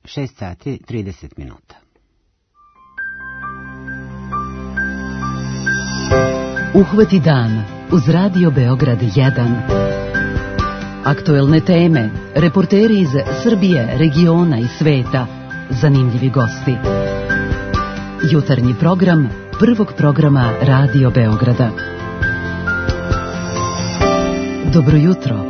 6 sati 30 minuta. Uhvati dan uz Radio Beograd 1. Aktuelne teme, reporteri iz Srbije, regiona i sveta, zanimljivi gosti. Jutarnji program prvog programa Radio Beograda. Dobro jutro.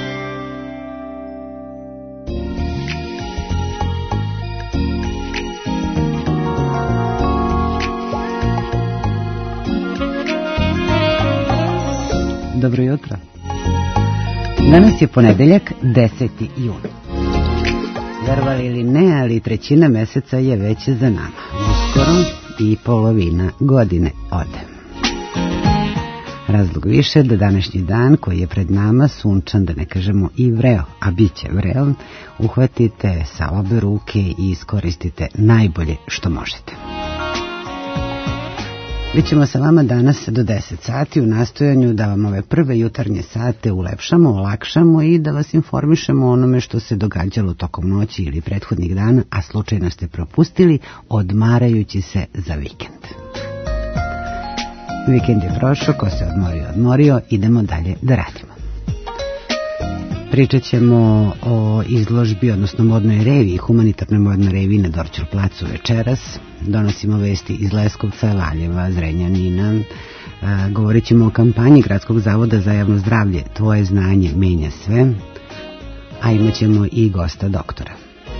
Dobro jutro. Danas je ponedeljak, 10. jun. Verovali ili ne, ali trećina meseca je već za nama. Uskoro i polovina godine ode. Razlog više da današnji dan koji je pred nama, sunčan, da ne kažemo i vreo, a bit će vreo, uhvatite sa obe ruke i iskoristite najbolje što možete. Bićemo sa vama danas do 10 sati u nastojanju da vam ove prve jutarnje sate ulepšamo, olakšamo i da vas informišemo o onome što se događalo tokom noći ili prethodnih dana, a slučajno ste propustili, odmarajući se za vikend. Vikend je prošao, ko se odmorio, idemo dalje da radimo. Pričat ćemo o izložbi, odnosno modnoj reviji, humanitarnoj modnoj reviji na Dorćol placu večeras. Donosimo vesti iz Leskovca, Valjeva, Zrenjanina. Govorit ćemo o kampanji Gradskog zavoda za javno zdravlje Tvoje znanje menja sve. A imat ćemo i gosta doktora.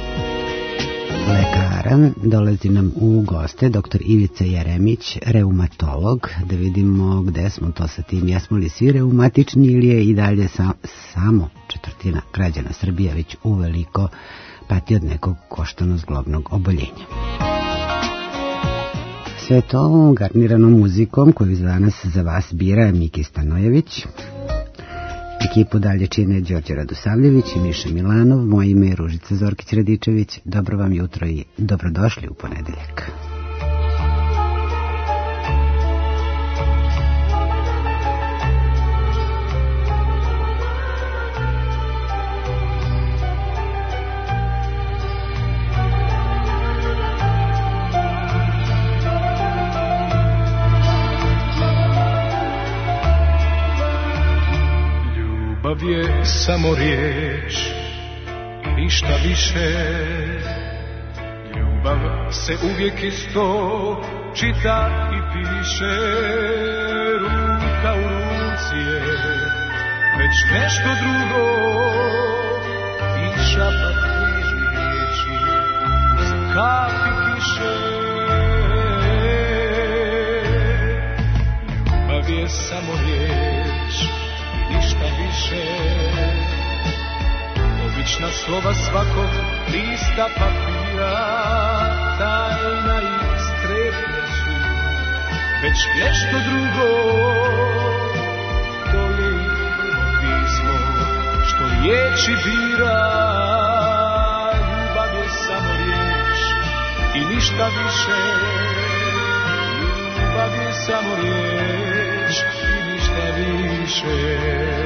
Lekara, dolazi nam u goste doktor Ivica Jeremić, reumatolog, da vidimo gde smo to sa tim, jesmo li svi reumatični ili je i dalje samo četvrtina građana Srbije već uveliko pati od nekog koštano-zglobnog oboljenja. Sve to garnirano muzikom koju danas za vas bira Miki Stanojević. Ekipu dalje čine Đorđe Radosavljević i Miša Milanov, moje ime je Ružica Zorkić-Radičević. Dobro vam jutro i dobrodošli u ponedeljak. Ljubav je samo riječ, ništa više. Ljubav se uvijek isto čita i piše. Ruka u ruci je već nešto drugo i šapat nježnih riječi uz kapi kiše. Ljubav je samo riječ, ništa više. Obična slova svakog lista papira, tajna i strepnja su već nešto drugo. To je i prvo pismo što riječi bira. Ljubav je samo riječ i ništa više. Ljubav je samo riječ i ništa više.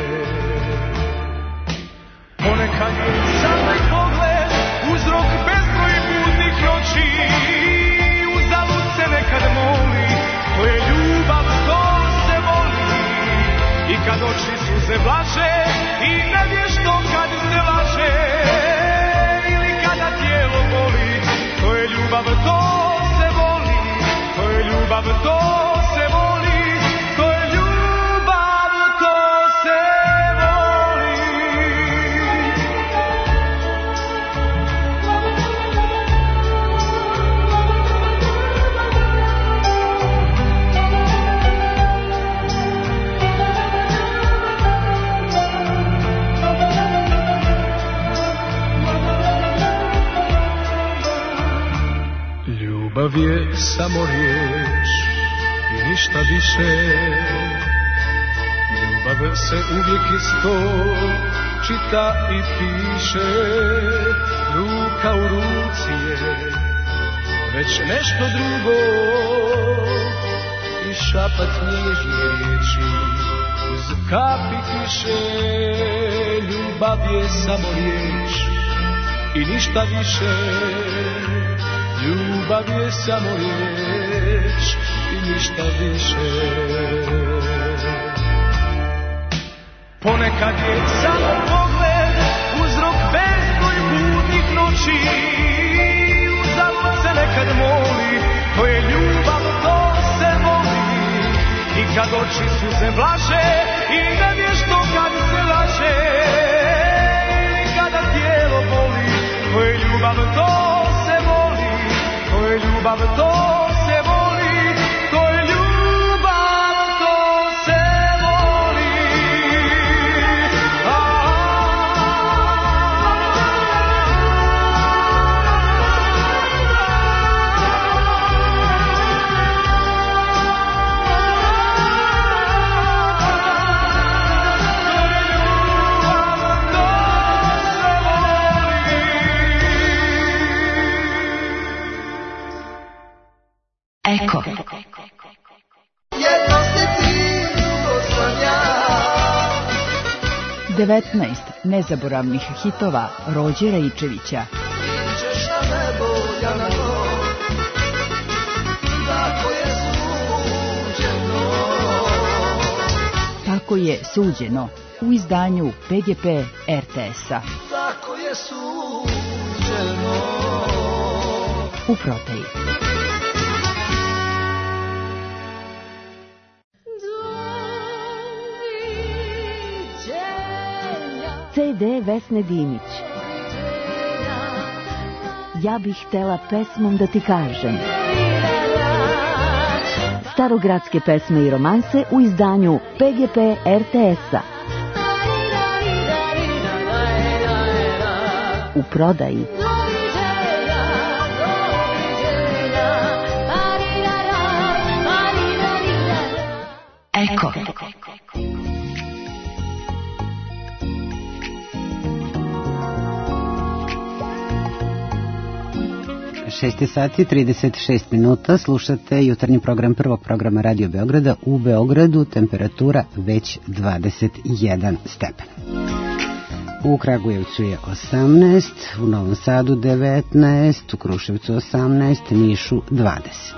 Ponekad je samo pogled uzrok bezbroj budnih noći. Uzalud se nekad moli, to je ljubav, to se voli. I kad oči suze vlaže i nevješto kad se laže, ili kada tijelo boli, to je ljubav, to se voli. To je ljubav, to se voli. To je ljubav, to se voli. Ljubav je samo riječ i ništa više. Ljubav se uvijek isto čita i piše. Ruka u ruci je već nešto drugo i šapat nježnih riječi uz kapi kiše. Ljubav je samo riječ i ništa više. Ljubav je samo riječ i ništa više. Ponekad je samo pogled uzrok bezbroj budnih noći. Uzalud se nekad moli, to je ljubav, to se voli. I kad oči suze vlaže i nevješto kad se laže. I kada tijelo boli, to je ljubav, to se voli. To je ljubav, to se voli. To je ljubav, to se voli. Eko. Jedno si ti, drugo sam ja. 19 nezaboravnih hitova Rođe Rejčevića. Ćeš na nebo, ja na to. Tako je suđeno. Tako je suđeno u izdanju PGP RTS-a. Tako je suđeno. U prodaji. CD Vesne Dimić. Ja bih htela pesmom da ti kažem. Starogradske pesme i romanse u izdanju PGP RTS-a. U prodaji. Eko. 6 sati 36 minuta, slušate jutarnji program prvog programa Radio Beograda. U Beogradu temperatura već 21 stepen. U Kragujevcu je 18, u Novom Sadu 19, u Kruševcu 18, Nišu 20.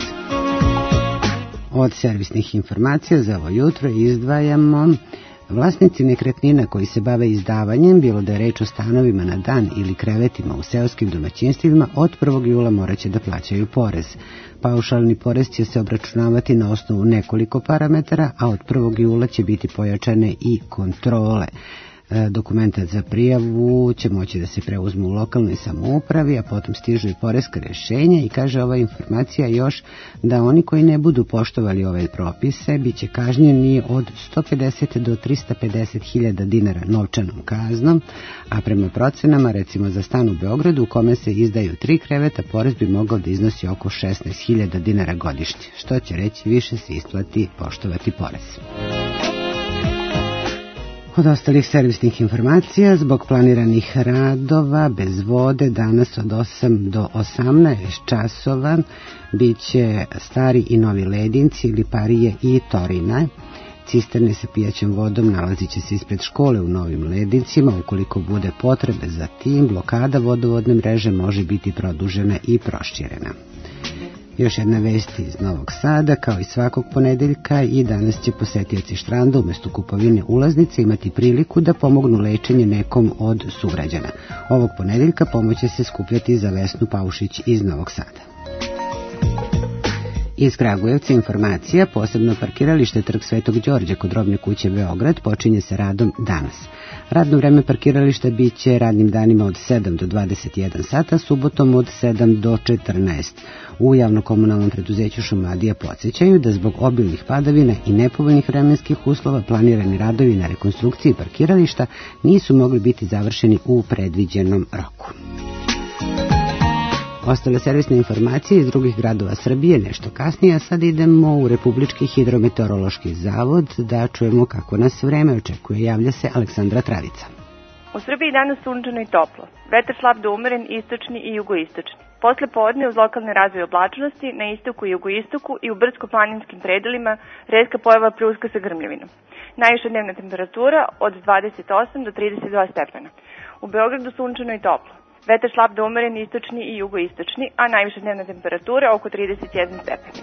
Od servisnih informacija za ovo jutro izdvajamo: vlasnici nekretnina koji se bave izdavanjem, bilo da je reč o stanovima na dan ili krevetima u seoskim domaćinstvima, od 1. jula moraće da plaćaju porez. Paušalni porez će se obračunavati na osnovu nekoliko parametara, a od 1. jula će biti pojačane i kontrole. Dokumenta za prijavu će moći da se preuzmu u lokalnoj samoupravi, a potom stižu i poreska rješenja i kaže ova informacija još da oni koji ne budu poštovali ove propise bit će kažnjeni od 150 do 350 hiljada dinara novčanom kaznom, a prema procenama, recimo za stan u Beogradu u kome se izdaju 3 kreveta, porez bi mogao da iznosi oko 16 hiljada dinara godišnje, što će reći više se isplati poštovati porez. Od ostalih servisnih informacija, zbog planiranih radova bez vode danas od 8 do 18 časova bit će stari i novi Ledinci, Liparije i Torina. Cisterne sa pijaćom vodom nalazit će se ispred škole u Novim Ledincima. Ukoliko bude potrebe za tim, blokada vodovodne mreže može biti produžena i proširena. Još jedna vest iz Novog Sada, kao i svakog ponedeljka i danas će posetioci Štranda umjesto kupovine ulaznice imati priliku da pomognu lečenje nekom od sugrađana. Ovog ponedeljka pomoć će se skupljati za Vesnu Paušić iz Novog Sada. Iz Kragujevca informacija, posebno parkiralište Trg Svetog Đorđa kod Robne kuće Beograd počinje sa radom danas. Radno vreme parkirališta bit će radnim danima od 7 do 21 sata, subotom od 7 do 14. U javno-komunalnom preduzeću Šumadija podsjećaju da zbog obilnih padavina i nepovoljnih vremenskih uslova planirani radovi na rekonstrukciji parkirališta nisu mogli biti završeni u predviđenom roku. Ostale servisne informacije iz drugih gradova Srbije nešto kasnije, a sad idemo u Republički hidrometeorološki zavod da čujemo kako nas vreme očekuje. Javlja se Aleksandra Travica. U Srbiji danas sunčano i toplo. Vetar slab do umeren, istočni i jugoistočni. Posle podne uz lokalne razvoje oblačnosti na istoku i jugoistoku i u brdsko-planinskim predelima retka pojava pljuska sa grmljavinom. Najviša dnevna temperatura od 28 do 32 stepena. U Beogradu sunčano i toplo. Vetar slab do umeren, istočni i jugoistočni, a najviša dnevna temperatura oko 31 stepeni.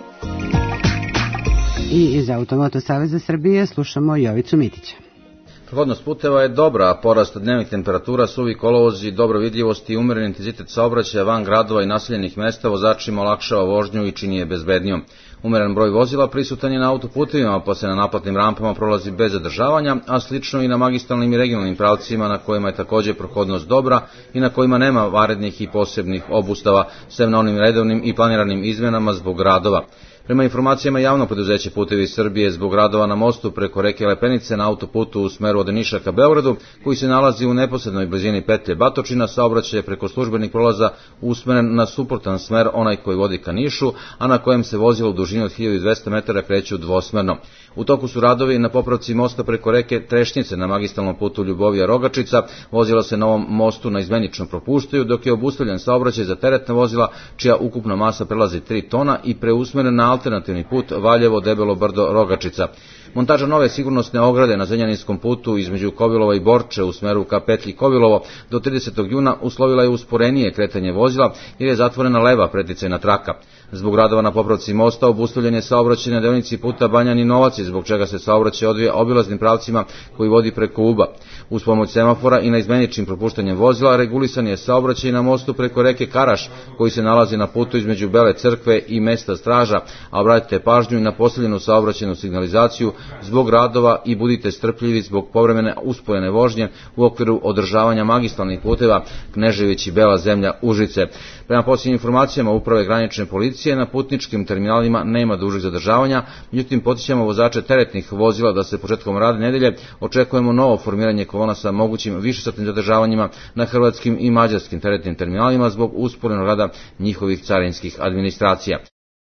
I iz Automoto Saveza Srbije slušamo Jovicu Mitića. Prohodnost puteva je dobra, a porast dnevnih temperatura, suvi kolovozi, dobra vidljivost i umeren intenzitet saobraćaja van gradova i naseljenih mesta vozačima olakšava vožnju i čini je bezbednijom. Umeren broj vozila prisutan je na autoputevima, pa se na naplatnim rampama prolazi bez zadržavanja, a slično i na magistralnim i regionalnim pravcima na kojima je takođe prohodnost dobra i na kojima nema vanrednih i posebnih obustava, sem na onim redovnim i planiranim izmenama zbog radova. Prema informacijama javnog preduzeća Putevi Srbije, zbog radova na mostu preko reke Lepenice na autoputu u smeru od Niša ka Beogradu, koji se nalazi u neposrednoj blizini petlje Batočina, saobraćaj je preko službenih prolaza usmeren na suprotan smer, onaj koji vodi ka Nišu, a na kojem se vozilo u dužini od 1200 metara kreću dvosmerno. U toku su radovi na popravci mosta preko reke Trešnjice na magistralnom putu Ljubovija-Rogačica, vozila se na ovom mostu naizmenično propuštaju, dok je obustavljen saobraćaj za teretna vozila, čija ukupna masa prelazi 3 tona i preusmeren na alternativni put Valjevo-Debelo Brdo-Rogačica. Montaža nove sigurnosne ograde na Zrenjaninskom putu između Kovilova i Borče u smeru ka petlji Kovilovo do 30. juna uslovila je usporenije kretanje vozila jer je zatvorena leva preticajna traka. Zbog radova na popravci mosta obustavljen je saobraćaj na deonici puta Banjanin-Novaci, zbog čega se saobraćaj odvija obilaznim pravcima koji vodi preko Uba. Uz pomoć semafora i naizmeničnim propuštanjem vozila regulisan je saobraćaj na mostu preko reke Karaš, koji se nalazi na putu između Bele crkve i mesta Straža, a obratite pažnju i na postavljenu saobraćajnu signalizaciju zbog radova i budite strpljivi zbog povremene usporene vožnje u okviru održavanja magistralnih puteva Knežević i Bela Zemlja Užice. Prema posljednjim informacijama Uprave granične policije, na putničkim terminalima nema dužih zadržavanja, međutim podsjećamo vozače teretnih vozila da se početkom radne nedelje očekujemo novo formiranje kolona sa mogućim višesatnim zadržavanjima na hrvatskim i mađarskim teretnim terminalima zbog usporenog rada njihovih carinskih administracija.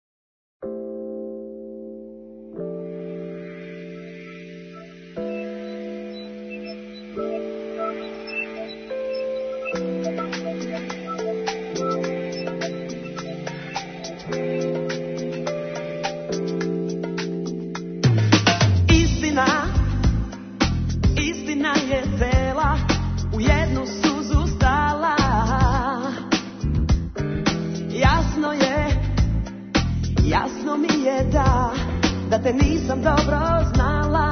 Da te nisam dobro znala,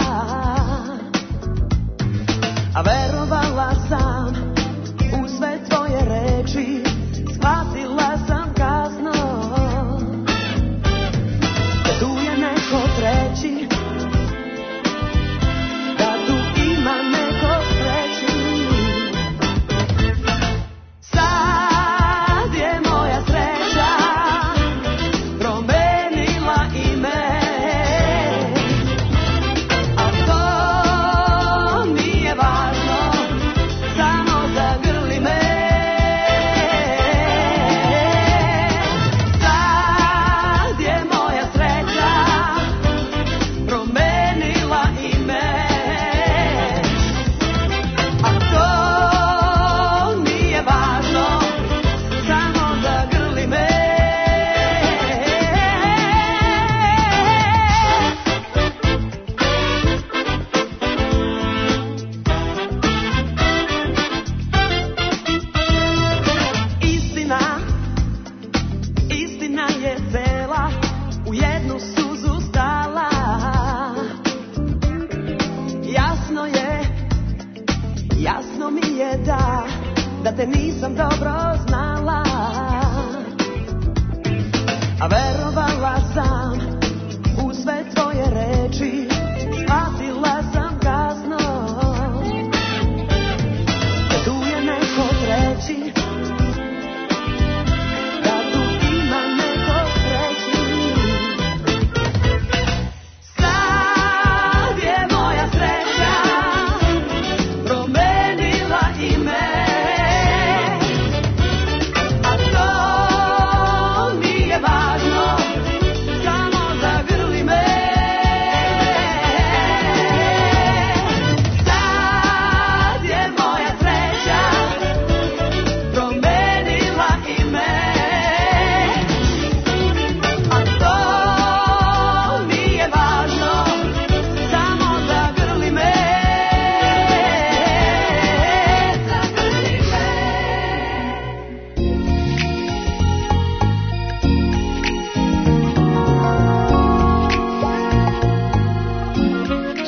a verovala sam u sve tvoje reči, shvatila sam kasno da tu je neko treći, da tu ima neko treći. Sad je moja sreća promenila ime, nije važno, samo zagrli me.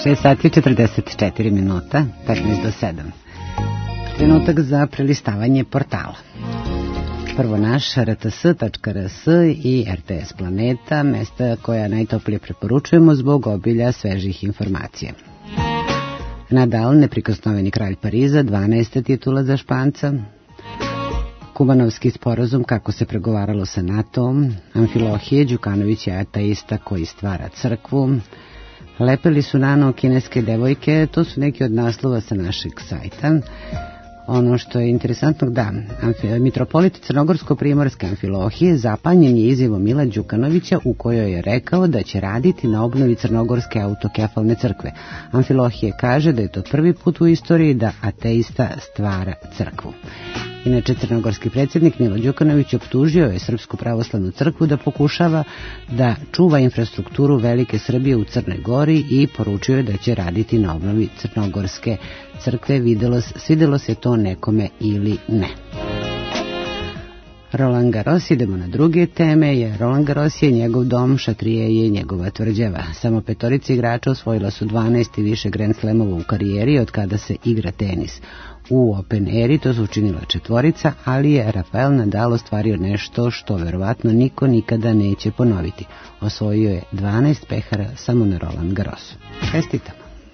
6 sati i 44 minuta, 15 do 7. Trenutak za prelistavanje portala. Prvo naš rts.rs i RTS Planeta, mesta koja najtoplije preporučujemo zbog obilja svežih informacija. Nadal, neprikosnoveni kralj Pariza, 12. titula za Španca. Kumanovski sporazum, kako se pregovaralo sa NATO-om. Amfilohije, Đukanović je ateista koji stvara crkvu. Lepili su nano kineske devojke, to su neki od naslova sa našeg sajta. Ono što je interesantno, da, mitropolit Crnogorsko-primorske Amfilohije zapanjen je izjavom Mila Đukanovića u kojoj je rekao da će raditi na obnovi Crnogorske autokefalne crkve. Amfilohije kaže da je to prvi put u istoriji da ateista stvara crkvu. Inače, crnogorski predsjednik Milo Đukanović optužio je Srpsku pravoslavnu crkvu da pokušava da čuva infrastrukturu Velike Srbije u Crnoj Gori i poručio je da će raditi na obnovi Crnogorske crkve, svidelo se to nekome ili ne. Roland Garros, idemo na druge teme, jer Roland Garros je njegov dom, šatrije je njegova tvrđava. Samo 5 igrača osvojila su 12 i više Grand Slamova u karijeri od kada se igra tenis. U Open Eri to su učinila 4, ali je Rafael Nadal ostvario nešto što verovatno niko nikada neće ponoviti. Osvojio je 12 pehara samo na Roland Garrosu. Čestitamo.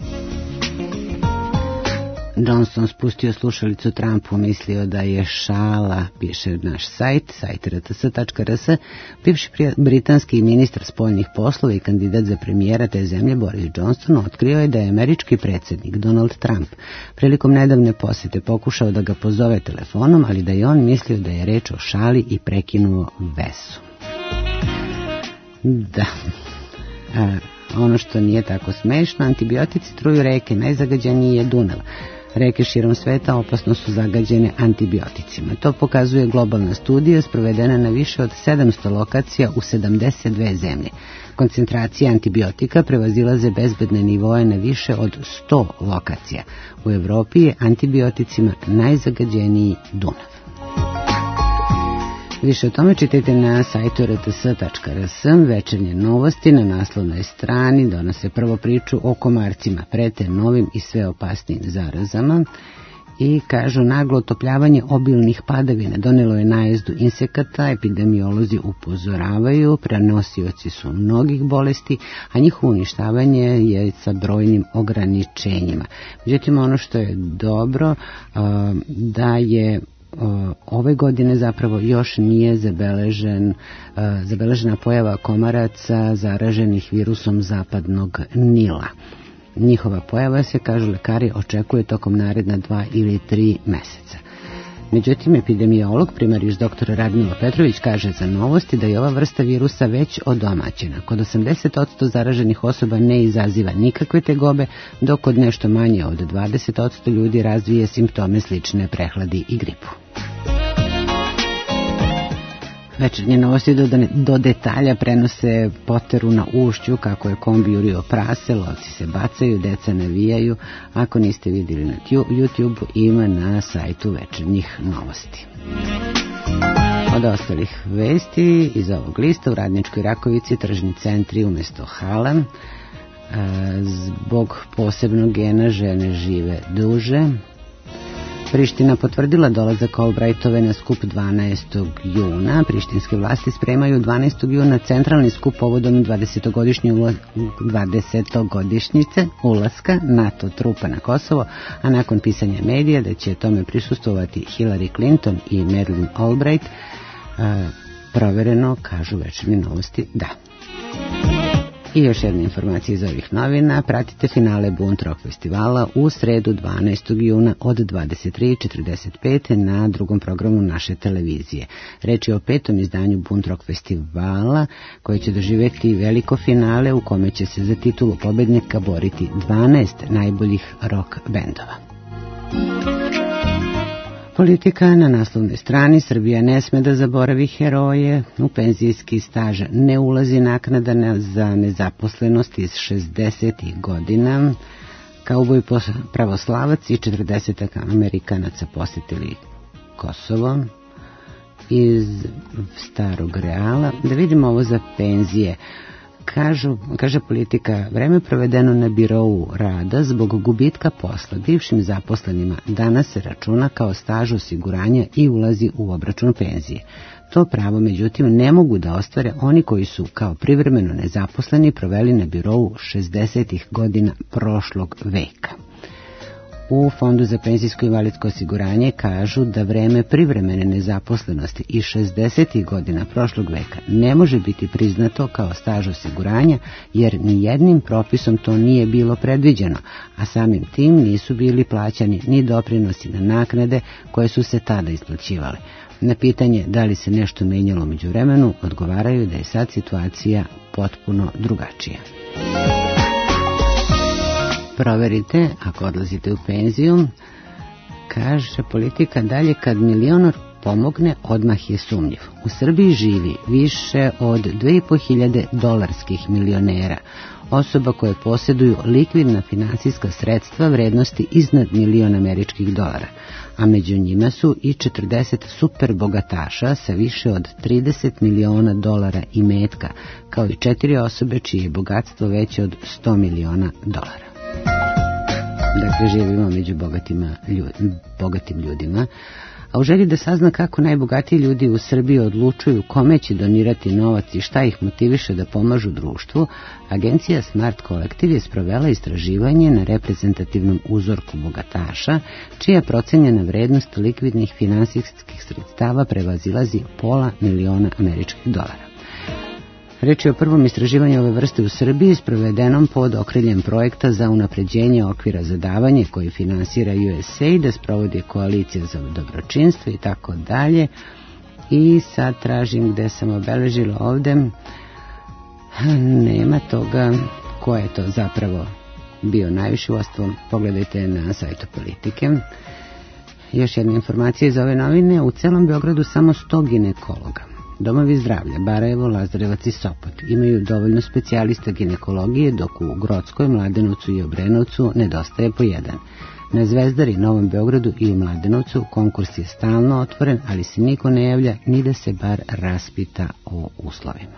Johnson spustio slušalicu Trumpu, mislio da je šala, piše naš sajt rts.rs. Bivši britanski ministar spoljnih poslova i kandidat za premijera te zemlje Boris Johnson otkrio je da je američki predsjednik Donald Trump prilikom nedavne posjete pokušao da ga pozove telefonom, ali da je on mislio da je reč o šali i prekinuo vezu. Da. Ono što nije tako smešno, antibiotici truju reke, najzagađeniji je Dunav. Reke širom sveta opasno su zagađene antibioticima. To pokazuje globalna studija sprovedena na više od 700 lokacija u 72 zemlje. Koncentracije antibiotika prevazilaze bezbedne nivoe na više od 100 lokacija. U Evropi je antibioticima najzagađeniji Dunav. Više o tome čitajte na sajtu rts.rs. Večernje novosti na naslovnoj strani donose prvo priču o komarcima, prete novim i sve opasnim zarazama i kažu naglo otopljavanje obilnih padavina donelo je najezdu insekata, epidemiolozi upozoravaju, prenosioci su mnogih bolesti, a njihovo uništavanje je sa brojnim ograničenjima. Međutim, ono što je dobro da je ove godine zapravo još nije zabeležena pojava komaraca zaraženih virusom zapadnog Nila. Njihova pojava se, kažu lekari, očekuje tokom naredna 2 ili 3 meseca. Međutim, epidemiolog primariš dr. Radmila Petrović kaže za Novosti da je ova vrsta virusa već odomaćena. Kod 80% zaraženih osoba ne izaziva nikakve tegobe, dok kod nešto manje od 20% ljudi razvije simptome slične prehladi i gripu. Večernje novosti do detalja prenose poteru na Ušću, kako je kombi jurio prase, lovci se bacaju, deca navijaju. Ako niste vidjeli na YouTube, ima na sajtu večernjih novosti. Od ostalih vesti iz ovog lista, u Radničkoj Rakovici tržni centri umjesto hala. Zbog posebnog gena žene žive duže. Priština potvrdila dolazak Albrightove na skup 12. juna. Prištinske vlasti spremaju 12. juna centralni skup povodom 20-godišnjice ulaska NATO trupa na Kosovo, a nakon pisanja medija da će tome prisustvovati Hillary Clinton i Madeleine Albright, provereno, kažu večernje novosti, da. I još jedna informacija iz ovih novina, pratite finale Bunt Rock festivala u sredu 12. juna od 23:45 na drugom programu naše televizije. Reč je o 5. izdanju Bunt Rock festivala koje će doživjeti veliko finale u kome će se za titulu pobednika boriti 12 najboljih rock bendova. Politika na naslovnoj strani, Srbija ne sme da zaboravi heroje, u penzijski staž ne ulazi naknada za nezaposlenost iz 60. godina, kauboj pravoslavac i 40 Amerikanaca posjetili Kosovo iz Starog Reala. Da vidimo ovo za penzije. Kaže Politika, vreme provedeno na birou rada zbog gubitka posla bivšim zaposlenima danas se računa kao staž osiguranja i ulazi u obračun penzije. To pravo, međutim, ne mogu da ostvare oni koji su kao privremeno nezaposleni proveli na birou 60. godina prošlog veka. U Fondu za penzijsko i invalidsko osiguranje kažu da vreme privremene nezaposlenosti i 60. godina prošlog veka ne može biti priznato kao staž osiguranja jer ni jednim propisom to nije bilo predviđeno, a samim tim nisu bili plaćani ni doprinosi na naknade koje su se tada isplaćivale. Na pitanje da li se nešto menjalo u međuvremenu odgovaraju da je sad situacija potpuno drugačija. Proverite ako odlazite u penziju, kaže Politika dalje, kad milionar pomogne, odmah je sumnjiv. U Srbiji živi više od 2500 dolarskih milionera, osoba koje posjeduju likvidna finansijska sredstva vrednosti iznad $1.000.000 američkih dolara, a među njima su i 40 super bogataša sa više od 30 miliona dolara imetka, kao i 4 osobe čije je bogatstvo veće od 100 miliona dolara. Dakle, živimo među bogatim ljudima, a u želji da sazna kako najbogatiji ljudi u Srbiji odlučuju kome će donirati novac i šta ih motiviše da pomažu društvu, agencija Smart Collective je sprovela istraživanje na reprezentativnom uzorku bogataša, čija procenjena vrednost likvidnih finansijskih sredstava prevazilazi $500.000 američkih dolara. Reč je o prvom istraživanju ove vrste u Srbiji sprovedenom pod okriljem projekta za unapređenje okvira za davanje koji finansira USAID, da sprovodi koalicija za dobročinstvo i tako dalje. I sad tražim gde sam obeležila ovde. Nema toga ko je to zapravo bio najviše, uostalom pogledajte na sajtu Politike. Još jedna informacija iz ove novine, u celom Beogradu samo 100 ginekologa. Domovi zdravlja Barajevo, Lazarevac i Sopot imaju dovoljno specijalista ginekologije, dok u Grockoj, Mladenovcu i Obrenovcu nedostaje po jedan. Na Zvezdari, Novom Beogradu i u Mladenovcu konkurs je stalno otvoren, ali se niko ne javlja ni da se bar raspita o uslovima.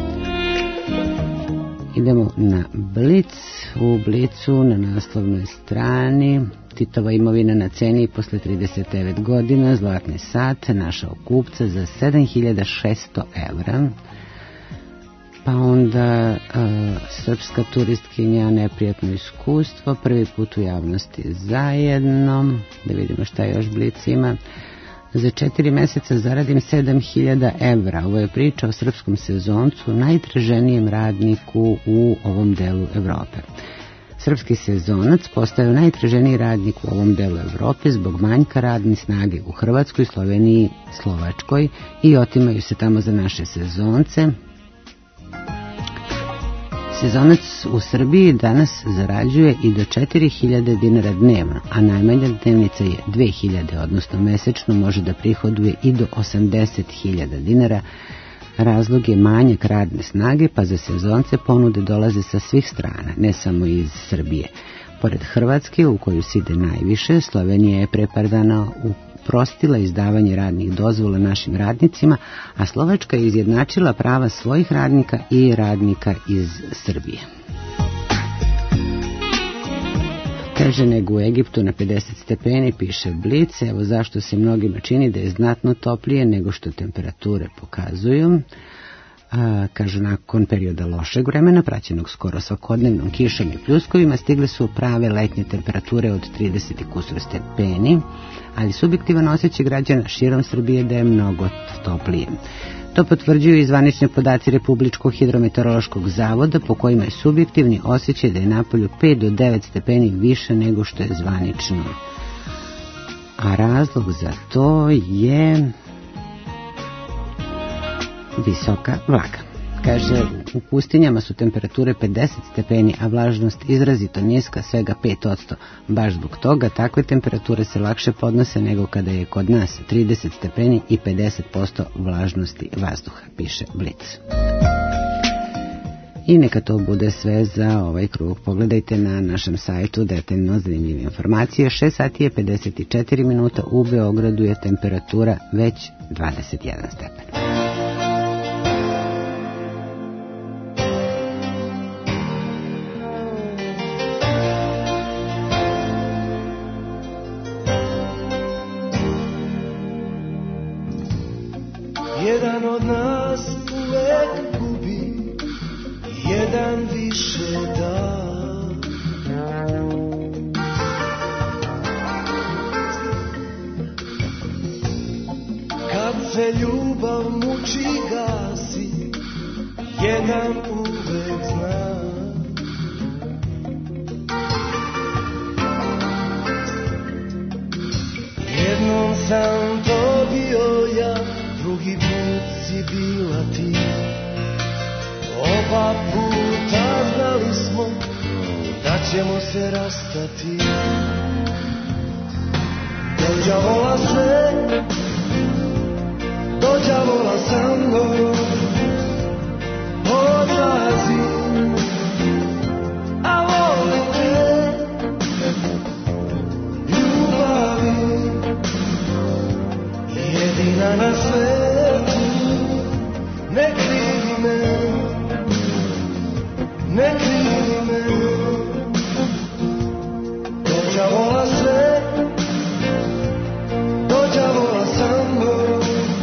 Idemo na Blic. U Blicu na naslovnoj strani Titova imovina na ceni posle 39 godina, zlatni sat našao kupca za 7.600 evra. Pa onda srpska turistkinja, neprijatno iskustvo, prvi put u javnosti zajedno. Da vidimo šta još Blic ima. Za 4 meseca zaradim 7.000 evra. Ovo je priča o srpskom sezoncu, najtraženijem radniku u ovom delu Evrope. Srpski sezonac postao najtraženiji radnik u ovom delu Evrope zbog manjka radne snage u Hrvatskoj, Sloveniji, Slovačkoj i otimaju se tamo za naše sezonce. Sezonac u Srbiji danas zarađuje i do 4.000 dinara dnevno, a najmanja dnevnica je 2.000, odnosno mesečno može da prihoduje i do 80.000 dinara. Razlog je manjak radne snage, pa za sezonce ponude dolaze sa svih strana, ne samo iz Srbije. Pored Hrvatske, u koju se ide najviše, Slovenija je pre par dana uprostila izdavanje radnih dozvola našim radnicima, a Slovačka je izjednačila prava svojih radnika i radnika iz Srbije. Teže nego u Egiptu na 50 stepeni, piše Blic. Evo zašto se mnogima čini da je znatno toplije nego što temperature pokazuju. Kažu, nakon perioda lošeg vremena, praćenog skoro svakodnevnom kišom i pljuskovima, stigle su prave letnje temperature od 30 i kusur stepeni, ali subjektivan osjećaj građana širom Srbije da je mnogo toplije. To potvrđuju i zvanični podaci Republičkog hidrometeorološkog zavoda, po kojima je subjektivni osjećaj da je napolju 5 do 9 stepeni više nego što je zvanično. A razlog za to je visoka vlaga. Kaže, u pustinjama su temperature 50 stepeni, a vlažnost izrazito niska, svega 5%. Baš zbog toga takve temperature se lakše podnose nego kada je kod nas 30 stepeni i 50% vlažnosti vazduha, piše Blic. I neka to bude sve za ovaj krug. Pogledajte na našem sajtu detaljno zanimljive informacije. 6 sati je 54 minuta, u Beogradu je temperatura već 21 stepen. Jedan od nas uvek gubi, jedan više da. Kad se ljubav muči gasi, jedan uvek zna. Jednom sam to bio ja, drugi put si bila ti. Oba puta znali smo da ćemo se rastati. Dođavola se, dođavola sa mnom, odlazim, a volim te, ljubavi, jedina na svetu, ne krivi me, ne krivi me. Dođavola se, dođavola sa mnom,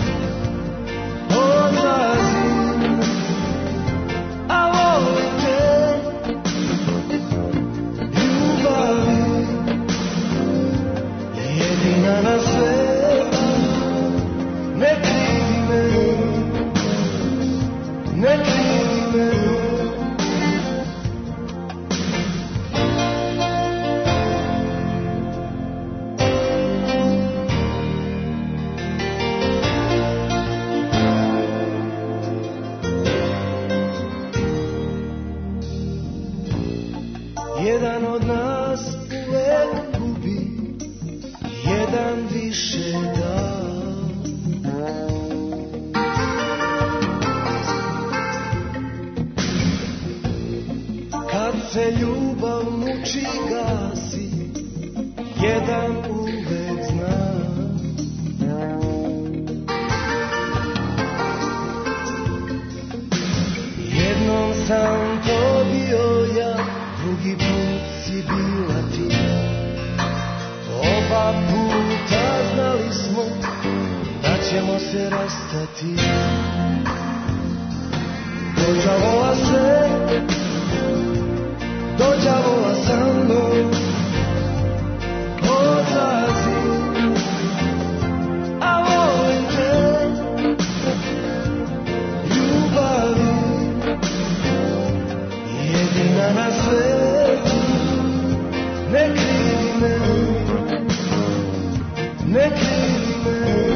odlazim, a volim te, ljubavi, jedina na svetu, ne krivi me, ne krivi me. Jedan od nas uvek gubi, jedan više da. Kad se ljubav muči gasi, jedan uvek zna. Jednom sam to bio ja, drugi put si bila ti. Oba puta znali smo da ćemo se rastati. Dođavola se, dođavola sa mnom, odlazim, a volim te, ljubavi, jedina na svetu, ne krivi me, ne krivi me.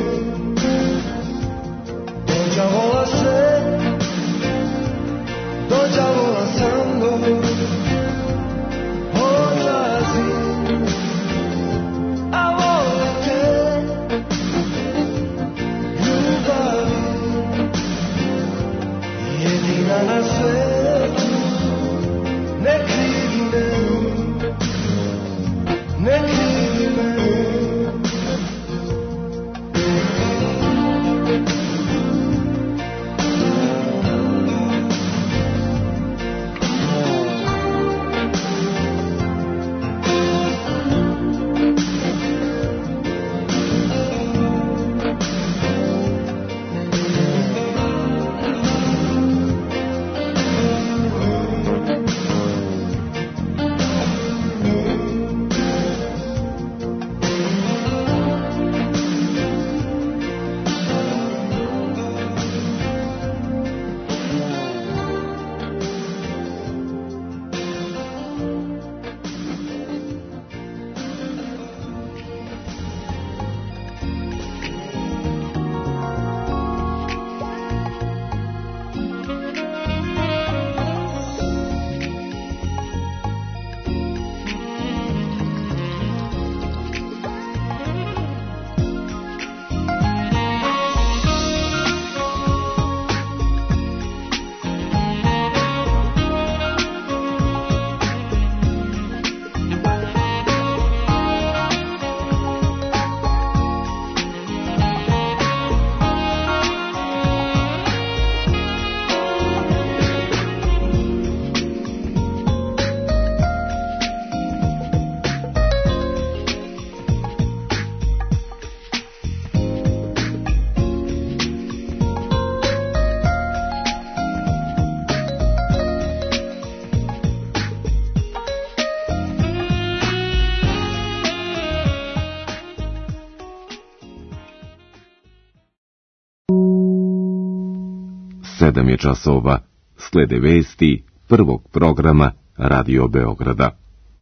Dođavola se, dođavola sa mnom, odlazim, a volim te, ljubavi, jedina na svetu, ne krivi me, ne krivi me. 7 je časova, slede vesti prvog programa Radio Beograda.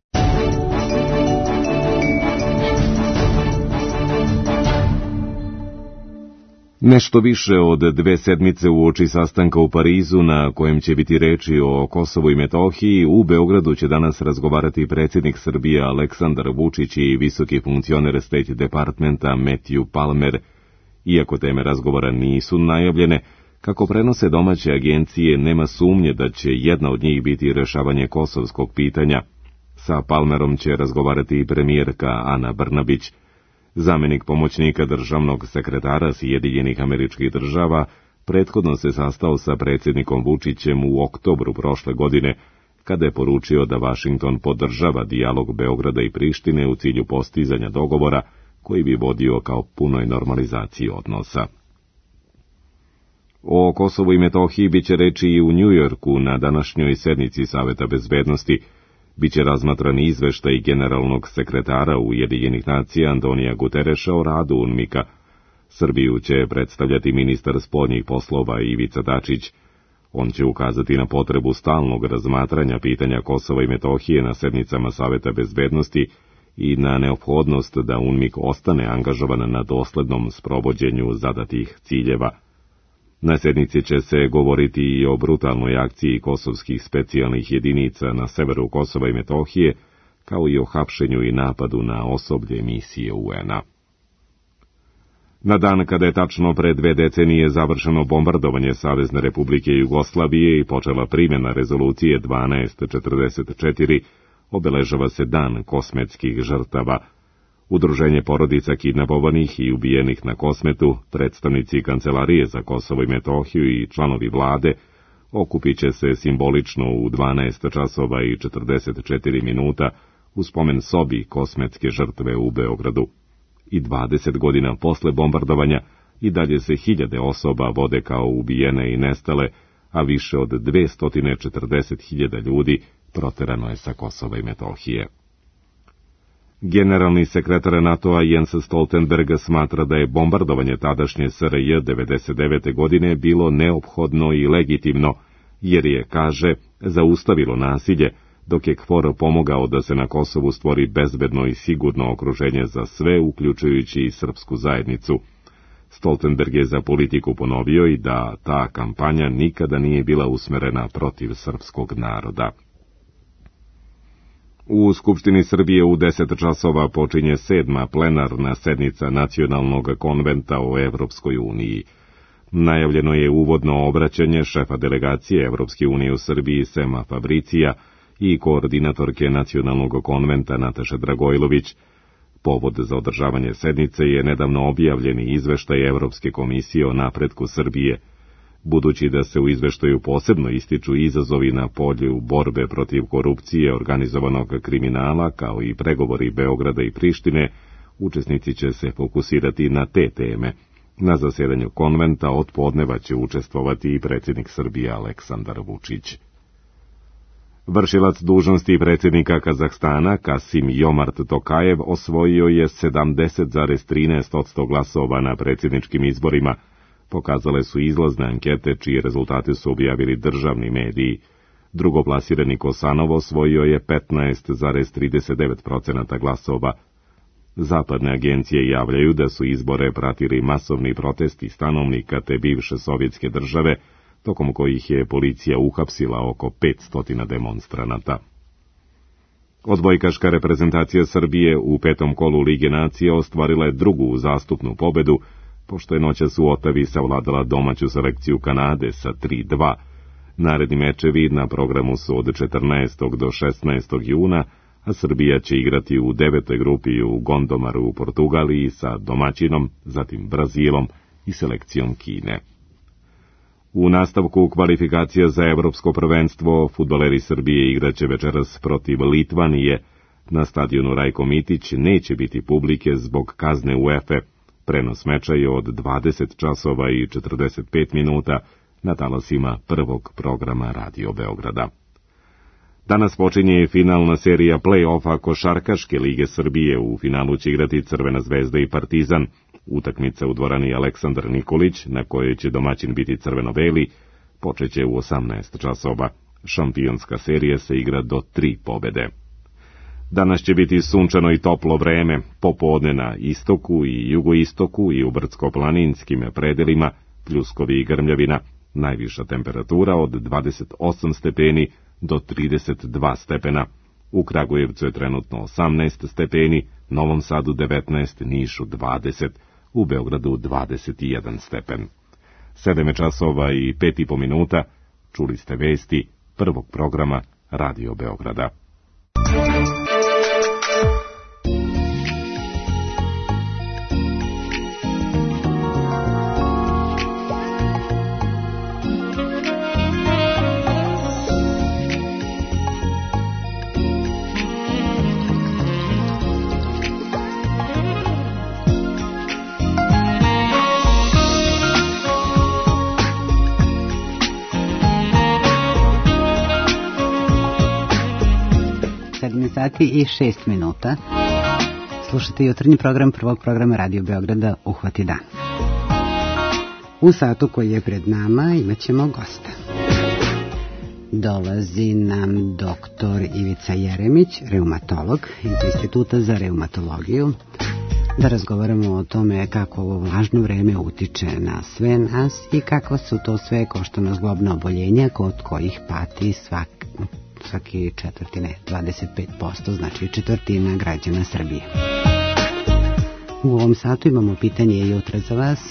Nešto više od 2 sedmice uoči sastanka u Parizu na kojem će biti reči o Kosovu i Metohiji, u Beogradu će danas razgovarati predsjednik Srbije Aleksandar Vučić i visoki funkcioner State Departmenta Matthew Palmer. Iako teme razgovora nisu najavljene, kako prenose domaće agencije, nema sumnje da će jedna od njih biti rešavanje kosovskog pitanja. Sa Palmerom će razgovarati i premijerka Ana Brnabić. Zamenik pomoćnika državnog sekretara Sjedinjenih Američkih Država prethodno se sastao sa predsjednikom Vučićem u oktobru prošle godine, kada je poručio da Vašington podržava dijalog Beograda i Prištine u cilju postizanja dogovora koji bi vodio kao punoj normalizaciji odnosa. O Kosovu i Metohiji biće reči i u Njujorku na današnjoj sednici Saveta bezbednosti. Biće razmatran izveštaj generalnog sekretara Ujedinjenih nacija Antonija Gutereša o radu UNMIK-a. Srbiju će predstavljati ministar spoljnih poslova Ivica Dačić. On će ukazati na potrebu stalnog razmatranja pitanja Kosova i Metohije na sednicama Saveta bezbednosti i na neophodnost da UNMIK ostane angažovan na doslednom sprovođenju zadatih ciljeva. Na sednici će se govoriti i o brutalnoj akciji kosovskih specijalnih jedinica na severu Kosova i Metohije, kao i o hapšenju i napadu na osoblje misije UN-a. Na dan kada je tačno pre 2 decenije završeno bombardovanje Savezne Republike Jugoslavije i počela primjena rezolucije 1244, obeležava se Dan kosmetskih žrtava. Udruženje porodica kidnapovanih i ubijenih na Kosmetu, predstavnici Kancelarije za Kosovo i Metohiju i članovi vlade okupit će se simbolično u 12 časova i 44 minuta u spomen sobi kosmetske žrtve u Beogradu. I 20 godina posle bombardovanja i dalje se 1000 osoba vode kao ubijene i nestale, a više od 240.000 ljudi proterano je sa Kosova i Metohije. Generalni sekretar NATO-a Jens Stoltenberg smatra da je bombardovanje tadašnje SRJ 1999. godine bilo neophodno i legitimno, jer je, kaže, zaustavilo nasilje, dok je KFOR pomogao da se na Kosovu stvori bezbedno i sigurno okruženje za sve, uključujući i srpsku zajednicu. Stoltenberg je za Politiku ponovio i da ta kampanja nikada nije bila usmerena protiv srpskog naroda. U Skupštini Srbije u 10 časova počinje 7. plenarna sednica Nacionalnog konventa o Evropskoj uniji. Najavljeno je uvodno obraćanje šefa delegacije Evropske unije u Srbiji Sema Fabricija i koordinatorke Nacionalnog konventa Nataše Dragojlović. Povod za održavanje sednice je nedavno objavljeni izveštaj Evropske komisije o napretku Srbije. Budući da se u izveštaju posebno ističu izazovi na polju borbe protiv korupcije, organizovanog kriminala, kao i pregovori Beograda i Prištine, učesnici će se fokusirati na te teme. Na zasjedanju konventa od podneva će učestvovati i predsjednik Srbije Aleksandar Vučić. Vršilac dužnosti predsjednika Kazahstana Kasim Jomart Tokajev osvojio je 70,13% glasova na predsjedničkim izborima, pokazale su izlazne ankete čije rezultate su objavili državni mediji. Drugoplasirani Kosanov osvojio je 15,39% glasova. Zapadne agencije javljaju da su izbore pratili masovni protesti stanovnika te bivše sovjetske države, tokom kojih je policija uhapsila oko 500 demonstranata. Odbojkaška reprezentacija Srbije u 5. kolu Lige nacija ostvarila je drugu uzastopnu pobedu, pošto je noćas u Otavi savladala domaću selekciju Kanade sa 3:2. Naredni mečevi na programu su od 14. do 16. juna, a Srbija će igrati u 9. grupi u Gondomaru u Portugaliji sa domaćinom, zatim Brazilom i selekcijom Kine. U nastavku kvalifikacija za evropsko prvenstvo fudbaleri Srbije igraće večeras protiv Litvanije. Na stadionu Rajko Mitić neće biti publike zbog kazne UEFA. Prenos meča je od 20 časova i 45 minuta na talasima prvog programa Radio Beograda. Danas počinje finalna serija play-offa Košarkaške lige Srbije. U finalu će igrati Crvena zvezda i Partizan. Utakmica u dvorani Aleksandar Nikolić, na kojoj će domaćin biti crveno-beli, počeće u 18 časova. Šampionska serija se igra do 3 pobede. Danas će biti sunčano i toplo vreme, popodne na istoku i jugoistoku i u brdsko-planinskim predelima, pljuskovi i grmljavina, najviša temperatura od 28 stepeni do 32 stepena. U Kragujevcu je trenutno 18 stepeni, Novom Sadu 19, Nišu 20, u Beogradu 21 stepen. 7 časova i 5,5 minuta, čuli ste vesti prvog programa Radio Beograda. Sati i 6 minuta. Slušate jutarnji program prvog programa Radio Beograda Uhvati dan. U satu koji je pred nama imat ćemo gosta. Dolazi nam doktor Ivica Jeremić, reumatolog iz Instituta za reumatologiju, da razgovaramo o tome kako ovo važno vreme utiče na sve nas i kako su to sve koštano zglobna oboljenja kod kojih pati svaki četvrtine, 25%, znači četvrtina građana Srbije. U ovom satu imamo pitanje jutra za vas.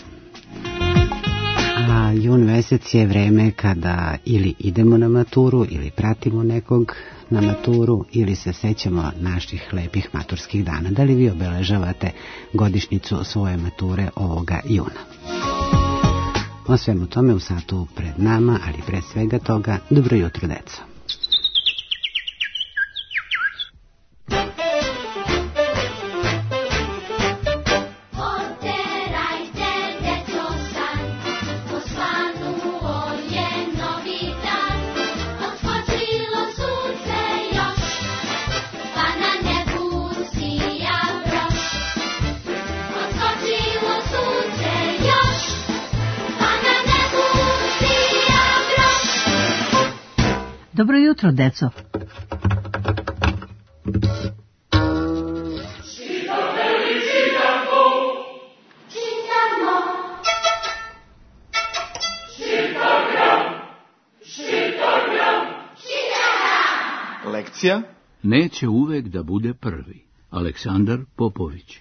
A jun mesec je vreme kada ili idemo na maturu, ili pratimo nekog na maturu, ili se sećamo naših lepih maturskih dana. Da li vi obeležavate godišnjicu svoje mature ovoga juna? O svemu tome u satu pred nama, ali pre svega toga, dobro jutro, deco. Dobro jutro, deco. Lekcija neće uvek da bude prvi. Aleksandar Popović.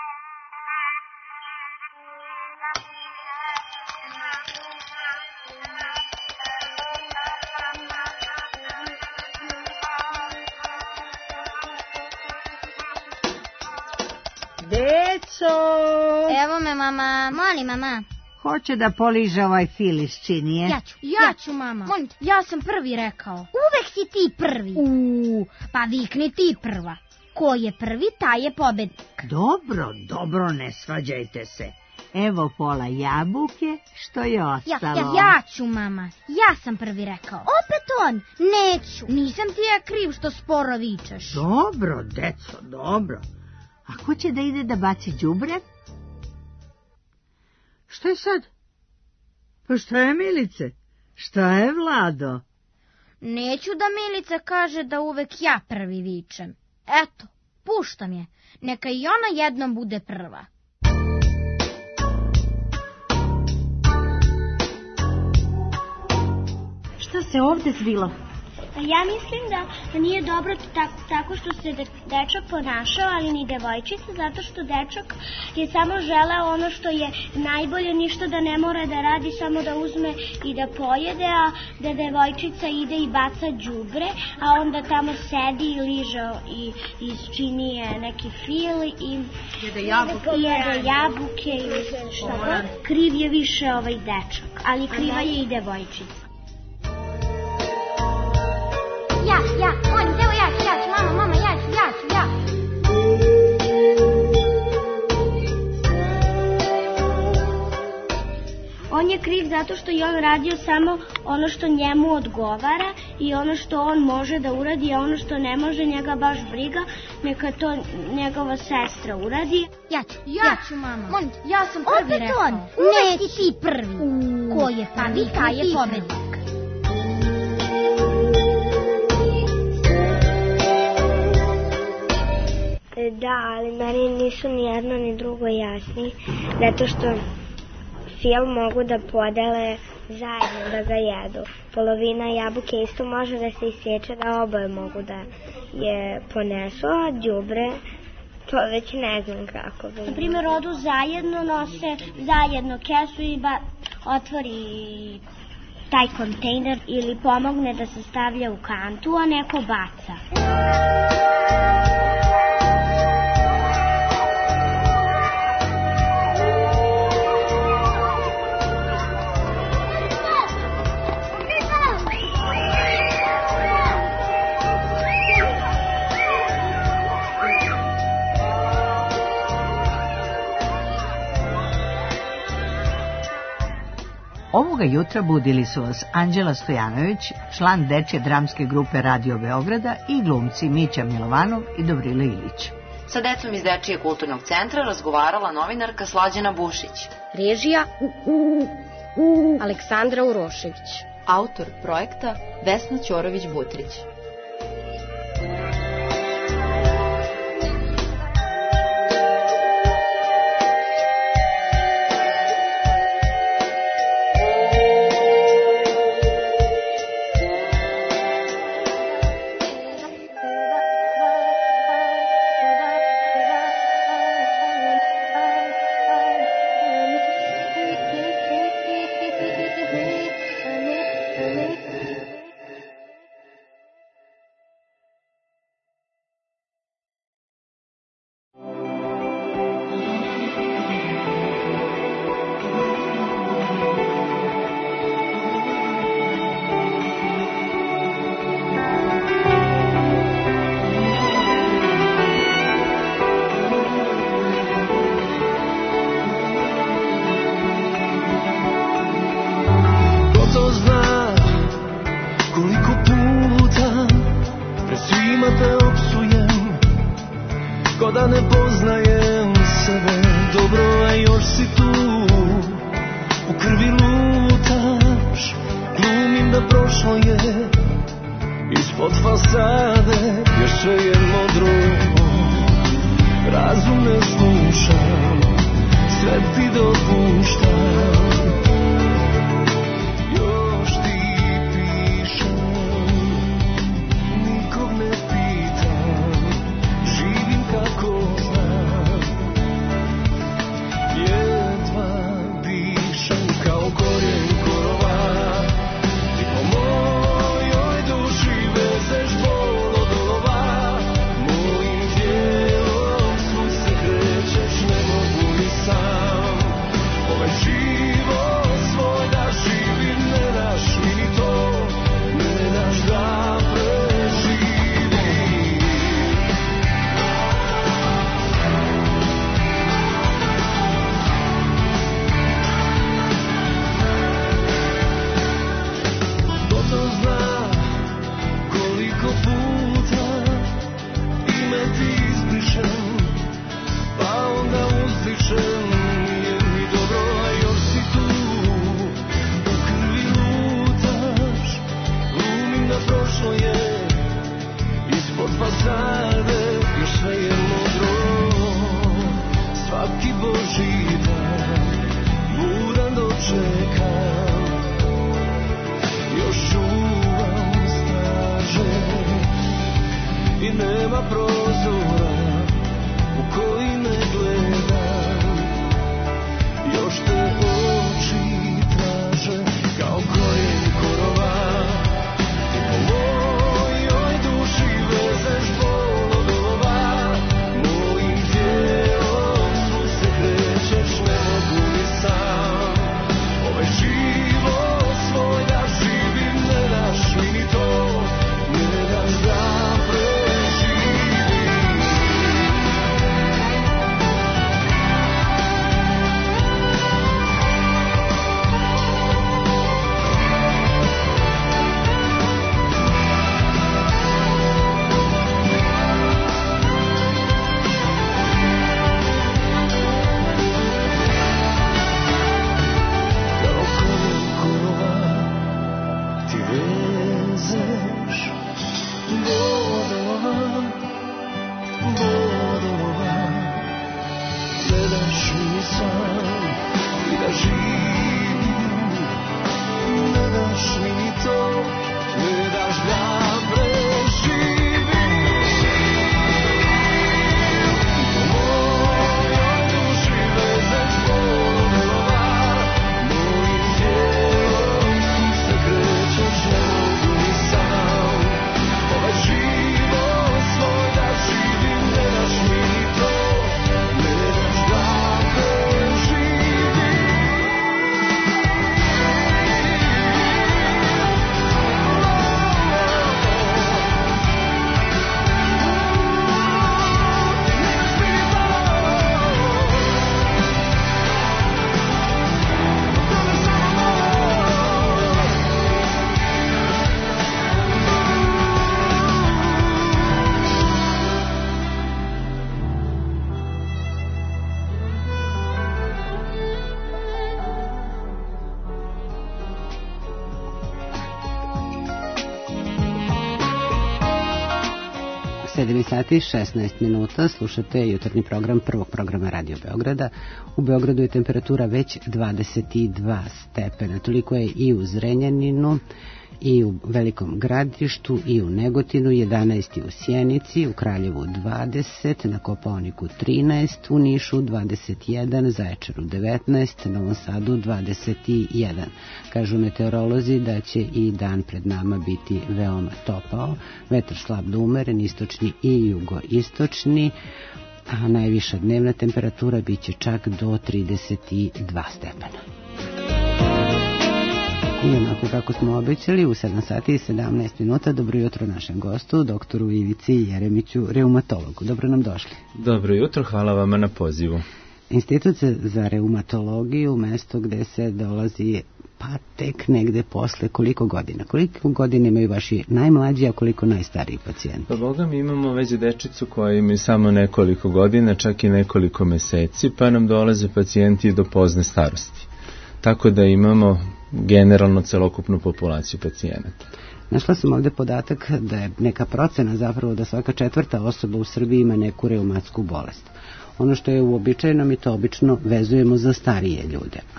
Evo me, mama. Molim, mama. Hoće da poliže ovaj filiš, čini je? Ja ću, mama. Molim te, ja sam prvi rekao. Uvek si ti prvi. Pa vikni ti prva. Ko je prvi, taj je pobednik. Dobro, ne svađajte se. Evo pola jabuke, što je ostalo. Ja ću, mama. Ja sam prvi rekao. Opet on. Neću. Nisam ti ja kriv što sporo vičeš. Dobro, deco, dobro. A ko će da ide da baci đubre? Šta je sad? Pa šta je, Milice? Šta je, Vlado? Neću da Milica kaže da uvek ja prvi vičem. Eto, puštam je. Neka i ona jednom bude prva. Šta se ovde zvilo? Ja mislim da nije dobro tako što se dečak ponašao, ali ni devojčica, zato što dečak je samo želeo ono što je najbolje, ništa da ne mora da radi, samo da uzme i da pojede, a da devojčica ide i baca đubre, a onda tamo sedi i liže i čini je neki fil i jede jabuke ili šta god. Kriv je više ovaj dečak, ali kriva je i devojčica. Ja, molim, evo ja ću, mama, ja ću. On je kriv zato što je on radio samo ono što njemu odgovara i ono što on može da uradi, a ono što ne može njega baš briga, neka to njegova sestra uradi. Ja ću, mama. Molim, ja sam prvi rekao. Opet on, uvek si ti prvi. Ko je prvi, taj je pobednik. Da, ali meni nisu ni jedno ni drugo jasni, zato što fil mogu da podele zajedno da ga jedu. Polovina jabuke isto može da se isječe da oboje mogu da je ponesu, a đubre to već ne znam kako bi. Na primjer, odu zajedno, nose zajedno kesu i otvori taj kontejner ili pomogne da se stavlja u kantu, a neko baca. Ovoga jutra budili su vas Anđela Stojanović, član dečje dramske grupe Radio Beograda, i glumci Mića Milovanov i Dobrila Ilić. Sa decom iz Dečijeg kulturnog centra razgovarala novinarka Slađana Bušić. Režija Aleksandra Urošević. Autor projekta Vesna Ćorović-Butrić. Život 7 sati i 16 minuta, slušate jutarnji program prvog programa Radio Beograda. U Beogradu je temperatura već 22 stepena, toliko je i u Zrenjaninu, i u Velikom Gradištu, i u Negotinu, 11 u Sjenici, u Kraljevu 20, na Kopaoniku 13, u Nišu 21, Zaječaru 19, na Novom Sadu 21. Kažu meteorolozi da će i dan pred nama biti veoma topao, vetar slab do umeren, istočni i jugoistočni, a najviša dnevna temperatura biće čak do 32 stepena. I onako kako smo obećali, u 7 sati i 17 minuta, dobro jutro našem gostu, doktoru Ivici Jeremiću, reumatologu. Dobro nam došli. Dobro jutro, hvala vama na pozivu. Institut za reumatologiju, mesto gde se dolazi pa tek negde posle koliko godina? Koliko godina imaju vaši najmlađi, a koliko najstariji pacijenti? Pa Boga mi imamo već dečicu koja imaju samo nekoliko godina, čak i nekoliko meseci, pa nam dolaze pacijenti do pozne starosti. Tako da imamo generalno celokupnu populaciju pacijenata. Našla sam ovde podatak da je neka procena zapravo da svaka 4. osoba u Srbiji ima neku reumatsku bolest. Ono što je uobičajeno, mi to obično vezujemo za starije ljude. A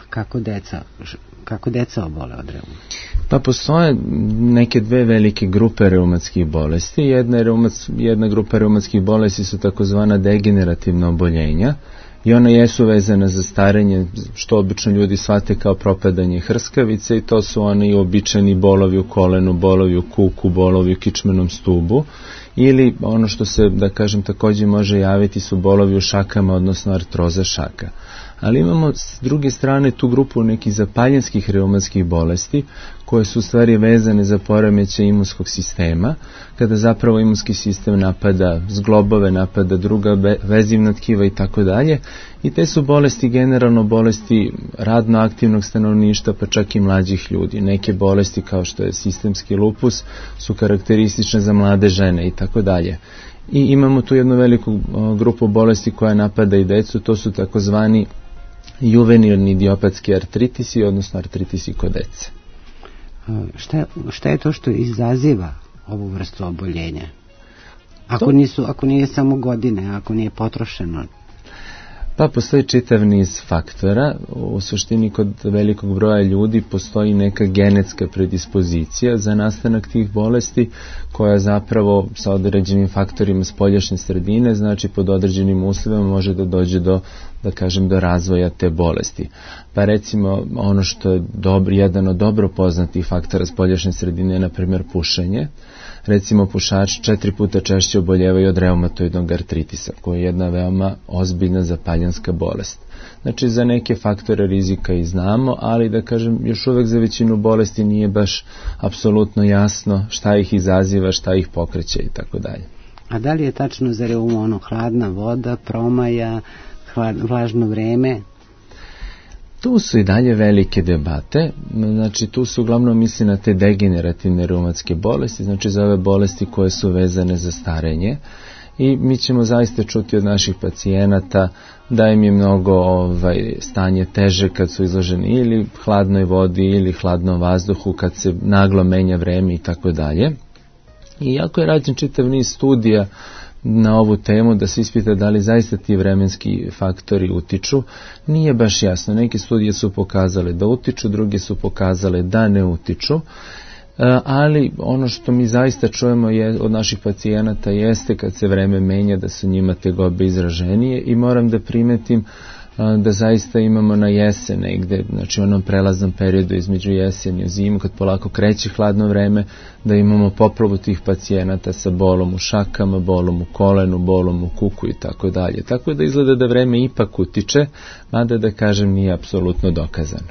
kako deca obole od reuma? Pa postoje neke dve velike grupe reumatskih bolesti. Jedna grupa reumatskih bolesti su takozvana degenerativna oboljenja, i ona jesu vezane za starenje, što obično ljudi shvate kao propadanje hrskavice, i to su oni običajni bolovi u kolenu, bolovi u kuku, bolovi u kičmenom stubu, ili ono što se, da kažem, također može javiti su bolovi u šakama, odnosno artroza šaka. Ali imamo s druge strane tu grupu nekih zapaljenskih reumatskih bolesti koje su u stvari vezane za poremećaj imunskog sistema, kada zapravo imunski sistem napada zglobove, napada druga vezivna tkiva i tako dalje. I te su bolesti generalno bolesti radno aktivnog stanovništva, pa čak i mlađih ljudi. Neke bolesti kao što je sistemski lupus su karakteristične za mlade žene i tako dalje. I imamo tu jednu veliku grupu bolesti koja napada i decu, to su takozvani juvenilni idiopatski artritisi, odnosno artritisi kod dece. Šta je to što izaziva ovu vrstu oboljenja? Ako nije samo godine, ako nije potrošeno? Pa postoji čitav niz faktora. U suštini kod velikog broja ljudi postoji neka genetska predispozicija za nastanak tih bolesti, koja zapravo sa određenim faktorima spoljašnje sredine, znači pod određenim uslovima može da dođe do razvoja te bolesti. Pa recimo ono što je jedan od dobro poznatih faktora spoljašnje sredine je na primjer pušenje. Recimo pušači 4 puta češće oboljevaju od reumatoidnog artritisa, koja je jedna veoma ozbiljna zapaljenska bolest. Znači za neke faktore rizika i znamo, ali da kažem još uvek za većinu bolesti nije baš apsolutno jasno šta ih izaziva, šta ih pokreće i tako dalje. A da li je tačno za reum hladna voda, promaja, vlažno vreme? Tu su i dalje velike debate, znači tu se uglavnom misli na te degenerativne reumatske bolesti, znači za ove bolesti koje su vezane za starenje, i mi ćemo zaista čuti od naših pacijenata da im je mnogo stanje teže kad su izloženi ili hladnoj vodi ili hladnom vazduhu, kad se naglo menja vreme i tako dalje. I jako je rađen čitav niz studija na ovu temu da se ispita da li zaista ti vremenski faktori utiču. Nije baš jasno. Neke studije su pokazale da utiču, druge su pokazale da ne utiču. Ali ono što mi zaista čujemo od naših pacijenata jeste kad se vreme menja da su njima tegobe izraženije, i moram da primetim da zaista imamo na jesen negde, znači u onom prelaznom periodu između jeseni i zimu, kad polako kreće hladno vreme, da imamo poplavu tih pacijenata sa bolom u šakama, bolom u kolenu, bolom u kuku i tako dalje. Tako da izgleda da vreme ipak utiče, mada da kažem nije apsolutno dokazano.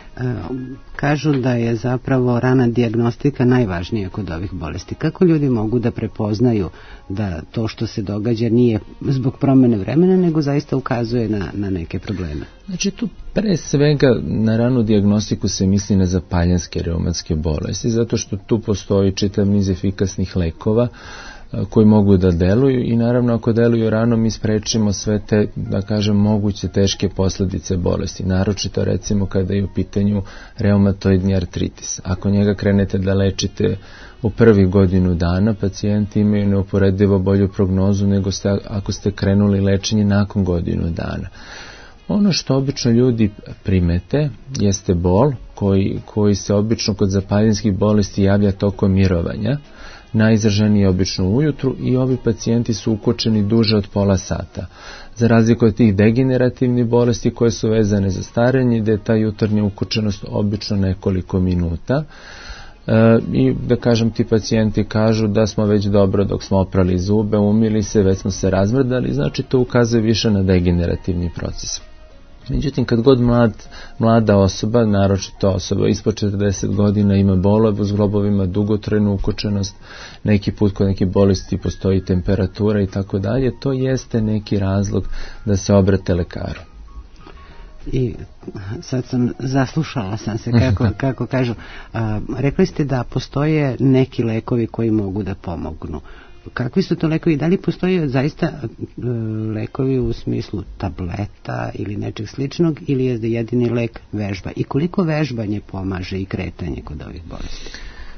Kažu da je zapravo rana dijagnostika najvažnija kod ovih bolesti. Kako ljudi mogu da prepoznaju da to što se događa nije zbog promjene vremena, nego zaista ukazuje na neke probleme? Znači tu pre svega na ranu dijagnostiku se misli na zapaljenske reumatske bolesti, zato što tu postoji čitav niz efikasnih lekova koji mogu da deluju i naravno ako deluju rano mi sprečimo sve te, da kažem, moguće teške posljedice bolesti, naročito recimo kada je u pitanju reumatoidni artritis. Ako njega krenete da lečite u prvi godinu dana, pacijenti imaju neuporedivo bolju prognozu nego ako ste krenuli lečenje nakon godinu dana. Ono što obično ljudi primete jeste bol koji se obično kod zapaljenskih bolesti javlja tokom mirovanja. Najizraženiji je obično ujutru i ovi pacijenti su ukočeni duže od pola sata. Za razliku od tih degenerativnih bolesti koje su vezane za starenje, gdje je ta jutarnja ukočenost obično nekoliko minuta. I da kažem, ti pacijenti kažu da smo već dobro dok smo oprali zube, umili se, već smo se razmrdali, znači to ukazuje više na degenerativni proces. Međutim, kad god mlada osoba, naročito osoba ispod 40 godina, ima bolove u zglobovima, dugotrajnu ukočenost, neki put kod neke bolesti postoji temperatura i tako dalje, to jeste neki razlog da se obrate lekaru. I sad zaslušala sam se kako kažu. Rekli ste da postoje neki lekovi koji mogu da pomognu. Kakvi su to lekovi? Da li postoje zaista lekovi u smislu tableta ili nečeg sličnog, ili je jedini lek vežba? I koliko vežbanje pomaže i kretanje kod ovih bolesti?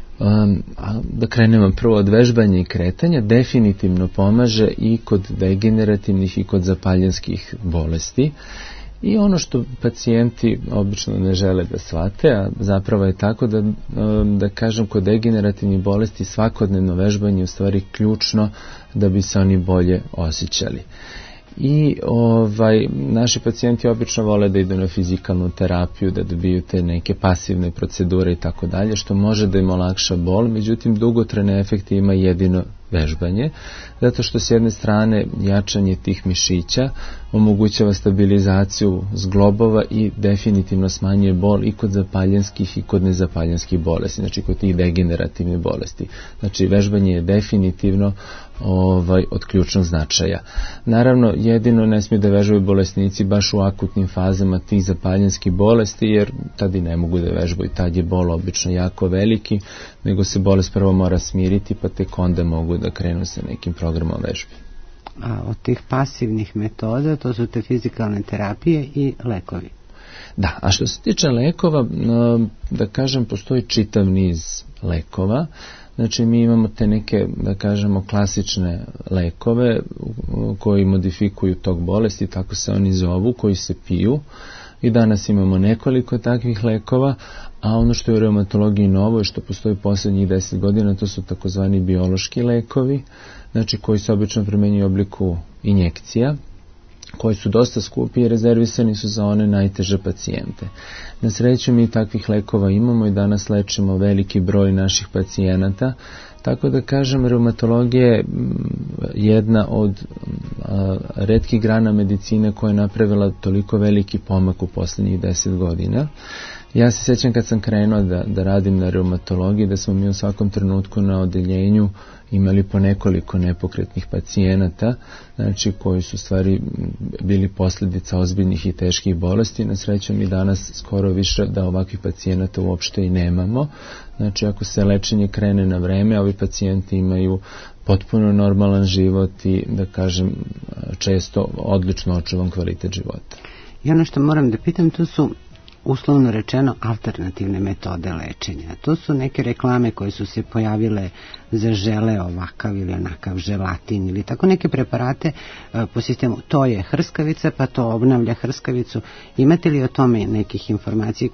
Da krenemo prvo od vežbanja i kretanja, definitivno pomaže i kod degenerativnih i kod zapaljenskih bolesti. I ono što pacijenti obično ne žele da shvate, a zapravo je tako da kažem, kod degenerativnih bolesti svakodnevno vežbanje je u stvari ključno da bi se oni bolje osjećali. I naši pacijenti obično vole da idu na fizikalnu terapiju, da dobiju te neke pasivne procedure i tako dalje, što može da im olakša bol, međutim dugotrajne efekte ima jedino vežbanje, zato što s jedne strane jačanje tih mišića omogućava stabilizaciju zglobova i definitivno smanjuje bol i kod zapaljenskih i kod nezapaljenskih bolesti, znači kod tih degenerativnih bolesti. Znači vežbanje je definitivno od ključnog značaja. Naravno, jedino ne smije da vežbaju bolesnici baš u akutnim fazama tih zapaljenskih bolesti, jer tad i ne mogu da vežbaju, tad je bol obično jako veliki, nego se bolest prvo mora smiriti, pa tek onda mogu da krenu sa nekim programom vežbe. A od tih pasivnih metoda, to su te fizikalne terapije i lekovi. Da, a što se tiče lekova, da kažem, postoji čitav niz lekova. Znači mi imamo te neke, da kažemo, klasične lekove koji modifikuju tok bolesti, tako se oni zovu, koji se piju. I danas imamo nekoliko takvih lekova, a ono što je u reumatologiji novo i što postoji posljednjih 10 godina, to su takozvani biološki lekovi, znači koji se obično primjenjuju u obliku injekcija, koji su dosta skupi i rezervisani su za one najteže pacijente. Na sreću mi takvih lekova imamo i danas lečimo veliki broj naših pacijenata, tako da kažem, reumatologija je jedna od retkih grana medicine koja je napravila toliko veliki pomak u posljednjih 10 godina. Ja se sjećam kad sam krenuo da radim na reumatologiji, da smo mi u svakom trenutku na odeljenju imali po nekoliko nepokretnih pacijenata, znači koji su stvari bili posljedica ozbiljnih i teških bolesti. Na sreću mi danas skoro više da ovakvih pacijenata uopšte i nemamo. Znači ako se lečenje krene na vreme, ovi pacijenti imaju potpuno normalan život i, da kažem, često odlično očuvan kvalitet života. I ono što moram da pitam, to su uslovno rečeno alternativne metode lečenja. To su neke reklame koje su se pojavile za žele ovakav ili onakav želatin ili tako neke preparate po sistemu. To je hrskavica, pa to obnavlja hrskavicu. Imate li o tome nekih informacija?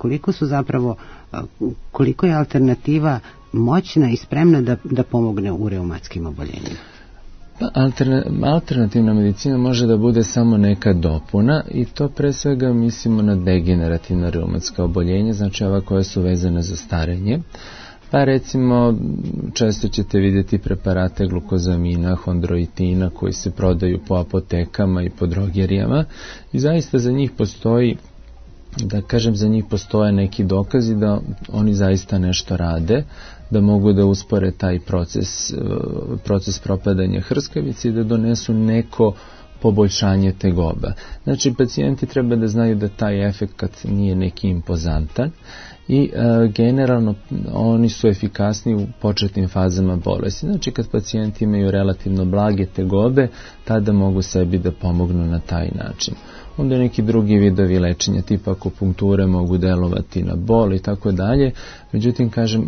Koliko je alternativa moćna i spremna da pomogne u reumatskim oboljenjima? Alternativna medicina može da bude samo neka dopuna i to pre svega mislimo na degenerativna reumatska oboljenja, znači ova koja su vezane za starenje. Pa recimo često ćete vidjeti preparate glukozamina, hondroitina koji se prodaju po apotekama i po drogerijama i zaista za njih postoji, da kažem, za njih postoje neki dokazi da oni zaista nešto rade, da mogu da uspore taj proces propadanja hrskavice i da donesu neko poboljšanje tegoba. Znači, pacijenti treba da znaju da taj efekt nije neki impozantan i generalno oni su efikasni u početnim fazama bolesti. Znači kad pacijenti imaju relativno blage tegobe, tada mogu sebi da pomognu na taj način. Onda neki drugi vidovi lečenja tipa akupunkture mogu delovati na bol i tako dalje. Međutim, kažem,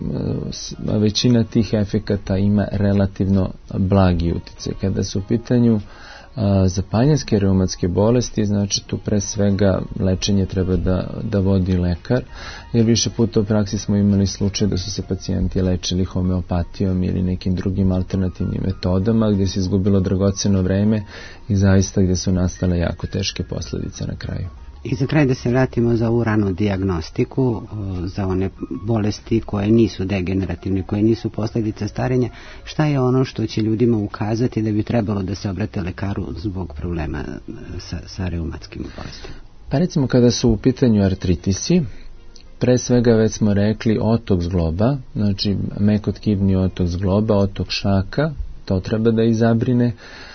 većina tih efekata ima relativno blagi uticaj. Kada su u pitanju zapaljenske reumatske bolesti, znači tu pre svega lečenje treba da vodi lekar, jer više puta u praksi smo imali slučaj da su se pacijenti lečili homeopatijom ili nekim drugim alternativnim metodama gdje se izgubilo dragoceno vreme i zaista gdje su nastale jako teške posljedice na kraju. I za kraj da se vratimo za ovu ranu dijagnostiku, za one bolesti koje nisu degenerativne, koje nisu posljedice starenja, šta je ono što će ljudima ukazati da bi trebalo da se obrate lekaru zbog problema sa reumatskim bolestima? Pa recimo kada su u pitanju artritisi, pre svega već smo rekli otok zgloba, znači mekotkivni otok zgloba, otok šaka, to treba da izabrine.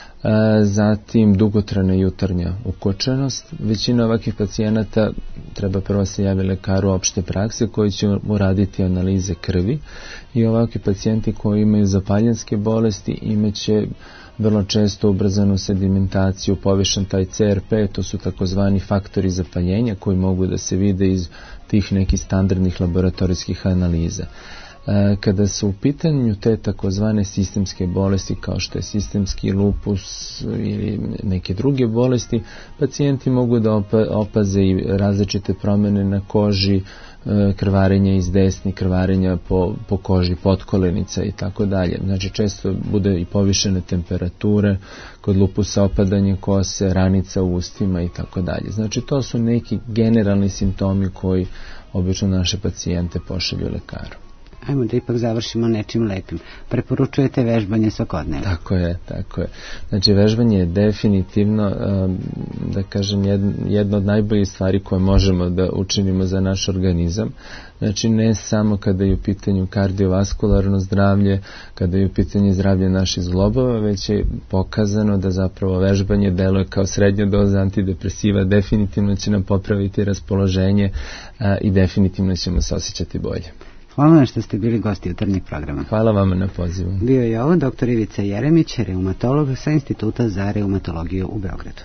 Zatim dugotrajna jutarnja ukočenost. Većina ovakvih pacijenata treba prvo se javi lekaru opšte prakse koji će uraditi analize krvi i ovakvi pacijenti koji imaju zapaljenske bolesti imaće vrlo često ubrzanu sedimentaciju, povišen taj CRP, to su takozvani faktori zapaljenja koji mogu da se vide iz tih nekih standardnih laboratorijskih analiza. Kada su u pitanju te takozvane sistemske bolesti kao što je sistemski lupus ili neke druge bolesti, pacijenti mogu da opaze i različite promjene na koži, krvarenja iz desni, krvarenja po koži potkolenica i tako dalje. Znači često bude i povišene temperature, kod lupusa opadanje kose, ranica u ustima i tako dalje. Znači to su neki generalni simptomi koji obično naše pacijente pošalju lekaru. Ajmo da ipak završimo nečim lepim. Preporučujete vežbanje svakodnevno? Tako je. Znači vežbanje je definitivno, da kažem, jedna od najboljih stvari koje možemo da učinimo za naš organizam. Znači ne samo kada je u pitanju kardiovaskularno zdravlje, kada je u pitanju zdravlje naših zglobova, već je pokazano da zapravo vežbanje deluje kao srednja doza antidepresiva, definitivno će nam popraviti raspoloženje i definitivno ćemo se osjećati bolje. Hvala vam što ste bili gosti jutarnjeg programa. Hvala vama na pozivu. Bio je ovo dr. Ivica Jeremić, reumatolog sa Instituta za reumatologiju u Beogradu.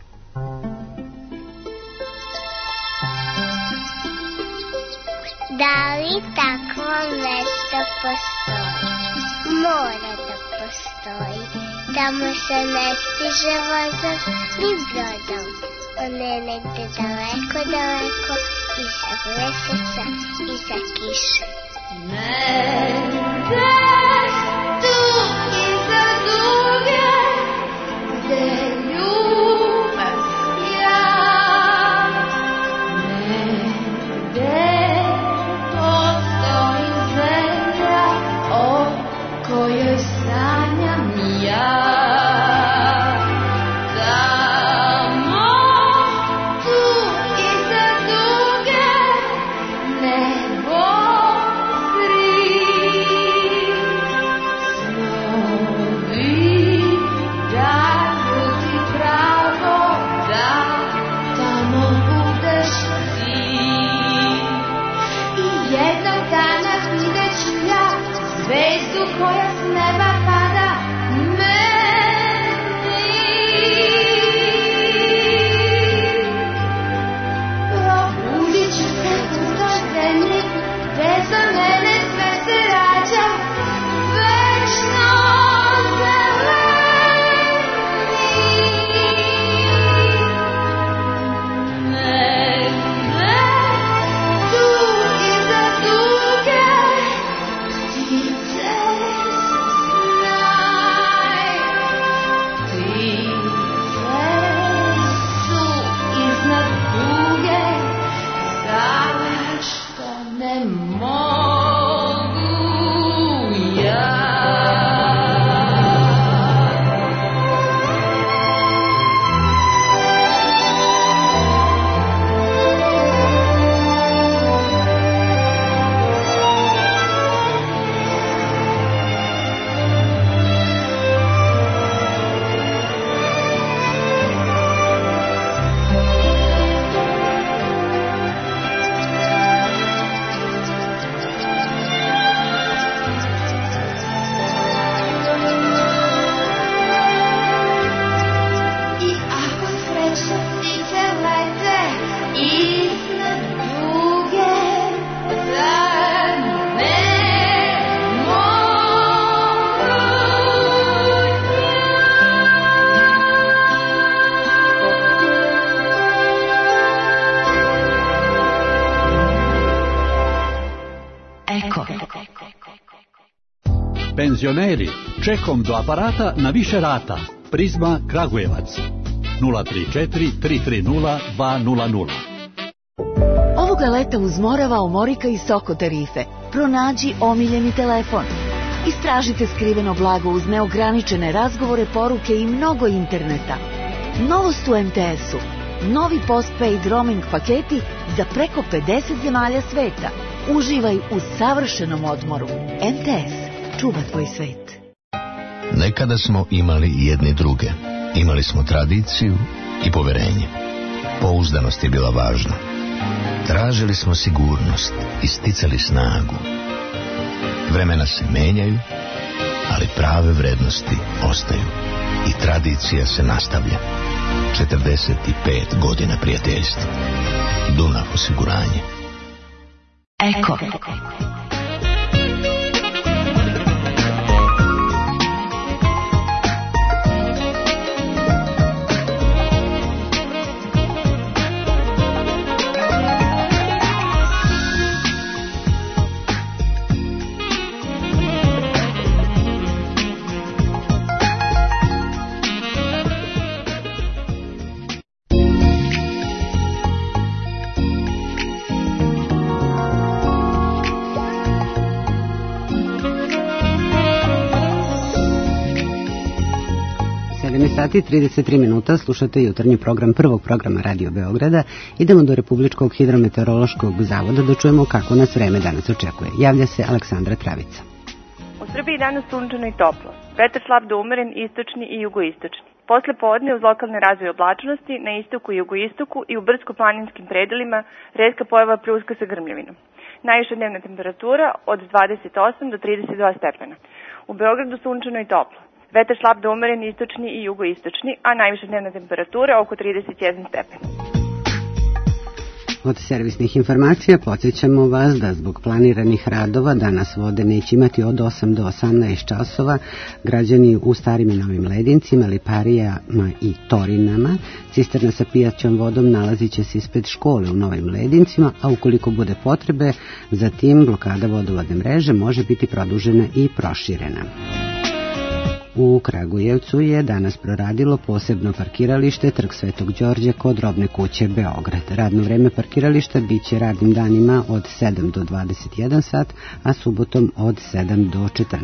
Da li takvo nešto postoji? Mora da postoji. Tamo se ne stiže vozom ni brodom. On je negde daleko, daleko, iza meseca, iza kiše. Negde tu iza duge, gde ljubav sja. Negde postoji zemlja o kojoj sanjam ja. Nebo zri Eko. Penzioneri, čekom do aparata na više rata. Prizma Kragujevac 034 330 200. Ovoga leta uz Morava, Omorika i Soko tarife. Pronađi omiljeni telefon. Istražite skriveno blago uz neograničene razgovore, poruke i mnogo interneta. Novost u MTS-u. Novi postpaid roaming paketi za preko 50 zemalja sveta. Uživaj u savršenom odmoru. MTS. Čuva tvoj svet. Nekada smo imali jedni druge. Imali smo tradiciju i poverenje. Pouzdanost je bila važna. Tražili smo sigurnost i sticali snagu. Vremena se menjaju, ali prave vrednosti ostaju. I tradicija se nastavlja. 45 godina prijateljstva. Dunav osiguranje. Eko. Sati 33 minuta, slušate jutarnji program prvog programa Radio Beograda. Idemo do Republičkog hidrometeorološkog zavoda da čujemo kako nas vreme danas očekuje. Javlja se Aleksandra Travica. U Srbiji danas sunčano i toplo. Vetar slab do umeren, istočni i jugoistočni. Posle podne uz lokalne razvoje oblačnosti na istoku i jugoistoku i u brdsko-planinskim predelima retka pojava pljuska sa grmljavinom. Najviša dnevna temperatura od 28 do 32 stepena. U Beogradu sunčano i toplo. Vetar slab do umeren, istočni i jugoistočni, a najviša dnevna temperatura oko 31 stepen. Od servisnih informacija podsjećamo vas da zbog planiranih radova danas vode neće imati od 8 do 18 časova. Građani u starim i novim Ledincima, Liparijama i Torinama. Cisterna sa pijaćom vodom nalazit će se ispred škole u Novim Ledincima, a ukoliko bude potrebe, zatim blokada vodovodne mreže može biti produžena i proširena. U Kragujevcu je danas proradilo posebno parkiralište Trg Svetog Đorđa kod Robne kuće Beograd. Radno vreme parkirališta biće radnim danima od 7 do 21 sat, a subotom od 7 do 14.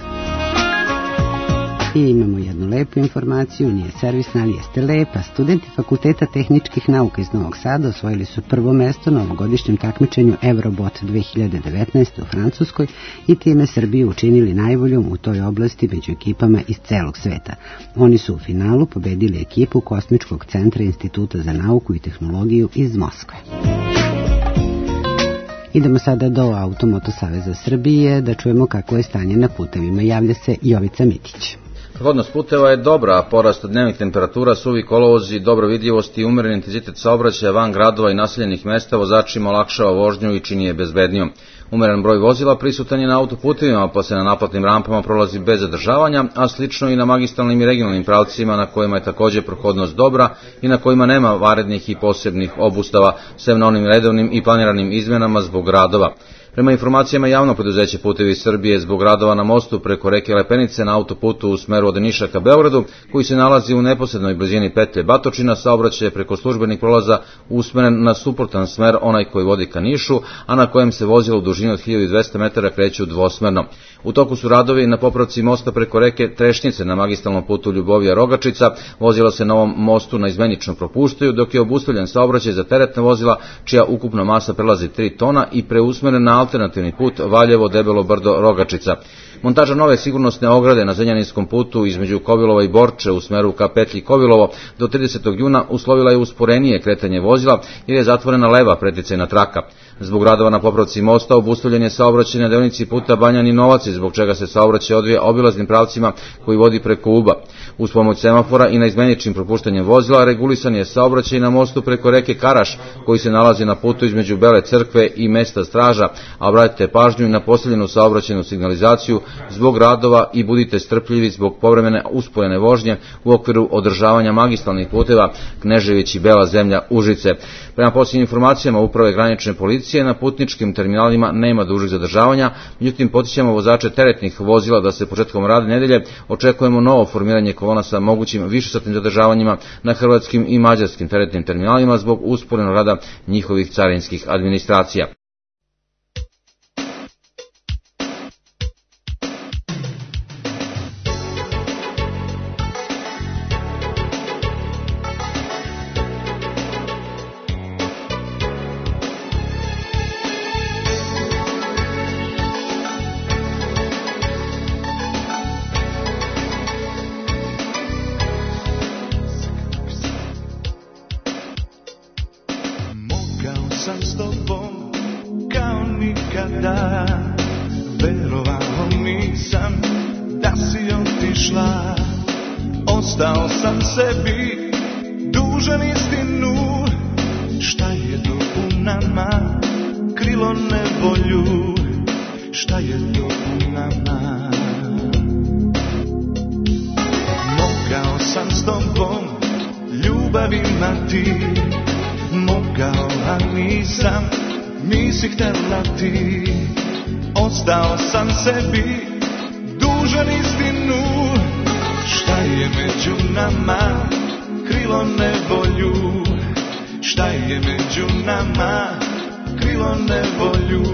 I imamo jednu lepu informaciju, nije servisna, ali jeste lepa. Studenti Fakulteta tehničkih nauka iz Novog Sada osvojili su prvo mesto na ovogodišnjem takmičenju Eurobot 2019 u Francuskoj i time Srbiju učinili najboljom u toj oblasti među ekipama iz celog sveta. Oni su u finalu pobedili ekipu Kosmičkog centra Instituta za nauku i tehnologiju iz Moskve. Idemo sada do Automoto Saveza Srbije da čujemo kako je stanje na putevima. Javlja se Jovica Mitić. Prohodnost puteva je dobra, a porast dnevnih temperatura, suvi kolovozi, dobra vidljivost i umeren intenzitet saobraćaja van gradova i naseljenih mesta vozačima olakšava vožnju i čini je bezbednijom. Umeren broj vozila prisutan je na autoputevima, pa se na naplatnim rampama prolazi bez zadržavanja, a slično i na magistralnim i regionalnim pravcima na kojima je također prohodnost dobra i na kojima nema vanrednih i posebnih obustava, sem na onim redovnim i planiranim izmenama zbog radova. Prema informacijama javno preduzeće Putevi Srbije zbog radova na mostu preko reke Lepenice na autoputu u smeru od Niša ka Beogradu, koji se nalazi u neposrednoj blizini petlje Batočina, saobraćaj preko službenih prolaza usmeren na suprotan smer, onaj koji vodi ka Nišu, a na kojem se vozilo u dužini od 1200 metara kreću dvosmerno. U toku su radovi na popravci mosta preko reke Trešnjice na magistralnom putu Ljubovija-Rogačica, vozila se na ovom mostu naizmenično propuštaju, dok je obustavljen saobraćaj za teretne vozila, čija ukupna masa prelazi 3 tona i preusmeren na alternativni put Valjevo-Debelo Brdo-Rogačica. Montaža nove sigurnosne ograde na Zrenjaninskom putu između Kovilova i Borče u smeru ka petlji Kovilovo do 30. juna uslovila je usporenije kretanje vozila jer je zatvorena leva preticajna traka. Zbog radova na popravci mosta obustavljen je saobraćaj na deonici puta Banjani-Novaci, zbog čega se saobraćaj odvija obilaznim pravcima koji vodi preko Uba. Uz pomoć semafora i na izmeničnim propuštanjem vozila regulisan je saobraćaj na mostu preko reke Karaš, koji se nalazi na putu između Bele crkve i mesta Straža, a obratite pažnju na postavljenu saobraćajnu signalizaciju zbog radova i budite strpljivi zbog povremene usporene vožnje u okviru održavanja magistralnih puteva Knežević i Bela Zemlja Užice. Prema posljednjim informacijama Uprave granične policije, na putničkim terminalima nema dužih zadržavanja, međutim potičemo vozače teretnih vozila da se početkom radne nedelje očekujemo novo formiranje kolona sa mogućim višesatnim zadržavanjima na hrvatskim i mađarskim teretnim terminalima zbog usporenog rada njihovih carinskih administracija. Ostao sam sebi dužan istinu, šta je to u nama krilo nevolju, šta je to u nama. Mogao sam s tobom ljubav imati, mogao, a nisam, nisi htjela ti. Ostao sam sebi dužan istinu, šta je među nama krilo nevolju, šta je među nama krilo nevolju.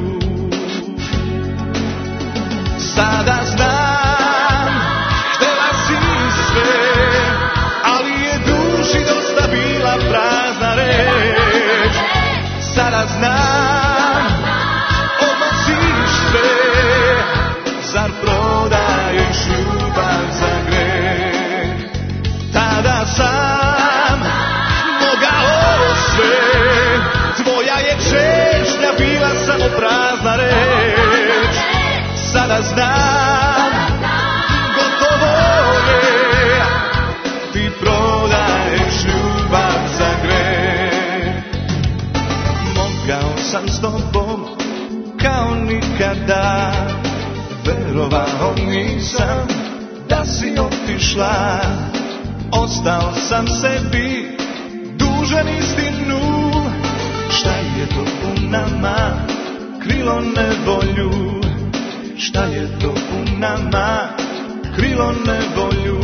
Sada znam, htjela si sve, ali je duši dosta bila prazna reč. Sada znam, odnosiš sve, zar prodaješ ljubav za greh? Tada sam mogao sve, tvoja je češnja bila samo prazna reč. Sada znam, gotovo je, ti prodaješ ljubav za greh. Mogao sam s tobom kao nikada, verovao nisam da si otišla. Ostao sam sebi dužan istinu, šta je to u nama krilo nevolju, šta je to u nama krilo nevolju.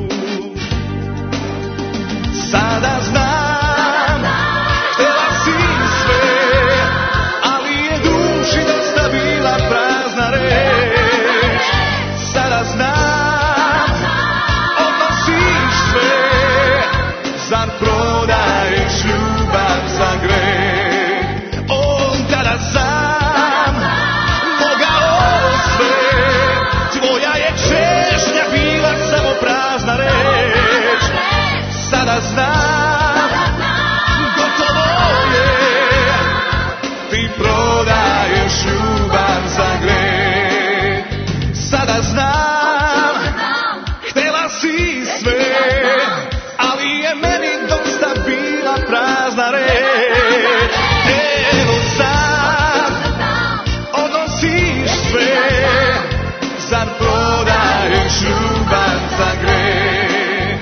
Sada znam, htjela si sve, ali je duši dosta bila prazna reč. Sada znam, odnosiš sve, zar prodaješ ljubav za greh? Tada sam mogao sve, tvoja je češnja bila samo prazna reč. Sada znam, gotovo je, ti prodaješ ljubav za greh. Sada znam, htjela si sve, ali je meni dosta bila prazna reč. Evo sad, odnosiš sve, zar prodaješ ljubav za greh?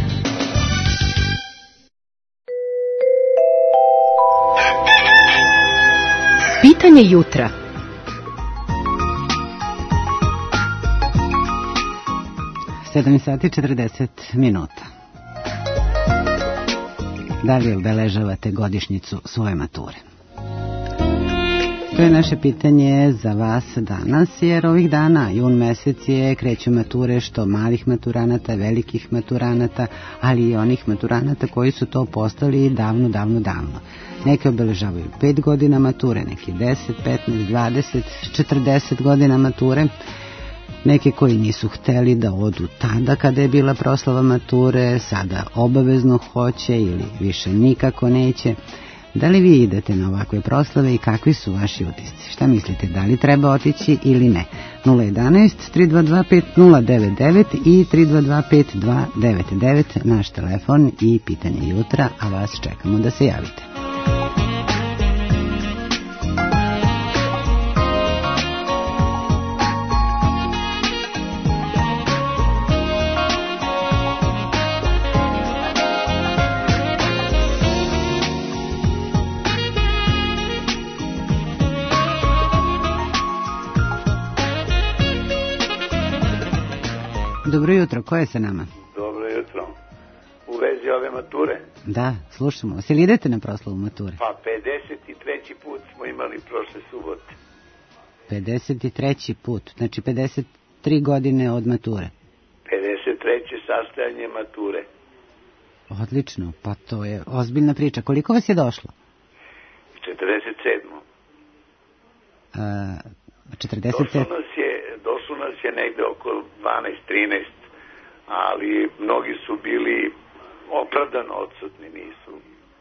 Pitanje jutra. Sati 40 minuta. Da li obeležavate godišnjicu svoje mature? To je naše pitanje za vas danas, jer ovih dana, jun mesec je, kreću mature što malih maturanata, velikih maturanata, ali i onih maturanata koji su to postali davno. Neki obeležavaju 5 godina mature, neki 10, 15, 20, 40 godina mature. Neke koji nisu hteli da odu tada kada je bila proslava mature, sada obavezno hoće ili više nikako neće. Da li vi idete na ovakve proslave i kakvi su vaši utisci? Šta mislite, da li treba otići ili ne? 011 322 5099 i 322 5299 naš telefon i pitanje jutra, a vas čekamo da se javite. Dobro jutro, ko je sa nama? Dobro jutro. U vezi ove mature? Da, slušamo. Se li idete na proslavu mature? Pa 53. put smo imali prošle subote. 53. put, znači 53 godine od mature. 53. sastajanje mature. Odlično, pa to je ozbiljna priča. Koliko vas je došlo? 47. 47. Došlo nas je negde oko 12-13, ali mnogi su bili opravdano odsutni, nisu.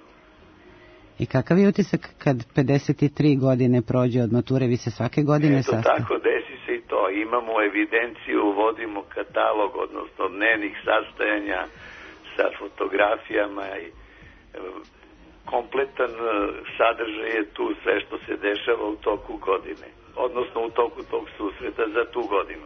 I kakav je utisak kad 53 godine prođe od mature, vi se svake godine sastavite? Tako, desi se i to. Imamo evidenciju, vodimo katalog, odnosno dnevnih sastajanja sa fotografijama i kompletan sadržaj je tu sve što se dešava u toku godine, odnosno u toku tog susreta za tu godinu.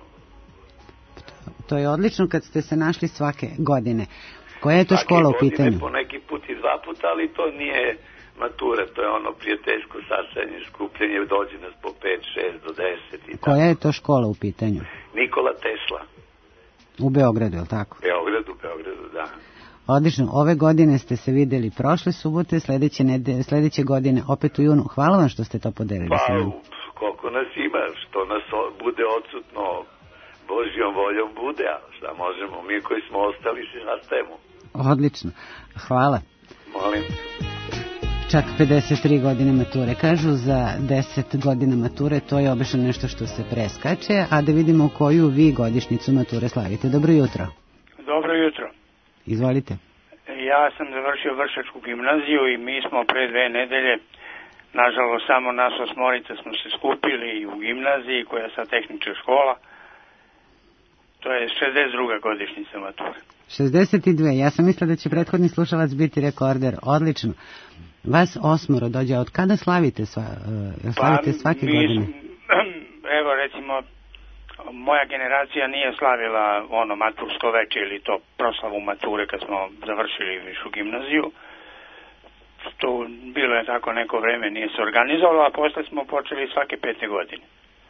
To je odlično kad ste se našli svake godine. Koja je to škola u pitanju? Po neki put i 2 puta, ali to nije matura, to je ono prijateljsko sastajanje, skupljenje, dođe nas po 5, 6 do 10 i tako. Koja je to škola u pitanju? Nikola Tesla. U Beogradu, je li tako? Beogradu, da. Odlično, ove godine ste se videli prošle subote, sledeće godine opet u junu. Hvala vam što ste to podelili sa nama. Koliko nas ima, što nas bude odsutno, Božjom voljom bude, a šta možemo, mi koji smo ostali se nastajemo. Odlično, hvala. Molim. Čak 53 godine mature. Kažu za 10 godina mature to je obično nešto što se preskače, a da vidimo koju vi godišnjicu mature slavite. Dobro jutro. Dobro jutro. Izvolite. Ja sam završio Vršačku gimnaziju i mi smo pre 2 nedelje, nažalost samo nas 8 smo se skupili u gimnaziji koja je sad tehnička škola. To je 62. godišnjica mature. 62. Ja sam mislila da će prethodni slušalac biti rekorder. Odlično. Vas 8 dođe. Od kada slavite svake godine? Evo recimo, moja generacija nije slavila ono matursko veče ili to proslavu mature kad smo završili višu gimnaziju. To bilo je tako neko vreme, nije se organizovalo, a posle smo počeli svake 5. godine.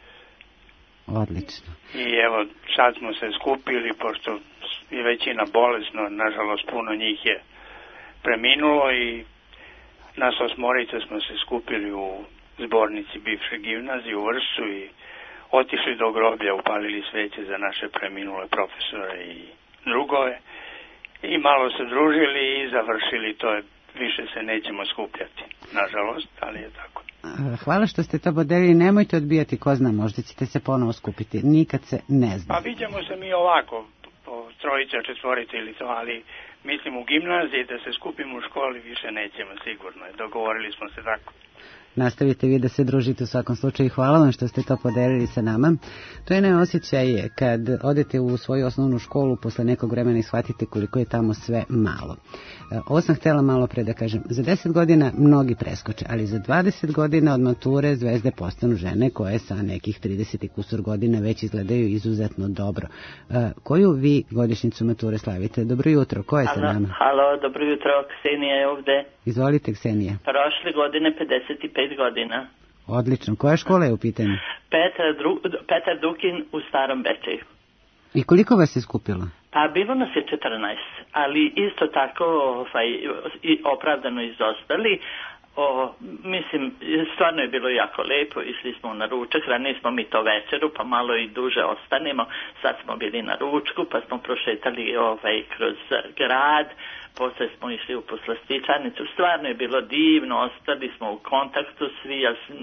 Odlično. I evo, sad smo se skupili, pošto je većina bolesno, nažalost puno njih je preminulo i nas 8 smo se skupili u zbornici bivše gimnazije u Vršcu i otišli do groblja, upalili sveće za naše preminule profesore i drugove i malo se družili i završili, to je, više se nećemo skupljati, nažalost, ali je tako. Hvala što ste to podelili, nemojte odbijati, ko zna, možda ćete se ponovo skupiti, nikad se ne zna. Pa vidimo se mi ovako, po 3, 4 ili to, ali mislim u gimnaziji da se skupimo u školi više nećemo, sigurno, dogovorili smo se tako. Nastavite vi da se družite u svakom slučaju. Hvala vam što ste to podelili sa nama. To je neosjećaj kad odete u svoju osnovnu školu posle nekog vremena i shvatite koliko je tamo sve malo. Ovo sam htjela malo pre da kažem. Za 10 godina mnogi preskoče, ali za 20 godina od mature zvezde postanu žene koje sa nekih 30 i kusur godina već izgledaju izuzetno dobro. Koju vi godišnjicu mature slavite? Dobro jutro, ko je sa nama? Halo, dobro jutro, Ksenija je ovde. Izvolite, Ksenija. Prošle godine 55 godina. Odlično. Koja škola je u pitanju? Petar Dukin u Starom Bečeju. I koliko vas je skupilo? Pa bilo nas je 14, ali isto tako opravdano izostali. Mislim, stvarno je bilo jako lepo, išli smo na ručak, ranije smo mi to večeru, pa malo i duže ostanemo, sad smo bili na ručku, pa smo prošetali kroz grad, posle smo išli u poslastičarnicu, stvarno je bilo divno, ostali smo u kontaktu svi,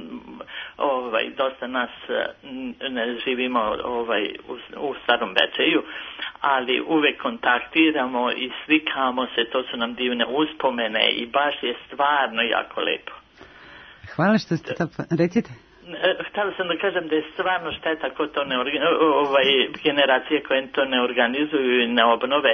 dosta nas ne živimo u Starom Bečeju, ali uvek kontaktiramo i slikamo se, to su nam divne uspomene i baš je stvarno jako lepo. Hvala što ste to... Recite. Htjela sam da kažem da je stvarno šteta ko to ne generacije koje to ne organizuju i ne obnove,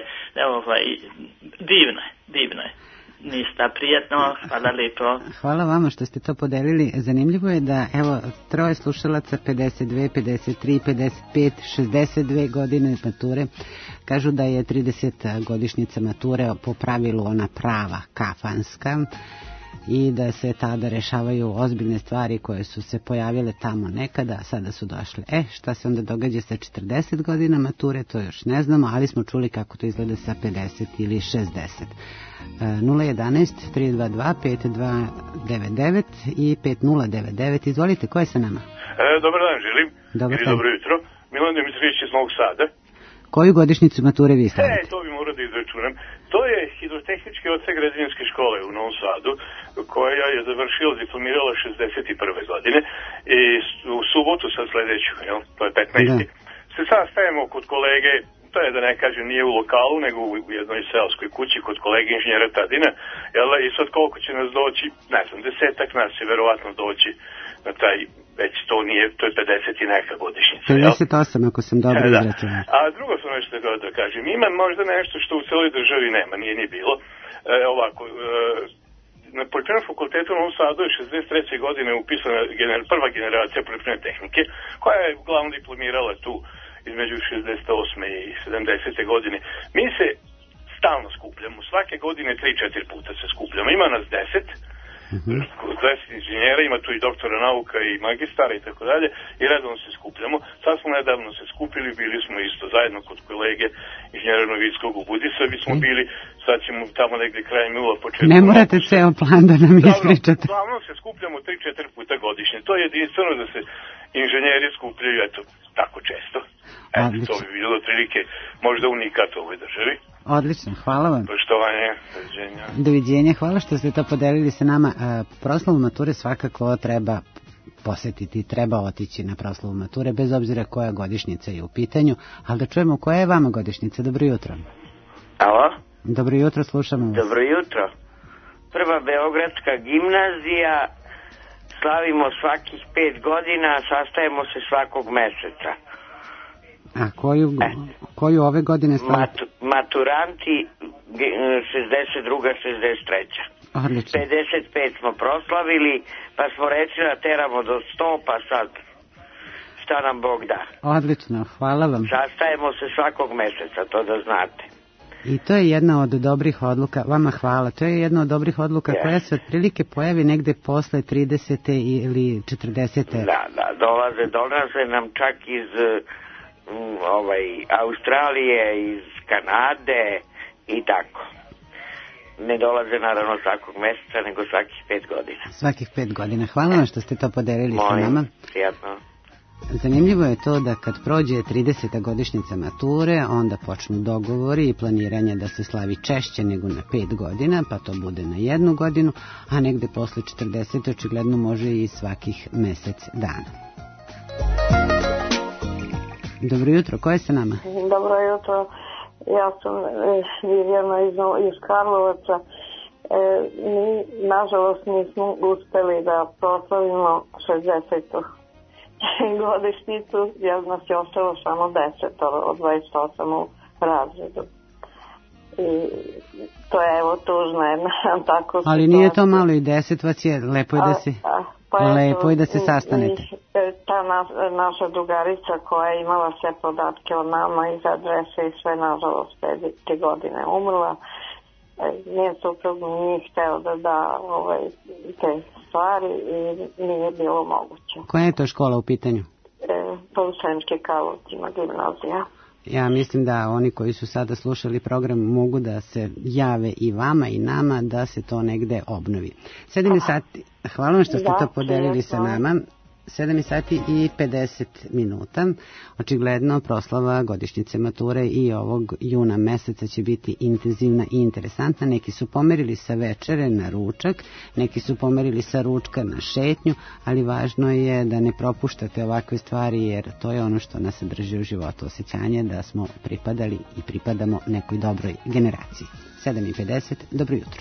divno je. Ništa, prijetno, hvala lijepo. Hvala vama što ste to podelili. Zanimljivo je da, evo, 3 slušalaca, 52, 53, 55, 62 godine mature, kažu da je 30 godišnjica mature po pravilu ona prava, kafanska, i da se tada rešavaju ozbiljne stvari koje su se pojavile tamo nekada, a sada su došle. Šta se onda događa sa 40 godina mature, to još ne znamo, ali smo čuli kako to izgleda sa 50 ili 60. 011 322 5299 i 5099. Izvolite, ko je sa nama? Dobar dan, želim. Dobro jutro. Milan Dimitrijević iz Novog Sada. Koju godišnicu mature vi stavite? To bi morao da izračunam. To je hidrotehnički odsek građevinske škole u Novom Sadu, koja je završila, diplomirala 61. godine i u subotu sad sledeću, to je 15. Se sastajemo kod kolege, to je da ne kažem nije u lokalu, nego u jednoj seoskoj kući kod kolege inženjera Tadina, i sad koliko će nas doći, ne znam, 10 nas će verovatno doći na taj, već to je 50 i neka godišnjica. 58, ako sam dobro izračunao. A drugo sam nešto da kažem, ima možda nešto što u celoj državi nema, nije ni bilo. Ovako, na Poljoprivrednom fakultetu u Novom Sadu je 63. godine upisana prva generacija poljoprivredne tehnike, koja je uglavnom diplomirala tu između 68. i 70. godine. Mi se stalno skupljamo, svake godine 3-4 puta se skupljamo, ima nas 10, 10 inženjera, ima tu i doktora nauka i magistara i tako dalje, i redovno se skupljamo. Sad smo nedavno se skupili, bili smo isto zajedno kod kolege inženjera Novickog u Budisavi smo bili, sad ćemo tamo negde krajem jula početkom. Ne morate ceo plan da nam ispričate. Uglavnom se skupljamo 3-4 puta godišnje, to je jedinstveno da se inženjeri skupljaju, tako često. To bi bilo otprilike možda unikat u ovoj državi. Odlično, hvala vam. Poštovanje, doviđenja. Doviđenja, hvala što ste to podelili sa nama. Proslavu mature svakako treba posetiti, treba otići na proslavu mature, bez obzira koja godišnjica je u pitanju, ali da čujemo koja je vama godišnjica. Dobro jutro. Alo? Dobro jutro, slušamo vas. Dobro jutro. Prva Beogradska gimnazija, slavimo svakih 5 godina, sastajemo se svakog meseca. A koju ove godine slavite? Maturanti 62. 63. Odlično. 55 smo proslavili, pa smo reći da teramo do 100, pa sad šta nam Bog da. Odlično, hvala vam. Sastajemo se svakog meseca, to da znate. I to je jedna od dobrih odluka, vama hvala, to je jedna od dobrih odluka koja se otprilike pojavi negde posle 30. ili 40. Da, dolaze nam čak iz Australije, iz Kanade i tako. Ne dolaze naravno svakog meseca, nego svakih 5 godina. Svakih 5 godina. Hvala vam što ste to podelili sa nama. Prijatno. Zanimljivo je to da kad prođe 30. godišnjica mature, onda počnu dogovori i planiranje da se slavi češće nego na 5 godina, pa to bude na 1 godinu, a negde posle 40. očigledno može i svakih mesec dana. Dobro jutro, ko je sa nama? Dobro jutro, ja sam Viljana iz Karlovaca. Mi, nažalost, nismo uspeli da proslavimo 60. godišnjicu, jer nas je ostalo samo 10 od 28 u razredu. I to je tužno jedna tako situacija. Ali nije to malo i 10 vas je, lepo je da se sastanete. Ta naša drugarica koja je imala sve podatke o nama iz adrese i sve, nažalost, te godine umrla. Njen suprug nije hteo da da te stvari i nije bilo moguće. Koja je to škola u pitanju? Sremske Karlovcima gimnazija. Ja mislim da oni koji su sada slušali program mogu da se jave i vama i nama da se to negde obnovi. 7 sati, hvala vam što ste to podelili sa nama. 7 sati i 50 minuta. Očigledno proslava godišnjice mature i ovog juna meseca će biti intenzivna i interesantna. Neki su pomerili sa večere na ručak, neki su pomerili sa ručka na šetnju, ali važno je da ne propuštate ovakve stvari, jer to je ono što nas drži u životu, osjećanje da smo pripadali i pripadamo nekoj dobroj generaciji. 7:50, dobro jutro.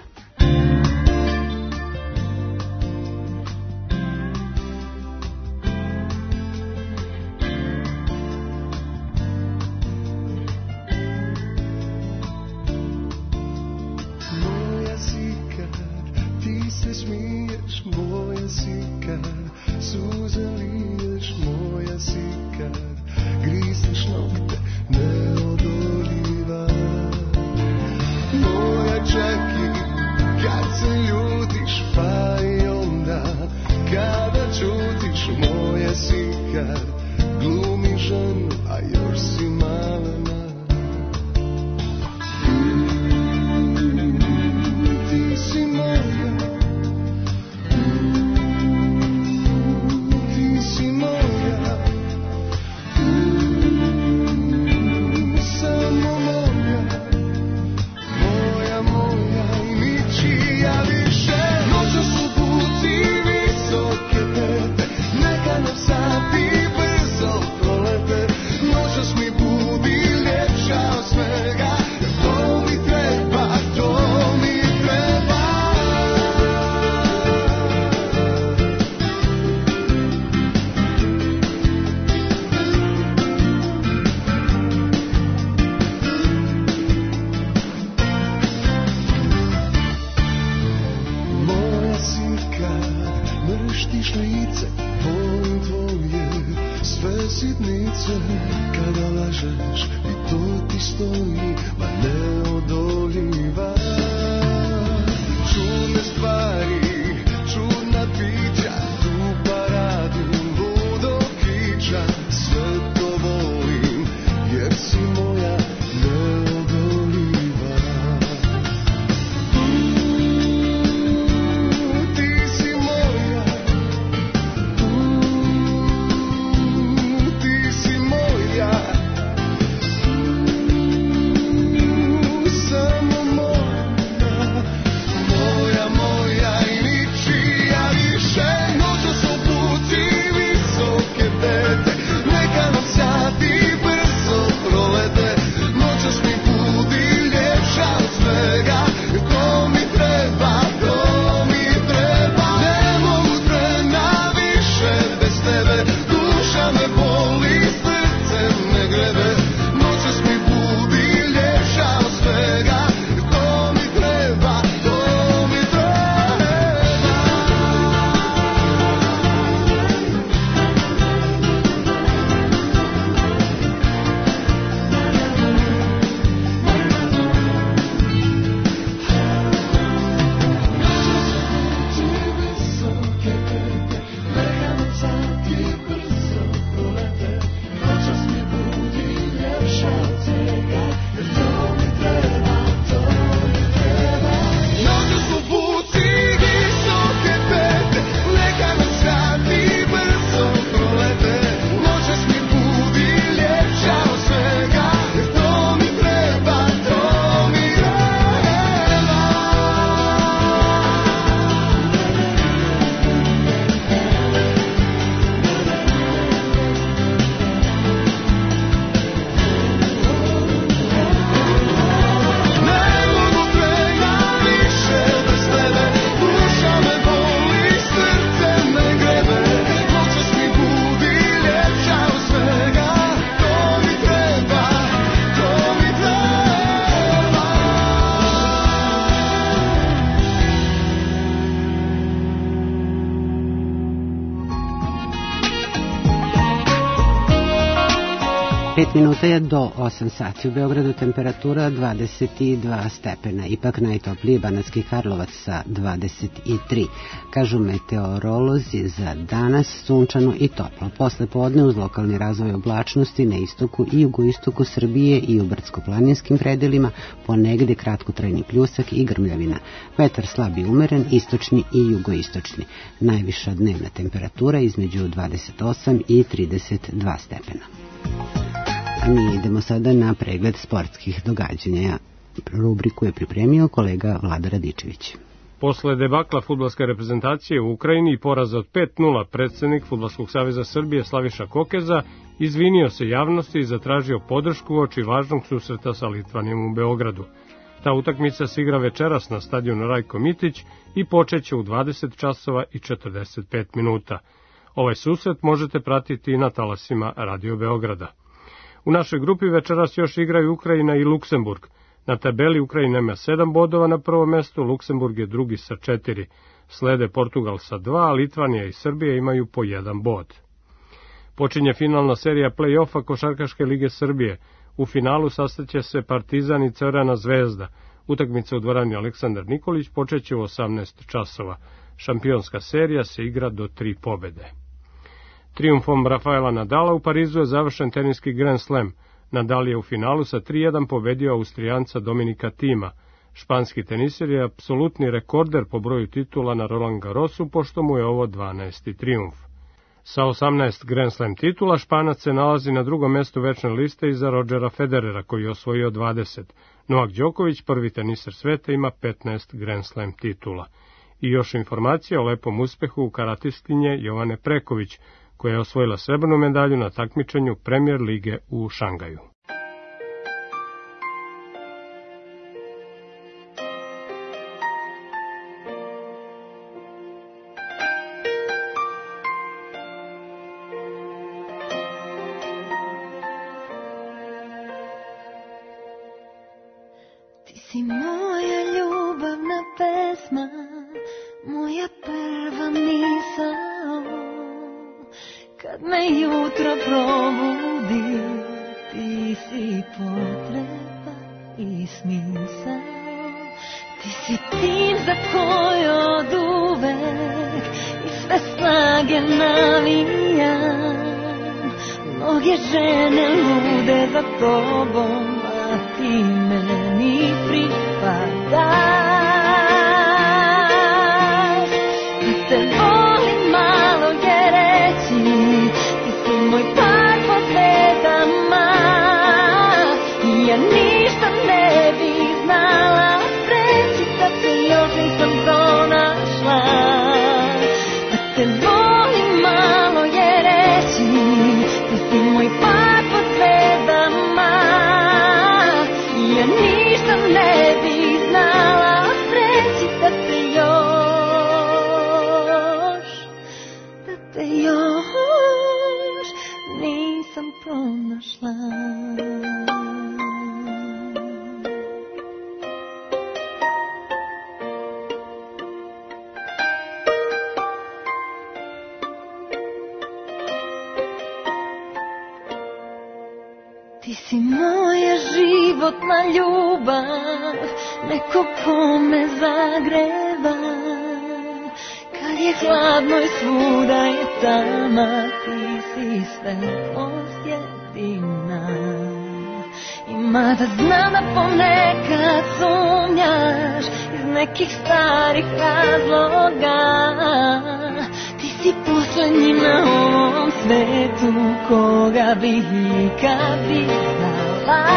Moja čaki lice kada lažeš i to ti stoji, ma neodoljiva. Čudne stvari, čudna bića, tu paradu ludo kiča. Sve to volim jer si moja neodoljiva. Ti si moja, ti si moja, samo moja, moja, moja i ničija više. Noćas u puti visoke tete, neka nam sati brzo prolete. Noćas mi budi ljepša od svega, to mi treba, to mi treba. Ne mogu trena više bez tebe, duša me boli, srce me grebe. Noćas mi budi ljepša od svega, to mi treba, to mi treba. 5 minuta je do 8 sati. U Beogradu temperatura 22 stepena. Ipak najtopliji Banatski Karlovac sa 23. Kažu meteorolozi za danas sunčano i toplo. Posle podne uz lokalni razvoj oblačnosti na istoku i jugoistoku Srbije i u brdsko-planinskim predelima ponegde kratkotrajni pljusak i grmljavina. Vetar slab i umeren, istočni i jugoistočni. Najviša dnevna temperatura između 28 i 32 stepena. Mi idemo sada na pregled sportskih događanja. Rubriku je pripremio kolega Vlada Radičević. Posle debakla fudbalske reprezentacije u Ukrajini i poraza od 5-0, predsednik Fudbalskog saveza Srbije Slaviša Kokeza izvinio se javnosti i zatražio podršku uoči važnog susreta sa Litvanijom u Beogradu. Ta utakmica se igra večeras na stadionu Rajko Mitić i počeće u 20 časova i 45 minuta. Ovaj susret možete pratiti i na talasima Radio Beograda. U našoj grupi večeras još igraju Ukrajina i Luksemburg. Na tabeli Ukrajina ima 7 bodova na prvom mestu, Luksemburg je drugi sa 4. Slede Portugal sa 2, a Litvanija i Srbija imaju po 1 bod. Počinje finalna serija play-offa Košarkaške lige Srbije. U finalu sastaće se Partizan i Crvena zvezda. Utakmica u dvorani Aleksandar Nikolić počeće u 18 časova. Šampionska serija se igra do 3 pobede. Trijumfom Rafaela Nadala u Parizu je završen teniski Grand Slam. Nadal je u finalu sa 3-1 pobedio Austrijanca Dominika Tima. Španski teniser je apsolutni rekorder po broju titula na Roland Garrosu, pošto mu je ovo 12. trijumf. Sa 18 Grand Slam titula, Španac se nalazi na drugom mestu večne liste iza Rodgera Federera, koji je osvojio 20. Novak Đoković, prvi teniser sveta, ima 15 Grand Slam titula. I još informacija o lepom uspehu u karatistkinje Jovane Preković, koja je osvojila srebrnu medalju na takmičenju Premier lige u Šangaju. Ti si moja ljubavna pesma, moja prva misao. Kad me jutro probudi, volim ja. Mnoge žene lude za tobom, a ti meni pripadaš. Da te volim malo je reći, ti si moj par po svetama. I ja ništa ne bih znala preći da te još nisam pronašla. Da te volim malo je reći, ti si moj par po svetama. I ja ništa ne bih znala preći da te još nisam pronašla. Ti si moja životna ljubav, neko ko me zagreva. Kad je hladno i svuda je tama, ti si svetlost jedina. I mada znam da ponekad sumnjaš iz nekih starih razloga, ti si poslednji na ovom svetu koga bih ikad videla.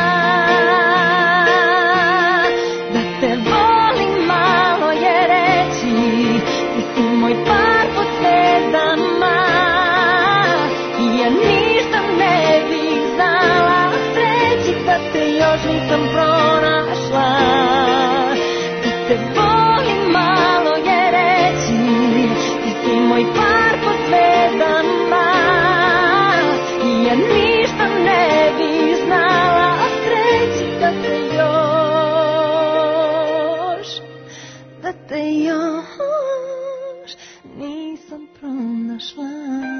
Da te volim malo je reći, ti si moj par po svetama. I ja ništa ne bih znala preći da te još nisam pronašla. Da te volim malo je reći, ti si moj par po svetama. I ja ništa ne bih znala preći da te još nisam pronašla.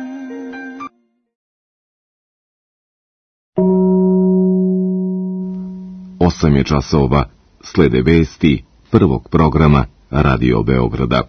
8 je časova, slede vesti prvog programa Radio Beograda.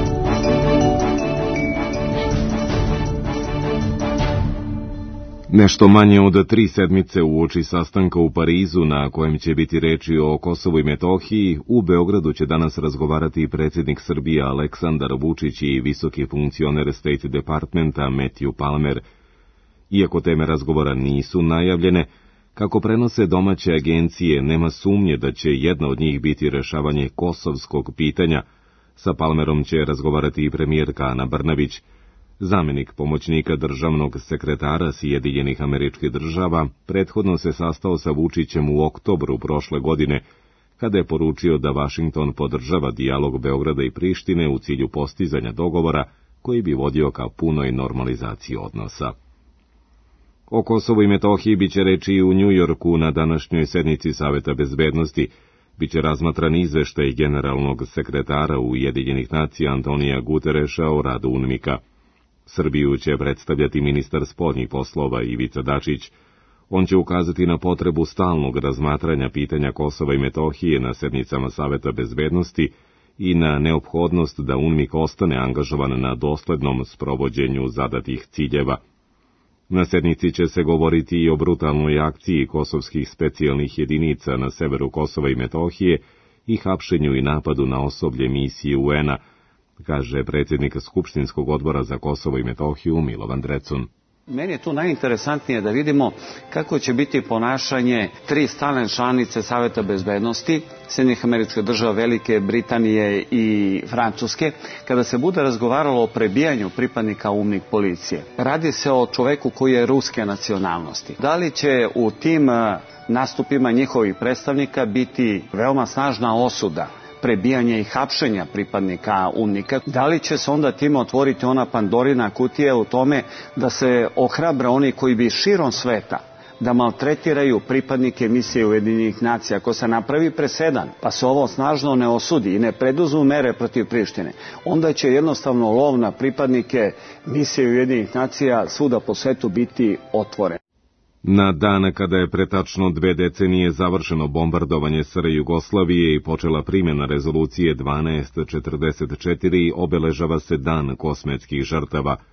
Nešto manje od 3 sedmice uoči sastanka u Parizu na kojem će biti reči o Kosovu i Metohiji, u Beogradu će danas razgovarati predsjednik Srbije Aleksandar Vučić i visoki funkcioner State Departmenta Matthew Palmer. Iako teme razgovora nisu najavljene, kako prenose domaće agencije, nema sumnje da će jedna od njih biti rešavanje kosovskog pitanja. Sa Palmerom će razgovarati i premijerka Ana Brnabić. Zamenik pomoćnika državnog sekretara Sjedinjenih Američkih Država prethodno se sastao sa Vučićem u oktobru prošle godine, kada je poručio da Vašington podržava dijalog Beograda i Prištine u cilju postizanja dogovora koji bi vodio ka punoj normalizaciji odnosa. O Kosovu i Metohiji biće reči i u Njujorku na današnjoj sednici Saveta bezbednosti. Biće razmatran izveštaj generalnog sekretara Ujedinjenih nacija Antonija Gutereša o radu UNMIK-a. Srbiju će predstavljati ministar spoljnih poslova Ivica Dačić. On će ukazati na potrebu stalnog razmatranja pitanja Kosova i Metohije na sednicama Saveta bezbednosti i na neophodnost da UNMIK ostane angažovan na doslednom sprovođenju zadatih ciljeva. Na sednici će se govoriti i o brutalnoj akciji kosovskih specijalnih jedinica na severu Kosova i Metohije i hapšenju i napadu na osoblje misije UN-a, kaže predsjednik Skupštinskog odbora za Kosovo i Metohiju Milovan Drecun. Meni je tu najinteresantnije da vidimo kako će biti ponašanje 3 stalne članice Saveta bezbednosti, Sjedinjenih Američkih Država, Velike Britanije i Francuske, kada se bude razgovaralo o prebijanju pripadnika UNMIK policije. Radi se o čoveku koji je ruske nacionalnosti. Da li će u tim nastupima njihovih predstavnika biti veoma snažna osuda prebijanja i hapšenja pripadnika UNMIK-a? Da li će se onda time otvoriti ona Pandorina kutija u tome da se ohrabre oni koji bi širom sveta da maltretiraju pripadnike misije Ujedinjenih nacija? Ako se napravi presedan, pa se ovo snažno ne osudi i ne preduzmu mere protiv Prištine, onda će jednostavno lov na pripadnike misije Ujedinjenih nacija svuda po svetu biti otvoren. Na dan kada je pre tačno 2 decenije završeno bombardovanje SR Jugoslavije i počela primjena rezolucije 1244, obeležava se Dan kosmetskih žrtava.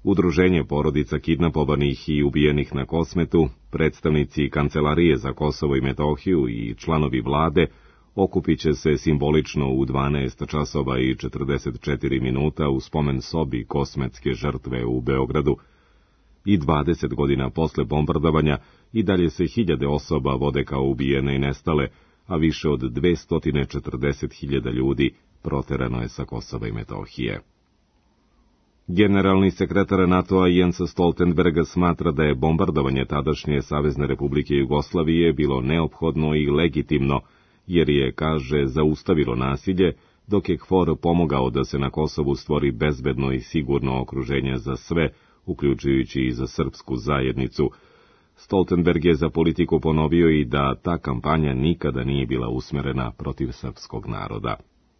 Udruženje porodica kidnapovanih i ubijenih na Kosmetu, predstavnici Kancelarije za Kosovo i Metohiju i članovi vlade okupit će se simbolično u 12 časova i 44 minuta u spomen sobi kosmetske žrtve u Beogradu. I 20 godina posle bombardovanja i dalje se hiljade osoba vode kao ubijene i nestale, a više od 240.000 ljudi proterano je sa Kosova i Metohije. Generalni sekretar NATO-a Jens Stoltenberg smatra da je bombardovanje tadašnje Savezne Republike Jugoslavije bilo neophodno i legitimno, jer je, kaže, zaustavilo nasilje, dok je KFOR pomogao da se na Kosovu stvori bezbedno i sigurno okruženje za sve, uključujući i za srpsku zajednicu. Stoltenberg je za Politiku ponovio i da ta kampanja nikada nije bila usmerena protiv srpskog naroda.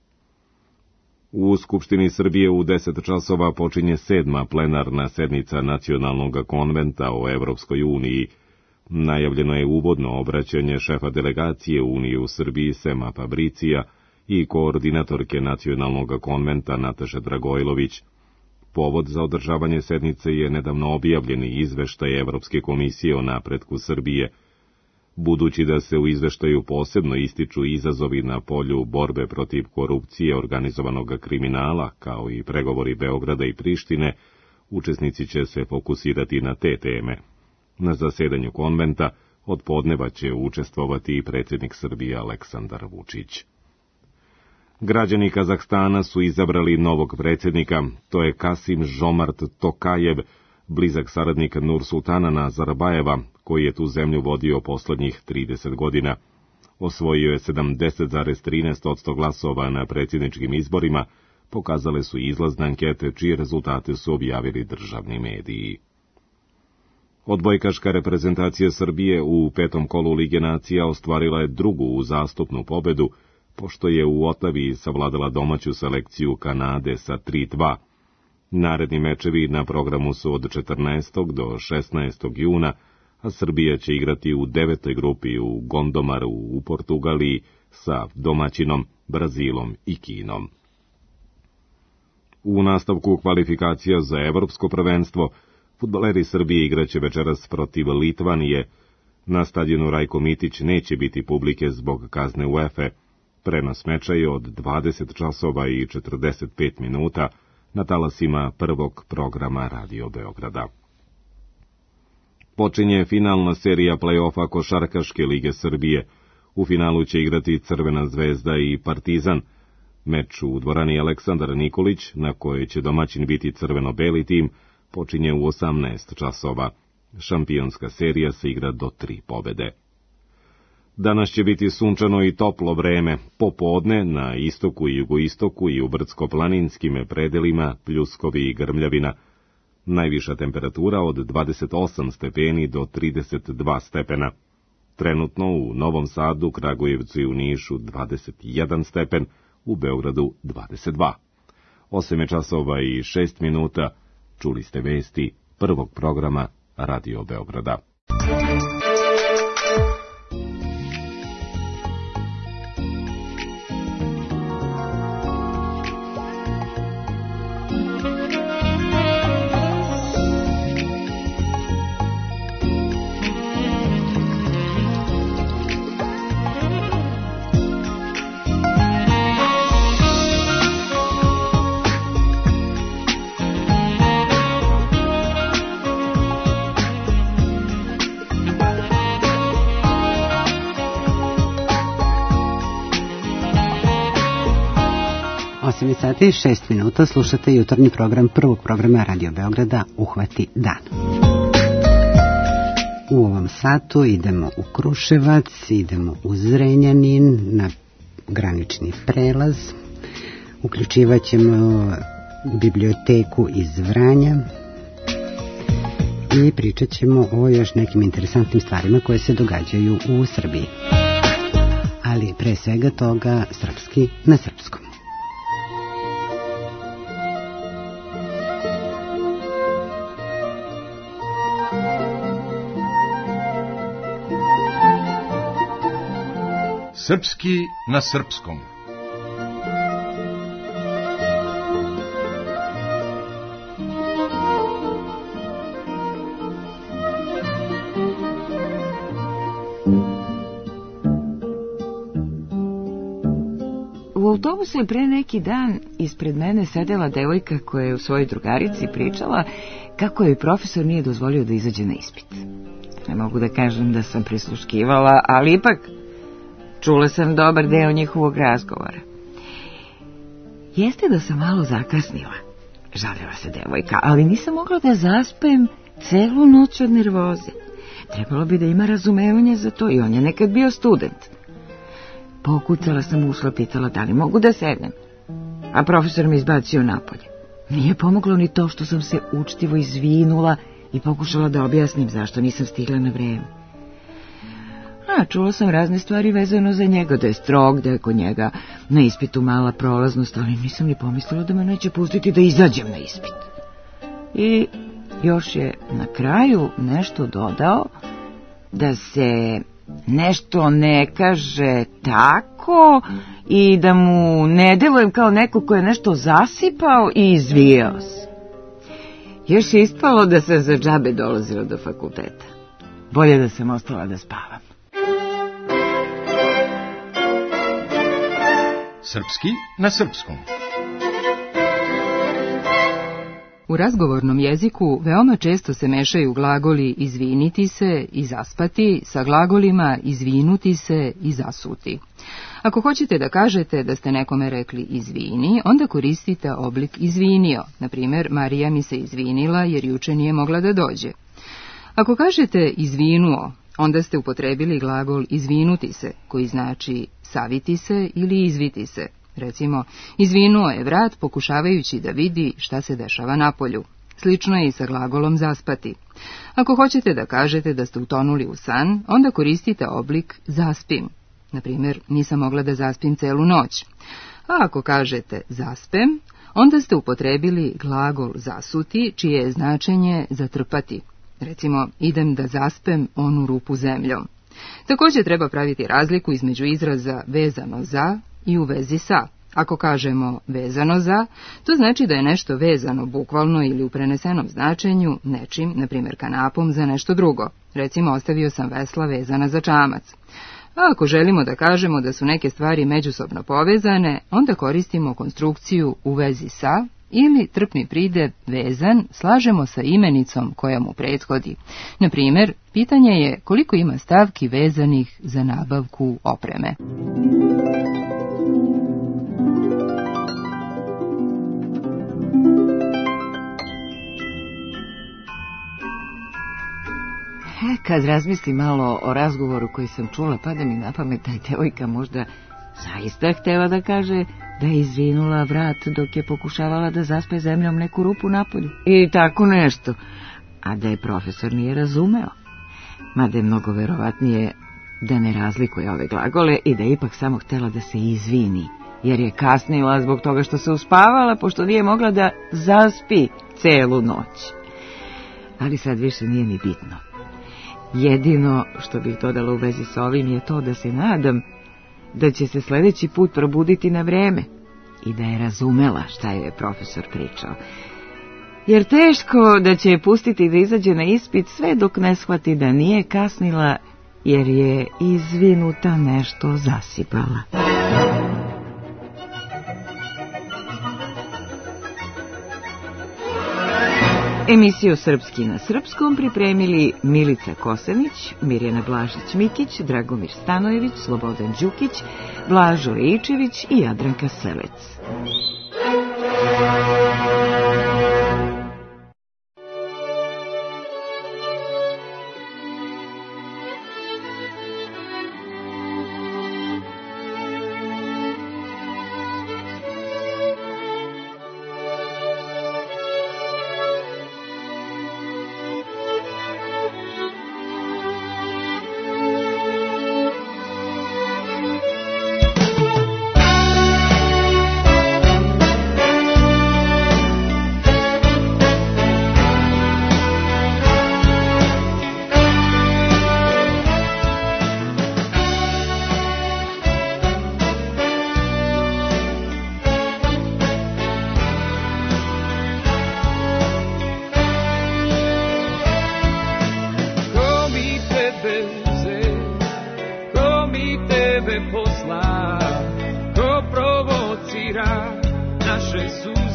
U Skupštini Srbije u 10 časova počinje 7. plenarna sednica Nacionalnog konventa o Evropskoj uniji. Najavljeno je uvodno obraćanje šefa delegacije Unije u Srbiji Sema Fabricija i koordinatorke Nacionalnog konventa Nataše Dragojlović. Povod za održavanje sednice je nedavno objavljeni izveštaj Evropske komisije o napretku Srbije. Budući da se u izveštaju posebno ističu izazovi na polju borbe protiv korupcije, organizovanog kriminala, kao i pregovori Beograda i Prištine, učesnici će se fokusirati na te teme. Na zasedanju konventa od podneva će učestvovati i predsjednik Srbije Aleksandar Vučić. Građani Kazahstana su izabrali novog predsjednika, to je Kasim Žomart Tokajev, blizak saradnik Nursultana Nazarbajeva, koji je tu zemlju vodio poslednjih 30 godina. Osvojio je 70,13% glasova na predsjedničkim izborima, pokazale su izlazne ankete, čije rezultate su objavili državni mediji. Odbojkaška reprezentacija Srbije u 5. kolu Lige nacija ostvarila je drugu uzastopnu pobedu, pošto je u Otavi savladala domaću selekciju Kanade sa 3:2. Naredni mečevi na programu su od 14. do 16. juna, a Srbija će igrati u 9. grupi u Gondomaru u Portugaliji sa domaćinom Brazilom i Kinom. U nastavku kvalifikacija za evropsko prvenstvo, fudbaleri Srbije igraće večeras protiv Litvanije. Na stadionu Rajko Mitić neće biti publike zbog kazne UEFA. Prenos meča je od 20 časova i 45 minuta na talasima prvog programa Radio Beograda. Počinje finalna serija play-offa Košarkaške lige Srbije. U finalu će igrati Crvena zvezda i Partizan. Meč u dvorani Aleksandar Nikolić, na kojoj će domaćin biti crveno-beli tim, počinje u 18 časova. Šampionska serija se igra do 3 pobede. Danas će biti sunčano i toplo vreme, popodne na istoku i jugoistoku i u brdsko-planinskim predelima pljuskovi i grmljavina. Najviša temperatura od 28 stepeni do 32 stepena. Trenutno u Novom Sadu, Kragujevcu i u Nišu 21 stepen, u Beogradu 22. 8 časova i 6 minuta, čuli ste vesti prvog programa Radio Beograda. Sati 6 minuta slušate jutarnji program prvog programa Radio Beograda Uhvati dan. U ovom satu idemo u Kruševac, idemo u Zrenjanin na granični prelaz, uključivaćemo biblioteku iz Vranja i pričat ćemo o još nekim interesantnim stvarima koje se događaju u Srbiji. Ali pre svega toga srpski na srpskom. Srpski na srpskom. autobusu je pre neki dan ispred mene sedela devojka koja je u svojoj drugarici pričala kako joj profesor nije dozvolio da izađe na ispit. Ne mogu da kažem da sam prisluškivala, ali ipak čula sam dobar deo njihovog razgovora. Jeste da sam malo zakasnila, žalila se devojka, ali nisam mogla da zaspem celu noć od nervoze. Trebalo bi da ima razumevanje za to i on je nekad bio student. Pokucala sam ušla, pitala da li mogu da sednem, a profesor me izbacio napolje. Nije pomoglo ni to što sam se učtivo izvinula i pokušala da objasnim zašto nisam stigla na vreme. Čula sam razne stvari vezano za njega, da je strog, da je kod njega na ispitu mala prolaznost, ali nisam ni pomislila da me neće pustiti da izađem na ispit. I još je na kraju nešto dodao, da se nešto ne kaže tako i da mu ne delujem kao neko ko je nešto zasipao i izvijao se. Još je ispalo da sam za džabe dolazila do fakulteta. Bolje da sam ostala da spavam. Srpski na srpskom. U razgovornom jeziku veoma često se mešaju glagoli izviniti se i zaspati sa glagolima izvinuti se i zasuti. Ako hoćete da kažete da ste nekome rekli izvini, onda koristite oblik izvinio. Na primjer, Marija mi se izvinila jer juče nije mogla da dođe. Ako kažete izvinuo, onda ste upotrebili glagol izvinuti se, koji znači saviti se ili izviti se. Recimo, izvinuo je vrat pokušavajući da vidi šta se dešava napolju. Slično je i sa glagolom zaspati. Ako hoćete da kažete da ste utonuli u san, onda koristite oblik zaspim. Na primjer, nisam mogla da zaspim celu noć. A ako kažete zaspem, onda ste upotrebili glagol zasuti, čije je značenje zatrpati. Recimo, idem da zaspem onu rupu zemljom. Također treba praviti razliku između izraza vezano za i u vezi sa. Ako kažemo vezano za, to znači da je nešto vezano bukvalno ili u prenesenom značenju nečim, na primjer kanapom, za nešto drugo. Recimo, ostavio sam vesla vezana za čamac. A ako želimo da kažemo da su neke stvari međusobno povezane, onda koristimo konstrukciju u vezi sa ili trpni pridev vezan slažemo sa imenicom koja mu prethodi. Na primjer, pitanje je koliko ima stavki vezanih za nabavku opreme. Kad razmislim malo o razgovoru koji sam čula, pada mi na pamet da je devojka možda zaista htjela da kaže da je izvinula vrat dok je pokušavala da zaspe zemljom neku rupu napolju. I tako nešto. A da je profesor nije razumeo. Mada je mnogo verovatnije da ne razlikuje ove glagole i da je ipak samo htjela da se izvini, jer je kasnila zbog toga što se uspavala, pošto nije mogla da zaspi celu noć. Ali sad više nije ni bitno. Jedino što bih dodala u vezi s ovim je to da se nadam da će se sljedeći put probuditi na vreme i da je razumela šta je profesor pričao. Jer teško da će je pustiti da izađe na ispit sve dok ne shvati da nije kasnila jer je izvinuta nešto zasipala. Emisiju Srpski na srpskom pripremili Milica Kosanić, Mirjana Blažić-Mikić, Dragomir Stanojević, Slobodan Đukić, Blažo Ričević i Jadranka Selec. Ko mi tebe posla, ko provo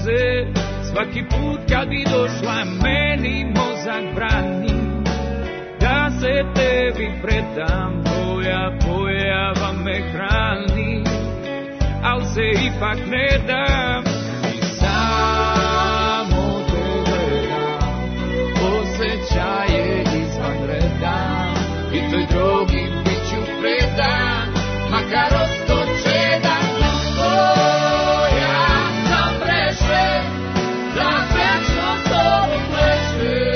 se, svaki put kad bi došla meni mozak brani da se tebi predam, tvoja pojava me hrani, al se ipak ne dam i samo te gledam, osjećaje izvan reda i toj drogi bit ću predan, makar ostoče da tvoja sam preše, da večno s tobom pleše.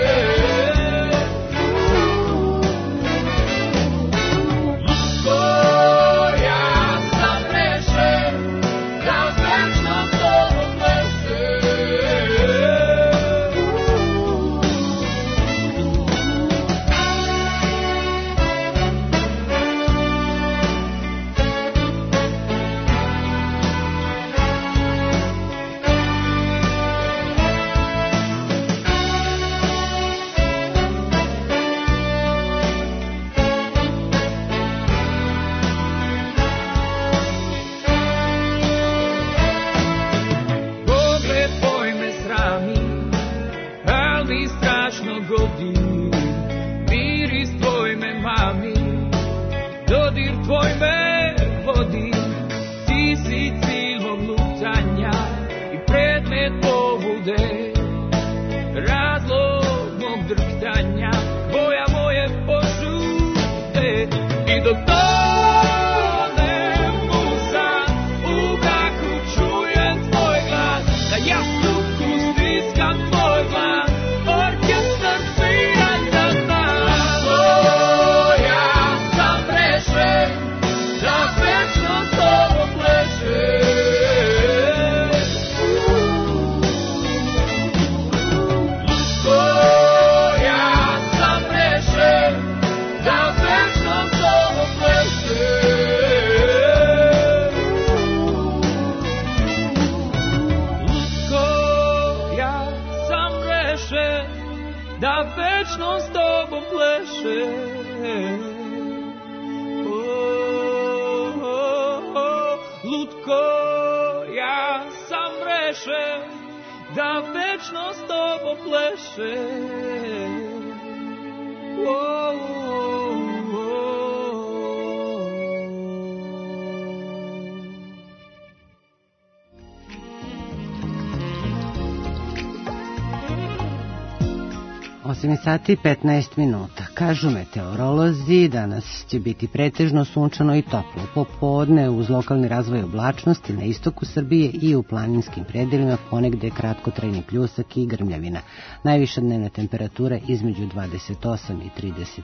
Sati 15 minuta. Kažu meteorolozi, danas će biti pretežno sunčano i toplo. Popodne uz lokalni razvoj oblačnosti na istoku Srbije i u planinskim predelima ponegde kratkotrajni pljusak i grmljavina. Najviša dnevna temperatura između 28 i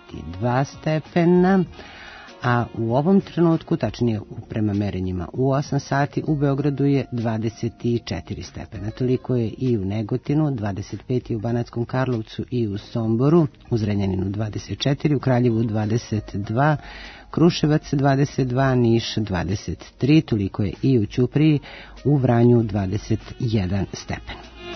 32 stepena. A u ovom trenutku, tačnije prema merenjima u 8 sati, u Beogradu je 24 stepena. Toliko je i u Negotinu, 25 u Banatskom Karlovcu i u Somboru, u Zrenjaninu 24, u Kraljevu 22, Kruševac 22, Niš 23, toliko je i u Ćupriji, u Vranju 21 stepen.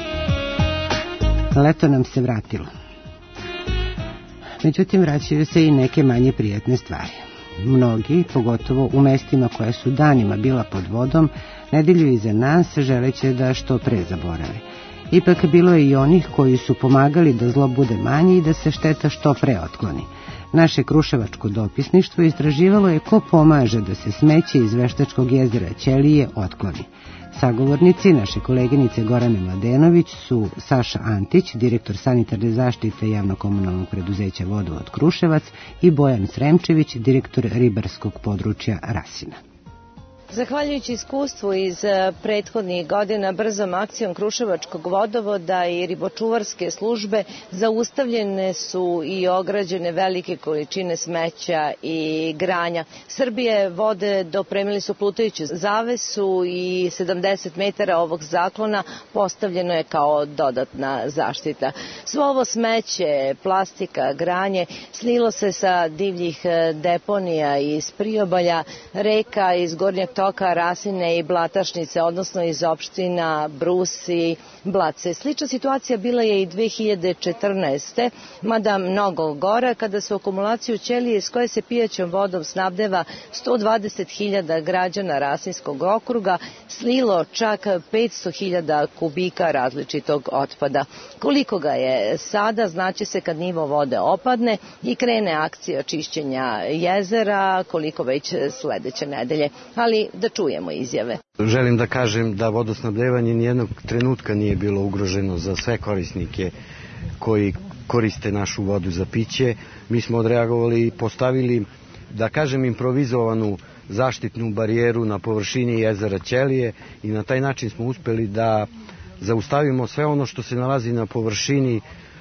Leto nam se vratilo. Međutim, vraćaju se i neke manje prijatne stvari. Mnogi, pogotovo u mestima koja su danima bila pod vodom, nedelju iza nas želeće da što pre zaborave. Ipak bilo je i onih koji su pomagali da zlo bude manje i da se šteta što pre otkloni. Naše kruševačko dopisništvo istraživalo je ko pomaže da se smeće iz Veštačkog jezera Ćelije otkloni. Sagovornici naše koleginice Gorane Mladenović su Saša Antić, direktor sanitarne zaštite javno-komunalnog preduzeća Vodovod Kruševac, i Bojan Sremčević, direktor ribarskog područja Rasina. Zahvaljujući iskustvu iz prethodnih godina brzom akcijom Kruševačkog vodovoda i ribočuvarske službe zaustavljene su i ograđene velike količine smeća i granja. Srbije vode dopremili su plutajuću zavesu i 70 metara ovog zaklona postavljeno je kao dodatna zaštita. Svo ovo smeće, plastika, granje slilo se sa divljih deponija iz priobalja, reka iz Gornjeg toka Rasine i Blatašnice, odnosno iz opština Brus i Blace. Slična situacija bila je i 2014. mada mnogo gora, kada su akumulaciju ćelije iz koje se pijaćom vodom snabdeva 120.000 građana Rasinskog okruga slilo čak 500.000 kubika različitog otpada. Koliko ga je sada, znači se kad nivo vode opadne i krene akcija čišćenja jezera, koliko već sledeće nedelje. Ali da čujemo izjave. Želim da kažem da vodosnabdevanje nijednog trenutka nije bilo ugroženo za sve korisnike koji koriste našu vodu za piće. Mi smo odreagovali i postavili, da kažem, improvizovanu zaštitnu barijeru na površini jezera Ćelije i na taj način smo uspeli da zaustavimo sve ono što se nalazi na površini,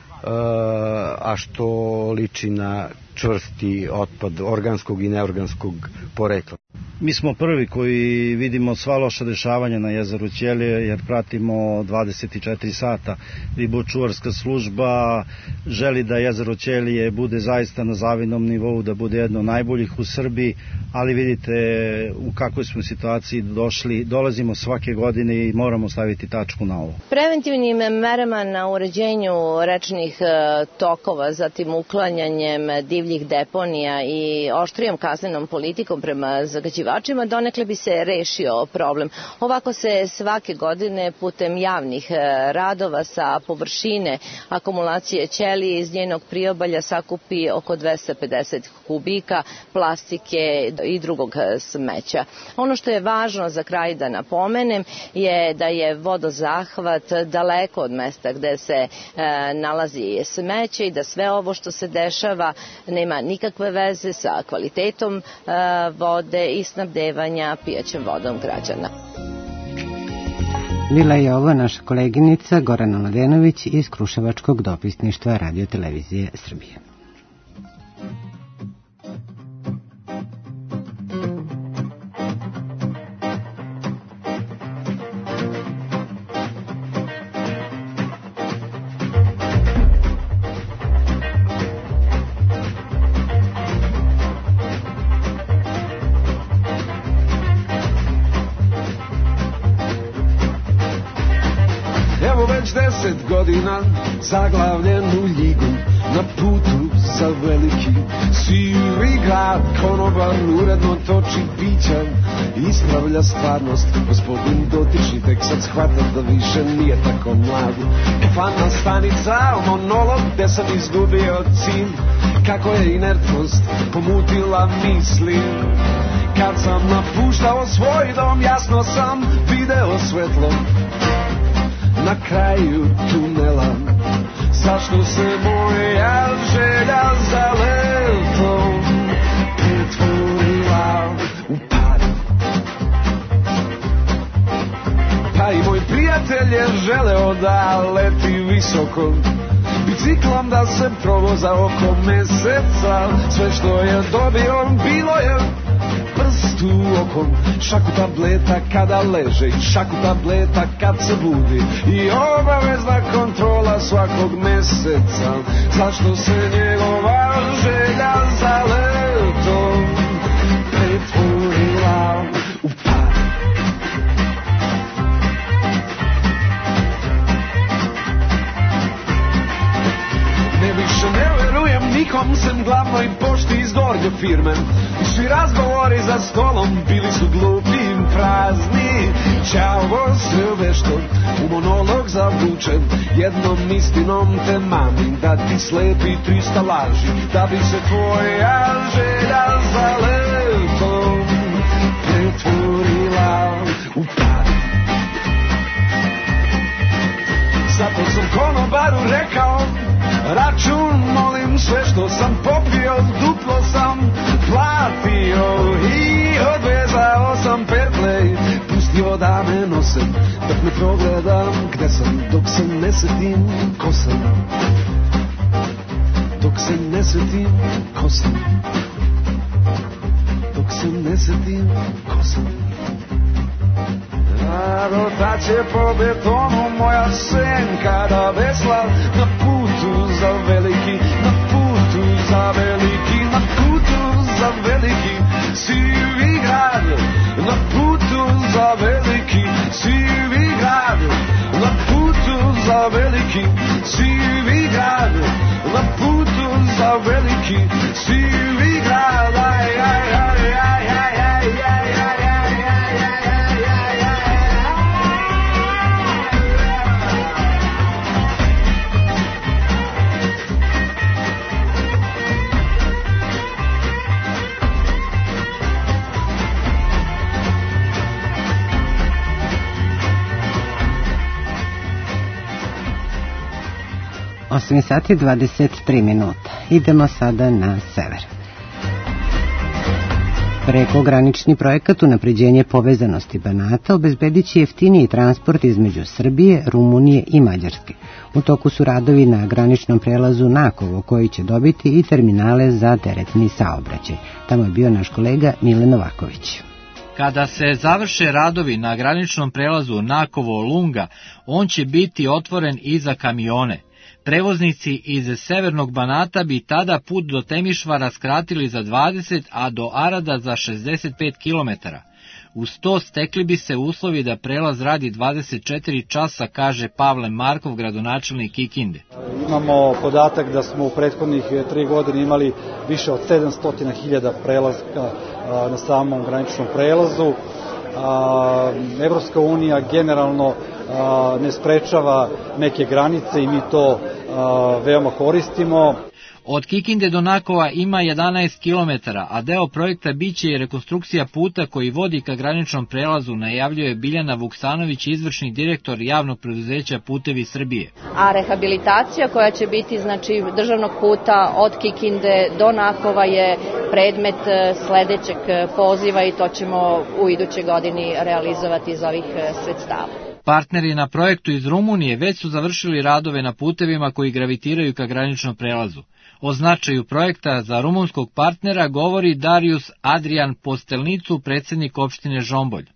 a što liči na čvrsti otpad organskog i neorganskog porekla. Mi smo prvi koji vidimo sva loša dešavanja na jezeru Ćelije, jer pratimo 24 sata. Ribočuvarska služba želi da jezero Ćelije bude zaista na zavidnom nivou, da bude jedno od najboljih u Srbiji, ali vidite u kakvoj smo situaciji došli. Dolazimo svake godine i moramo staviti tačku na ovo. Preventivnim merama na uređenju rečnih tokova, zatim uklanjanjem divljih deponija i oštrijom kaznenom politikom prema zagađivačima donekle bi se rešio problem. Ovako se svake godine putem javnih radova sa površine akumulacije ćelije iz njenog priobalja sakupi oko 250 kubika plastike i drugog smeća. Ono što je važno za kraj da napomenem je da je vodozahvat daleko od mesta gde se nalazi smeće i da sve ovo što se dešava nema nikakve veze sa kvalitetom vode i snabdevanja pijaćom vodom građana. Bila je ovo naša koleginica Gorana Mladenović iz Kruševačkog dopisništva Radio Televizije Srbije. Već 10 godina zaglavljen u ljigu, na putu za veliki sivi grad. Konobar uredno toči pića, ispravlja stvarnost. Gospodin dotični tek sad shvata da više nije tako mlad. Kafana stanica, monolog gde sam izgubio cilj. Kako je inertnost pomutila misli. Kad sam napuštao svoj dom, jasno sam video svetlo na kraju tunela. Zašto se moja želja za letom pretvorila u pad? Pa i moj prijatelj je želeo da leti visoko, biciklom da se provoza oko meseca. Sve što je dobio bilo je prst u okom, šaku tableta kada leže i šaku tableta kad se budi i obavezna kontrola svakog meseca. Zašto se njegova želja za letom pretvorila u pad? Ne više ne verujem nikom sem glavnoj pošti iz gornje firme. Svi razgovori za stolom bili su glupi i prazni. Ćao sve vešto u monolog zavučen, jednom istinom te mamim da ti slepi 300 laži, da bi se tvoja želja za letom pretvorila u pad. Zato sam konobaru rekao, račun molim, sve što sam popio duplo sam platio i odvezao sam perplej. Pustio da me nose dok me progledam gde sam, dok se ne setim ko sam, dok se ne setim ko sam, dok se ne setim ko sam. Rotaće po betonu, moja senka da vesla na putu za veliki, na putu za veliki, na putu za veliki sivi grad, na putu sivi grad, aj, aj, aj, aj, aj, aj, aj, aj, aj, aj, aj, aj, Osam sati 23 minuta. Idemo sada na sever. Prekogranični projekat unapređenje povezanosti Banata obezbedit će jeftiniji transport između Srbije, Rumunije i Mađarske. U toku su radovi na graničnom prelazu Nakovo, koji će dobiti i terminale za teretni saobraćaj. Tamo je bio naš kolega Mile Novaković. Kada se završe radovi na graničnom prelazu Nakovo-Lunga, on će biti otvoren i za kamione. Prevoznici iz severnog Banata bi tada put do Temišvara skratili za 20, a do Arada za 65 km. Uz to stekli bi se uslovi da prelaz radi 24 časa, kaže Pavle Markov, gradonačelnik Kikinde. Imamo podatak da smo u prethodnih 3 godine imali više od 700.000 prelazka na samom graničnom prelazu. Evropska unija generalno ne sprečava neke granice i mi to veoma koristimo. Od Kikinde do Nakova ima 11 km, a deo projekta biće i rekonstrukcija puta koji vodi ka graničnom prelazu, najavljuje Biljana Vuksanović, izvršni direktor javnog preduzeća Putevi Srbije. A rehabilitacija koja će biti državnog puta od Kikinde do Nakova je predmet sledećeg poziva i to ćemo u idućoj godini realizovati iz ovih sredstava. Partneri na projektu iz Rumunije već su završili radove na putevima koji gravitiraju ka graničnom prelazu. O značaju projekta za rumunskog partnera govori Darius Adrian Postelnicu, predsjednik opštine Žombolj.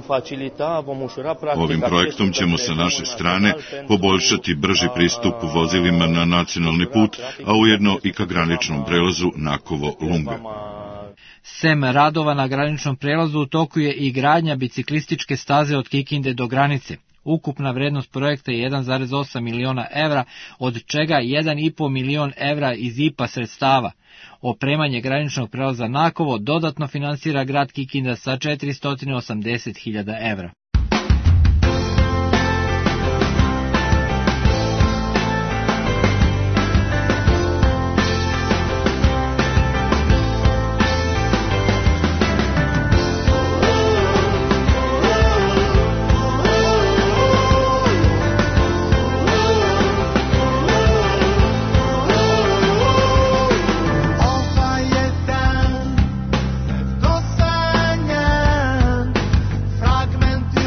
Ovim projektom ćemo sa naše strane poboljšati brži pristup vozilima na nacionalni put, a ujedno i ka graničnom prelazu Nakovo-Lunga. Sem radova na graničnom prelazu u toku je i gradnja biciklističke staze od Kikinde do granice. Ukupna vrednost projekta je 1,8 miliona evra, od čega 1,5 milion evra iz IPA sredstava. Opremanje graničnog prelaza Nakovo dodatno finansira grad Kikinda sa 480.000 evra. Fragmenti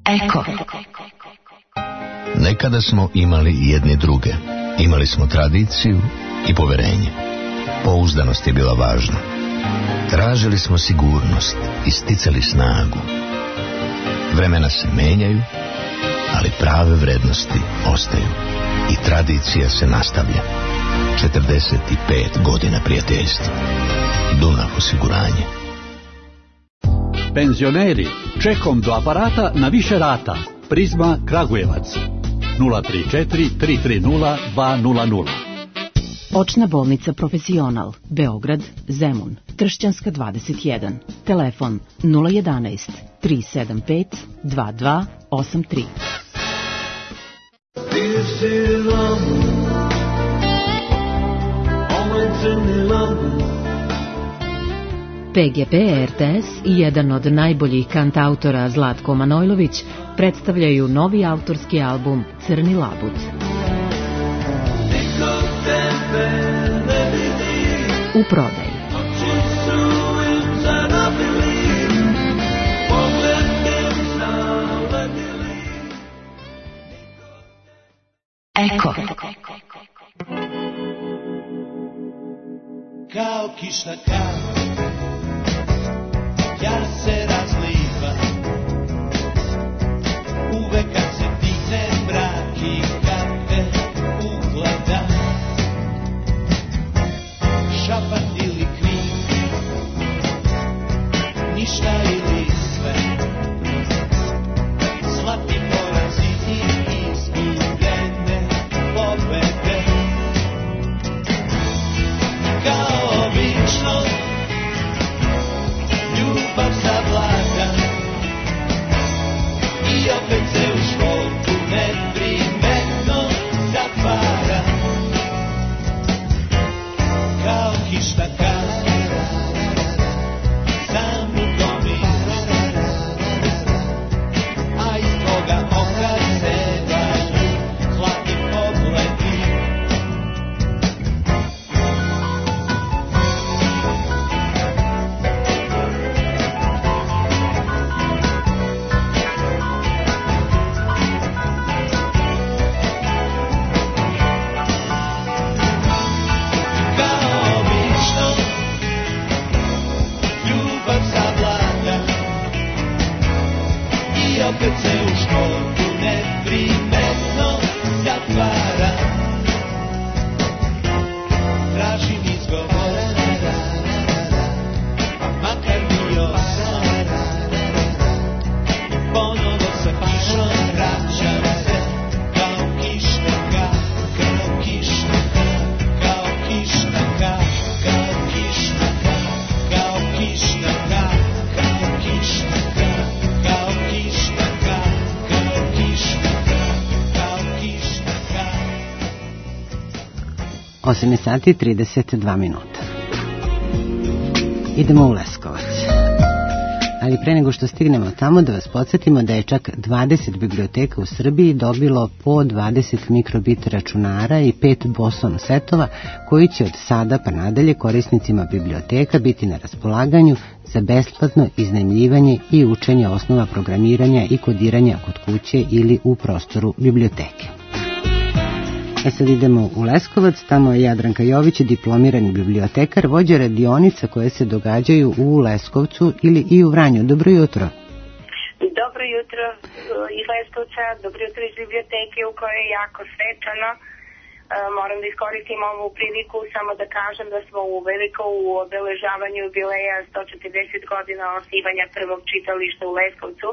Eko. Nekada smo imali jedni druge. Imali smo tradiciju i poverenje. Pouzdanost je bila važna. Tražili smo sigurnost i sticali snagu. Vremena se menjaju, ali prave vrednosti ostaju. I tradicija se nastavlja. 45 godina prijateljstva. Dunav osiguranje. Penzioneri, čekom do aparata na više rata. Prizma Kragujevac 034 330 200. Očna bolnica Profesional, Beograd, Zemun, Kršćanska 21, telefon 011 375 2283. PGP RTS i jedan od najboljih kantautora Zlatko Manojlović predstavljaju novi autorski album Crni labud. U prodaji. Eko. Kao kišna kap, ja se razliva. Uvek kad se digne mrak i kad te ugleda. Šapat ili krik, ništa ili sve. Zlatni porazi i izgubljene pobede. Kao obično, ljubav zavlada. I opet se u školku neprimetno zatvara. Kao kišna kap, sam u domiru. A iz toga oka se važu hladni pogledi. Opet se u školku neprimetno zatvara. Tražim izgovore, makar bio san. Ponovo sa pišom vraćam se. Kao kišna kap, kao kišna kap, kao kišna kap, kao kišna kap, kao kišna kap, kao kišna kap, kao kišna. 8 sati i 32 minuta. Idemo u Leskovac. Ali pre nego što stignemo tamo da vas podsjetimo da je čak 20 biblioteka u Srbiji dobilo po 20 mikrobit računara i 5 boson setova koji će od sada pa nadalje korisnicima biblioteka biti na raspolaganju za besplatno iznajmljivanje i učenje osnova programiranja i kodiranja kod kuće ili u prostoru biblioteke. Sad idemo u Leskovac, tamo je Jadranka Jović, diplomirani bibliotekar, vođa radionica koje se događaju u Leskovcu ili i u Vranju. Dobro jutro. Dobro jutro iz Leskovca, dobro jutro iz biblioteke u kojoj je jako svečano. Moram da iskoristim ovu priliku samo da kažem da smo uveliko u obeležavanju jubileja 140 godina osnivanja prvog čitališta u Leskovcu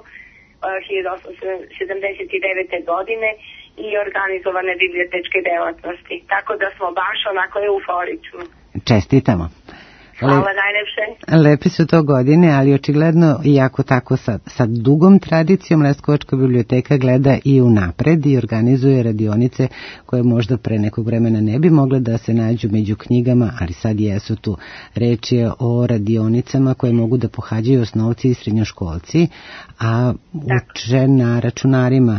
1879. godine i organizovane bibliotečke delatnosti. Tako da smo baš onako euforični. Čestitamo. Hvala najlepše. Lepe su to godine, ali očigledno iako tako sa dugom tradicijom Leskovačka biblioteka gleda i unapred i organizuje radionice koje možda pre nekog vremena ne bi mogle da se nađu među knjigama, ali sad jesu tu. Reč je o radionicama koje mogu da pohađaju osnovci i srednjoškolci, a uče na računarima.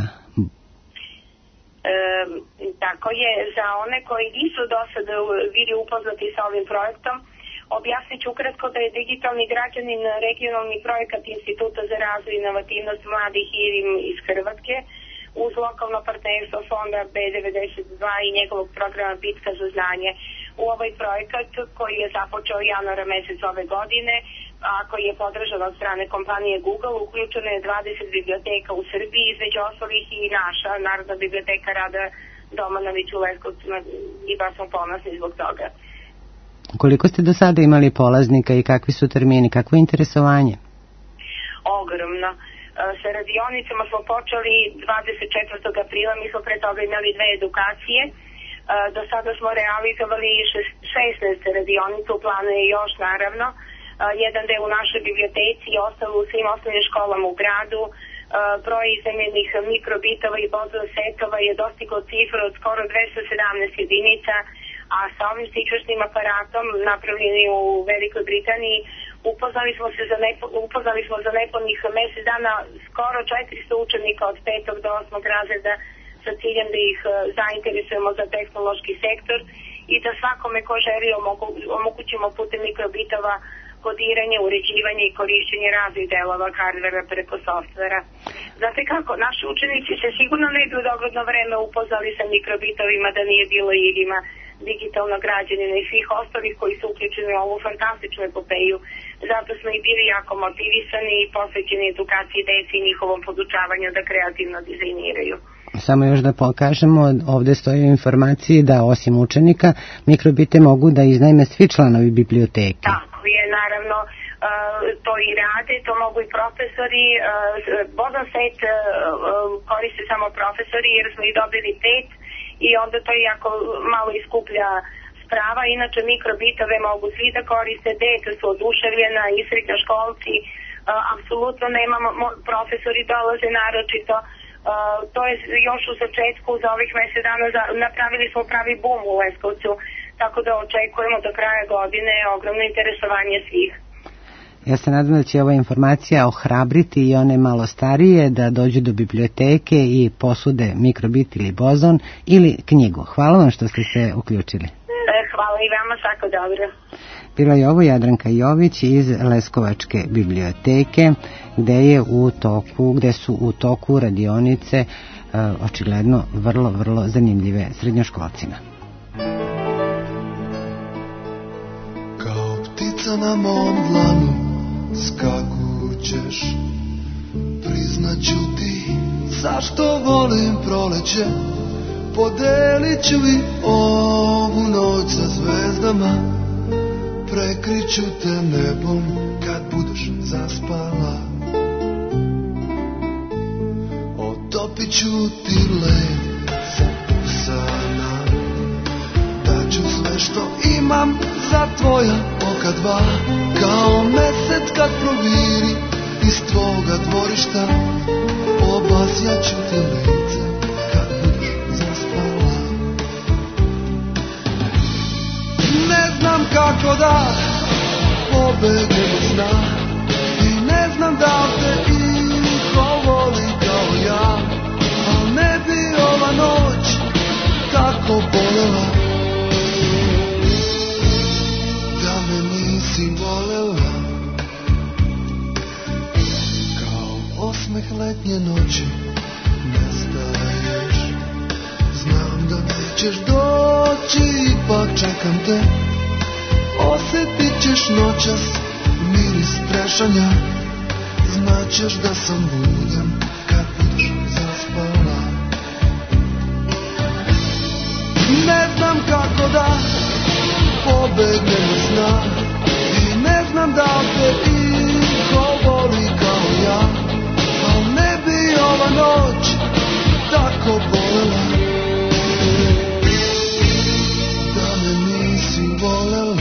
Tako je, za one koji nisu do sada bili upoznati sa ovim projektom, Objasnit ću ukratko da je Digitalni građanin regionalni projekat Instituta za razvoj i inovativnost mladih IRIM iz Hrvatske uz lokalno partnerstvo fonda B92 i njegovog programa Bitka za znanje. U ovaj projekat koji je započeo januara mesec ove godine, a koji je podržan od strane kompanije Google, uključeno je 20 biblioteka u Srbiji, između ostalih i naša Narodna biblioteka Rada Domanović u Leskovcu, i baš smo ponosni zbog toga. Koliko ste do sada imali polaznika i kakvi su termini, kakvo je interesovanje? Ogromno. Sa radionicama smo počeli 24. aprila, mi smo pre toga imali 2 edukacije. Do sada smo realizovali 16 radionica, u planu je još naravno. Jedan deo u našoj biblioteci i ostalo u svim osnovnim školama u gradu. Broj iznajmljenih mikrobitova i bozova setova je dostigao cifru od skoro 217 jedinica, a sa ovim sičašnim aparatom napravljeni u Velikoj Britaniji upoznali smo za nepunih mesec dana skoro 400 učenika od 5. do 8. razreda sa ciljem da ih zainteresujemo za tehnološki sektor i da svakome ko želi omogućimo putem mikrobitova kodiranje, uređivanje i korišćenje raznih delova hardvera preko softvera. Znate kako, naši učenici se sigurno ne bi u dogledno vreme upoznali sa mikrobitovima da nije bilo IRIM-a, Digitalnog građanina i svih ostalih koji su uključeni u ovu fantastičnu epopeju. Zato smo i bili jako motivisani i posvećeni edukaciji deci i njihovom podučavanju da kreativno dizajniraju. Samo još da pokažemo, ovde stoji u informaciji da osim učenika mikrobite mogu da iznajme svi članovi biblioteke. Tako je, naravno, to i rade, to mogu i profesori. Bozon set koriste samo profesori jer smo ih dobili 5 i onda to jako malo iskuplja sprava. Inače mikrobitove mogu svi da koriste, deca su oduševljena i srednjoškolci, apsolutno nemamo, profesori dolaze naročito. To je još u začetku za ovih mesec dana, napravili smo pravi bum u Leskovcu, tako da očekujemo do kraja godine ogromno interesovanje svih. Ja se nadam da će ova informacija ohrabriti i one malo starije da dođu do biblioteke i posude mikrobit ili bozon ili knjigu. Hvala vam što ste se uključili. Hvala i vama, svako dobro. Bila je ovo Jadranka Jović iz Leskovačke biblioteke gde su u toku radionice očigledno vrlo zanimljive srednjoškolcima. Kao ptica na mom dlanu skakućeš, priznaću ti zašto volim proleće, podelit ću i ovu noć sa zvezdama, prekriću te nebom kad budeš zaspala, otopit ću ti led za usana, daću sve što imam za tvoja oka dva, kao mesec kad proviri iz tvoga dvorišta, obasjaću ti lice kad budeš zaspala. Ne znam kako da pobegnem od sna i ne znam da te iko voli kao ja, al ne bi ova noć tako bolela da me nisi volela. Kao osmeh letnje noći nestaješ, znam da nećeš doći, ipak čekam te, osjetit ćeš noćas miris trešanja, znaćeš da sam budan kad budeš zaspala. Ne znam kako da pobegnem od sna i ne znam da te iko voli kao ja, al ne bi ova noć tako bolela da me nisi volela.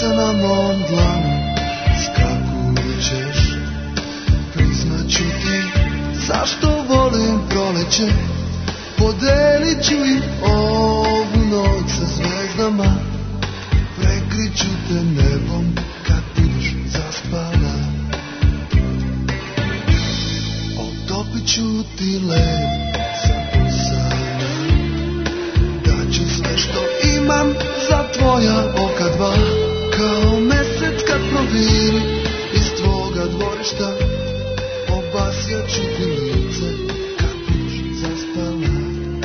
ptica na mom dlanu, skakućeš. Priznaću ti zašto volim proleće, podelit ću i ovu noć sa zvezdama, prekriću te nebom kad budeš zaspala. Otopit ću ti led sa usana, daću sve što imam za tvoja oka dva, kao mesec kad proviri iz tvoga dvorišta, obasjat ću ti lice kad budeš zaspala.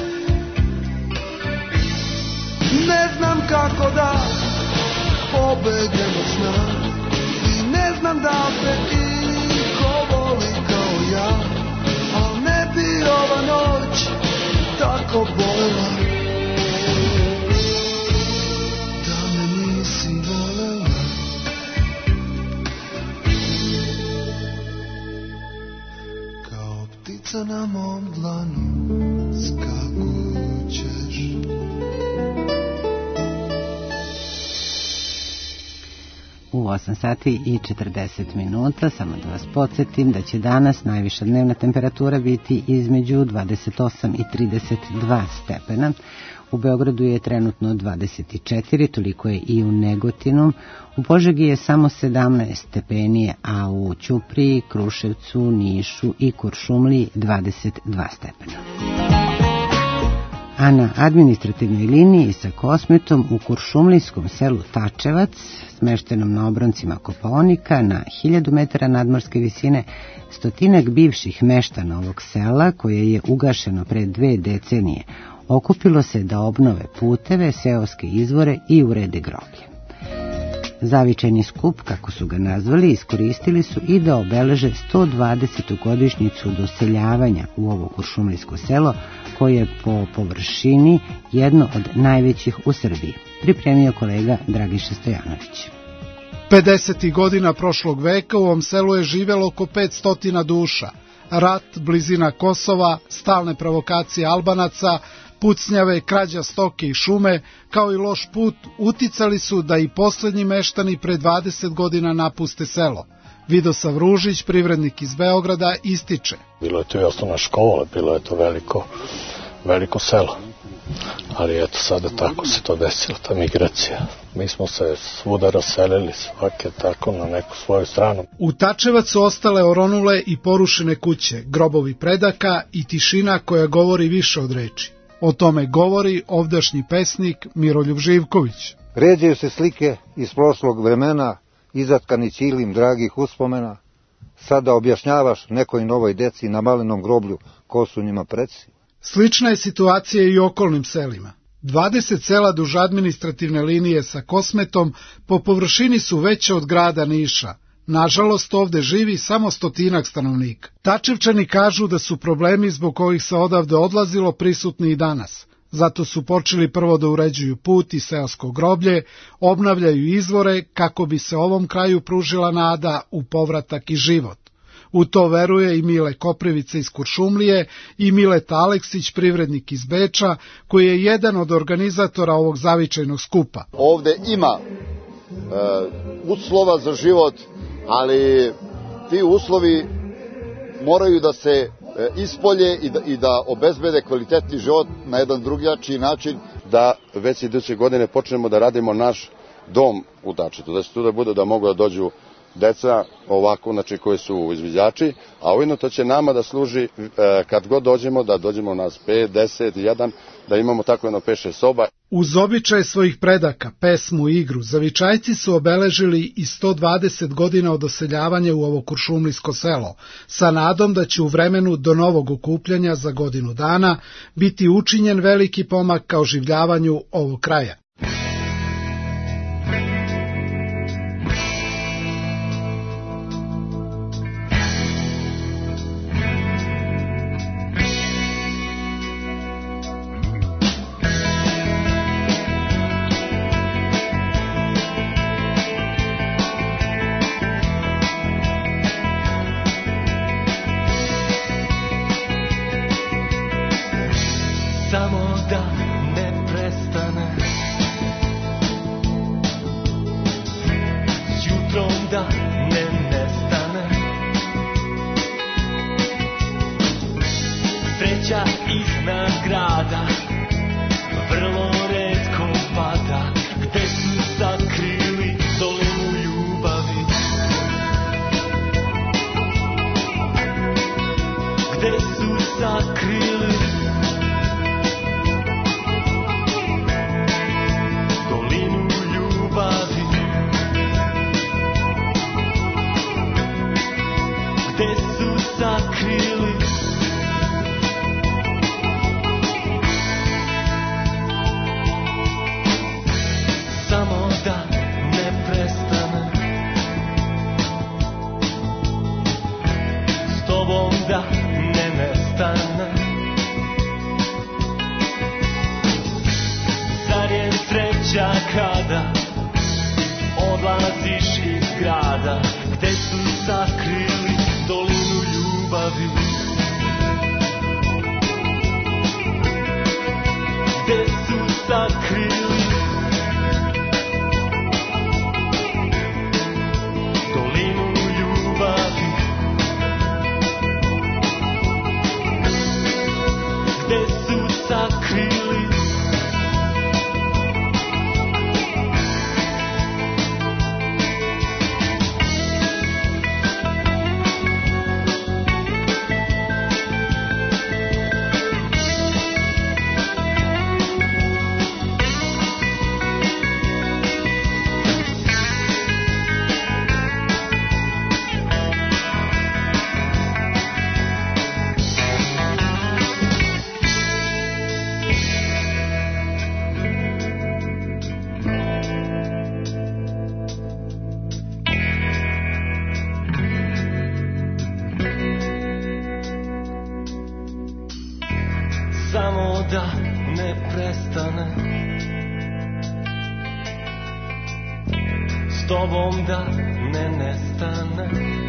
Ne znam kako da pobegnem od sna i ne znam da te iko voli kao ja, al ne bi ova noć tako bolela da me nisi volela. Kao ptica na mom dlanu skakućeš. U 8 sati i 40 minuta, samo da vas podsjetim da će danas najviša dnevna temperatura biti između 28 i 32 stepena. U Beogradu je trenutno 24, toliko je i u Negotinu. U Požegi je samo 17 stepeni, a u Ćupriji, Kruševcu, Nišu i Kuršumliji 22 stepena. A na administrativnoj liniji sa Kosmetom u kuršumlijskom selu Tačevac, smeštenom na obroncima Kopaonika, na 1000 metara nadmorske visine, stotinak bivših meštana ovog sela, koje je ugašeno pre 2 decenije, okupilo se da obnove puteve, seoske izvore i urede groblje. Zavičajni skup, kako su ga nazvali, iskoristili su i da obeleže 120. godišnjicu doseljavanja u ovo kuršumlijsko selo, koje je po površini jedno od najvećih u Srbiji. Pripremio kolega Dragiša Stojanović. 50. godina prošlog veka u ovom selu je živelo oko 500 duša. Rat, blizina Kosova, stalne provokacije Albanaca, pucnjave, krađa stoke i šume, kao i loš put, uticali su da i poslednji meštani pre 20 godina napuste selo. Vidosav Ružić, privrednik iz Beograda, ističe. Bilo je to i osnovna škola, bilo je to veliko selo. Ali eto, sada tako se to desilo, ta migracija. Mi smo se svuda raselili, svake tako na neku svoju stranu. U Tačevac su ostale oronule i porušene kuće, grobovi predaka i tišina koja govori više od reči. O tome govori ovdašnji pesnik Miroljub Živković. Ređaju se slike iz prošlog vremena, izatkani ćilim dragih uspomena. Sada objašnjavaš nekoj novoj deci na malenom groblju ko su njima preci. Slična je situacija i u okolnim selima. 20 sela duž administrativne linije sa Kosmetom po površini su veće od grada Niša. Nažalost, ovde živi samo 100 stanovnika. Tačevčani kažu da su problemi zbog kojih se odavde odlazilo prisutni i danas. Zato su počeli prvo da uređuju put i seosko groblje, obnavljaju izvore kako bi se ovom kraju pružila nada u povratak i život. U to veruje i Mile Koprivica iz Kuršumlije i Mileta Aleksić, privrednik iz Beča, koji je jedan od organizatora ovog zavičajnog skupa. Ovde ima uslova za život, ali ti uslovi moraju da se ispolje i da obezbede kvalitetni život na jedan drugačiji način. Da već iduće godine počnemo da radimo naš dom u Tačetu, da se tu da bude da mogu da dođu deca ovako, znači koji su izviđači, a ujedno to će nama da služi kad god dođemo, da dođemo nas 5, 10, 1, da imamo tako jedno 5-6 soba. Uz običaje svojih predaka, pesmu i igru, Zavičajci su obeležili i 120 godina od doseljavanja u ovo kuršumlijsko selo, sa nadom da će u vremenu do novog okupljanja za godinu dana biti učinjen veliki pomak ka oživljavanju ovog kraja. Samo da ne prestane da ne nestane. Sreća iznad grada vrlo retko pada. Gde su sakrili dolinu ljubavi? Gde su sakrili dolinu ljubavi? Gde su sakrili samo da ne prestane s tobom, da ne nestane. Zar je sreća kada odlaziš iz grada? Gde su sakrili dolinu ljubavi? Gde su sakrili dolinu ljubavi? Gde su sakrili samo da ne prestane s tobom, da ne nestane.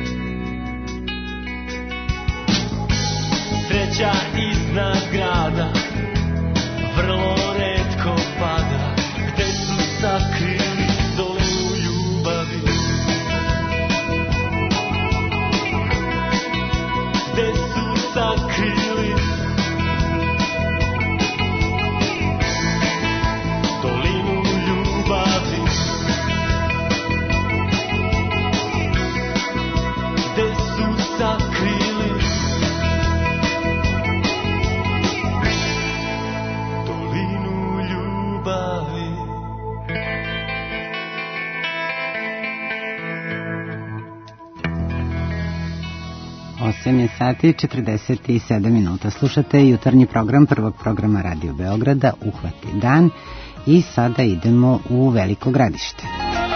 Sreća iznad grada vrlo retko pada. Gde su sakrili dolinu ljubavi? Gde su sakrili dolinu ljubavi? Gde su sakrili dolinu ljubavi? 8 je sati i 47 minuta. Slušate jutarnji program prvog programa Radio Beograda Uhvati dan i sada idemo u Veliko Gradište.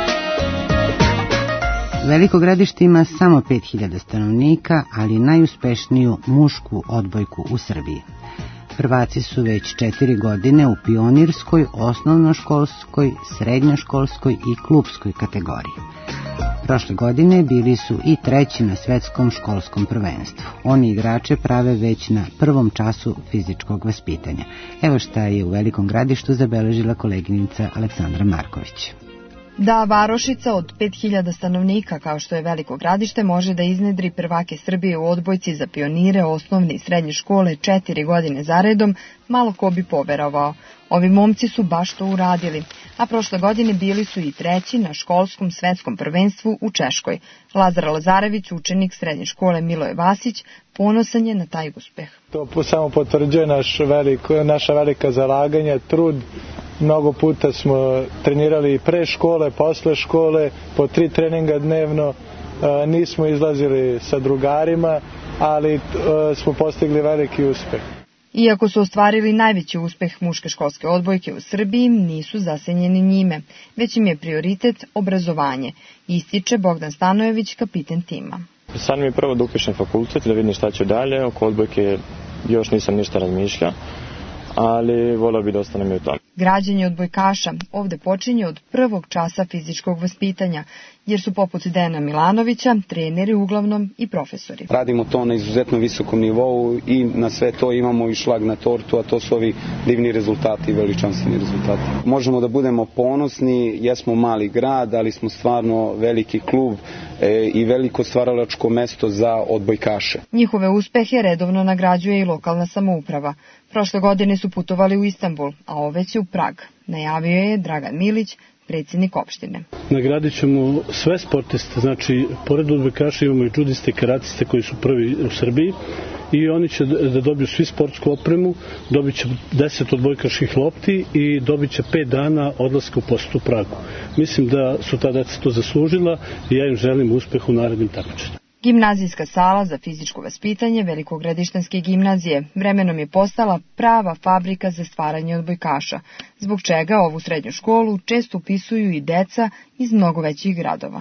Veliko Gradište ima samo 5000 stanovnika, ali najuspešniju mušku odbojku u Srbiji. Prvaci su već 4 godine u pionirskoj, osnovnoškolskoj, srednjoškolskoj i klubskoj kategoriji. Prošle godine bili su i treći na svetskom školskom prvenstvu. Oni igrače prave već na prvom času fizičkog vaspitanja. Evo šta je u Velikom Gradištu zabeležila koleginica Aleksandra Marković. Da varošica od 5000 stanovnika kao što je Veliko Gradište može da iznedri prvake Srbije u odbojci za pionire osnovne i srednje škole 4 godine zaredom, malo ko bi poverovao. Ovi momci su baš to uradili, a prošle godine bili su i treći na školskom svetskom prvenstvu u Češkoj. Lazar Lazarević, učenik srednje škole Miloje Vasić, ponosan je na taj uspeh. To samo potvrđuje naša velika zalaganja, trud. Mnogo puta smo trenirali pre škole, posle škole, po 3 treninga dnevno. Nismo izlazili sa drugarima, ali smo postigli veliki uspeh. Iako su ostvarili najveći uspeh muške školske odbojke u Srbiji, nisu zasenjeni njime, već im je prioritet obrazovanje, ističe Bogdan Stanojević, kapiten tima. Sad mi je prvo da upišem fakultet, da vidim šta ću dalje, oko odbojke još nisam ništa razmišljao, ali volio bih da ostanem i u tome. Građenje odbojkaša ovde počinje od prvog časa fizičkog vaspitanja, jer su poput Dejana Milanovića treneri uglavnom i profesori. Radimo to na izuzetno visokom nivou i na sve to imamo i šlag na tortu, a to su ovi divni rezultati i veličanstveni rezultati. Možemo da budemo ponosni, jesmo mali grad, ali smo stvarno veliki klub i veliko stvaralačko mesto za odbojkaše. Njihove uspehe redovno nagrađuje i lokalna samouprava. Prošle godine su putovali u Istanbul, a ove će u Prag. Najavio je Dragan Milić, predsjednik opštine. Nagradit ćemo sve sportiste, znači pored odbojkaša imamo i džudiste i karatiste koji su prvi u Srbiji i oni će da dobiju svi sportsku opremu, dobit će 10 odbojkaških lopti i dobit će 5 dana odlaska u posetu Pragu. Mislim da su ta deca to zaslužila i ja im želim uspeh u narednim takmičenjima. Gimnazijska sala za fizičko vaspitanje Velikogradištanske gimnazije vremenom je postala prava fabrika za stvaranje odbojkaša, zbog čega ovu srednju školu često upisuju i deca iz mnogo većih gradova.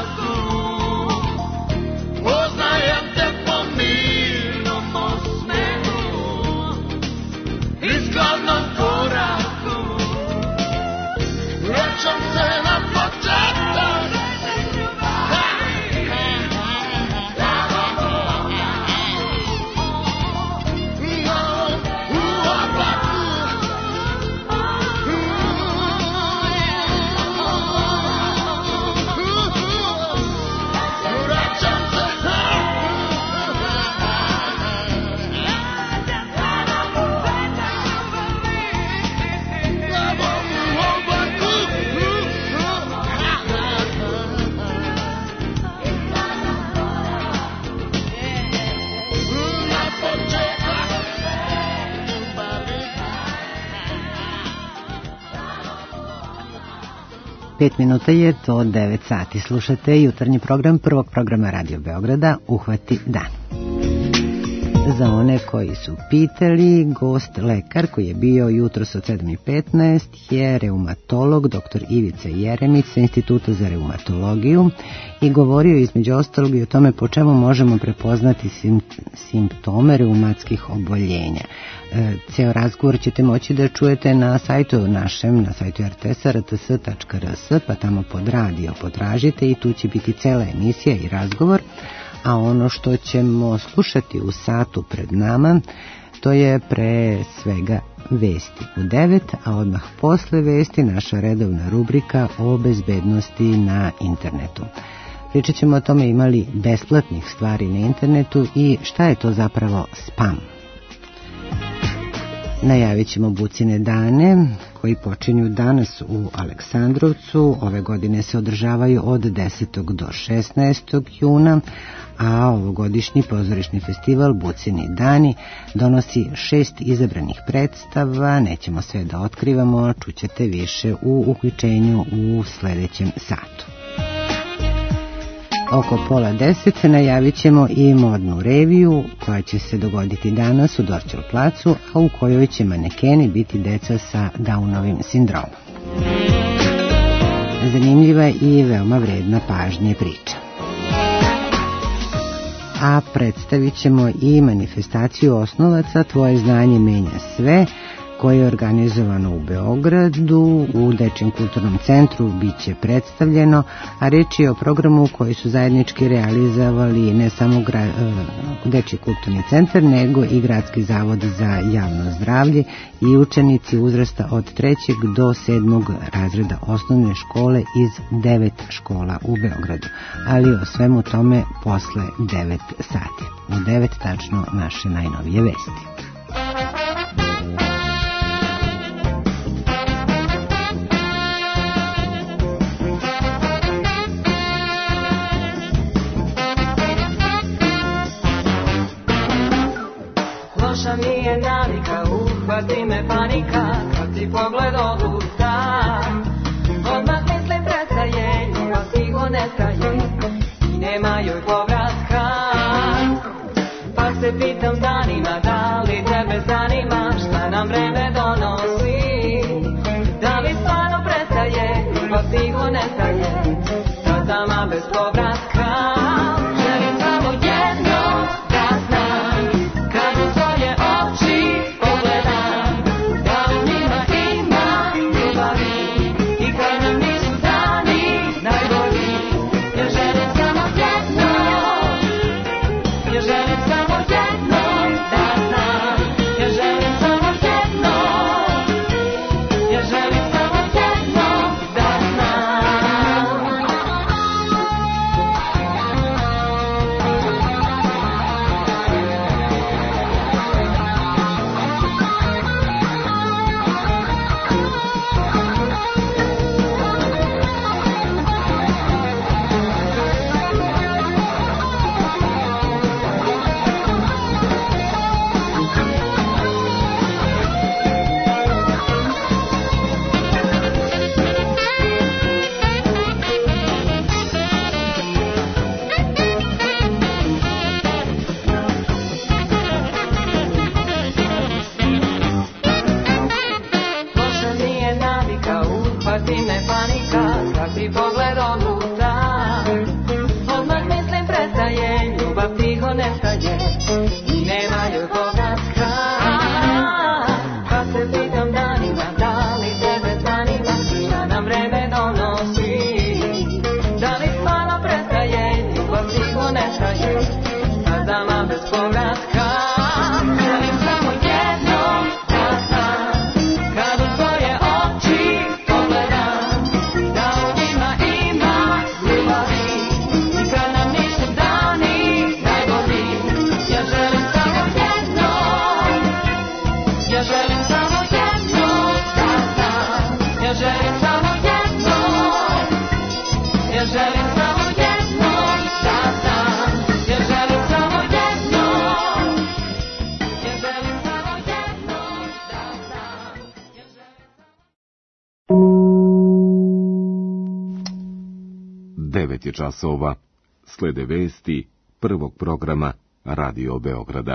Poznajem te po mirnom osmehu. 5 minuta je do 9 sati. Slušate jutarnji program prvog programa Radio Beograda Uhvati dan. Za one koji su pitali, gost lekar koji je bio jutros od 7:15 je reumatolog dr. Ivica Jeremić sa Instituta za reumatologiju i govorio između ostalog i o tome po čemu možemo prepoznati simptome reumatskih oboljenja. Ceo razgovor ćete moći da čujete na sajtu našem, na sajtu rts.rs, pa tamo pod radio potražite i tu će biti cela emisija i razgovor. A ono što ćemo slušati u satu pred nama, to je pre svega vesti u 9, a odmah posle vesti naša redovna rubrika o bezbednosti na internetu. Pričat ćemo o tome imali besplatnih stvari na internetu i šta je to zapravo spam. Najavit ćemo Bucine dane koji počinju danas u Aleksandrovcu. Ove godine se održavaju od 10. do 16. juna, a ovogodišnji pozorišni festival Bucini dani donosi 6 izabranih predstava. Nećemo sve da otkrivamo, čućete više u uključenju u sledećem satu. Oko 9:30 najavit ćemo i modnu reviju koja će se dogoditi danas u Dorćol placu, a u kojoj će manekeni biti deca sa Downovim sindromom. Zanimljiva i veoma vredna pažnje priča. A predstavit ćemo i manifestaciju osnovaca Tvoje znanje menja sve, koje je organizovano u Beogradu, u Dečijem kulturnom centru biće predstavljeno, a reč je o programu koji su zajednički realizovali ne samo Dečiji kulturni centar, nego i Gradski zavod za javno zdravlje i učenici uzrasta od 3. do 7. razreda osnovne škole iz 9 škola u Beogradu. Ali o svemu tome posle 9 sati. U 9 tačno naše najnovije vesti. Loša mi je navika, uhvati me panika, kad ti pogled odluta. Odmah mislim prestaje, ljubav stigo nestaje i nema joj povratka. Pa se pitam danima, da li tebe zanima šta nam vreme donosi. Da li stvarno prestaje, ljubav stigo nestaje, stazama bez povratka. Želim samo jedno da znam, kad u tvoje oči pogledam, da u njima ima ljubavi i kad nam nisu dani najbolji. Ja želim samo jedno, ja želim samo jedno da znam, ja želim samo jedno, ja želim samo jedno da znam. Loša mi je navika, uhvati me panika, kad ti pogled odluta. Odmah mislim prestaje, ljubav tiho nestaje i nema joj povratka. Pa se pitam danima, da li tebe zanima šta nam vreme donosi. Da li stvarno prestaje, ljubav tiho nestaje, stazama bez povratka. Želim samo jedno da znam, kad u tvoje oči pogledam, da u njima ima ljubavi i kad nam nisu dani najbolji. Ja želim samo jedno, ja želim samo jedno da znam, ja želim samo jedno, ja želim samo jedno da znam, ja želim samo jedno, ja želim samo jedno da znam, ja želim... 9 je časova. Slede vesti prvog programa Radio Beograda.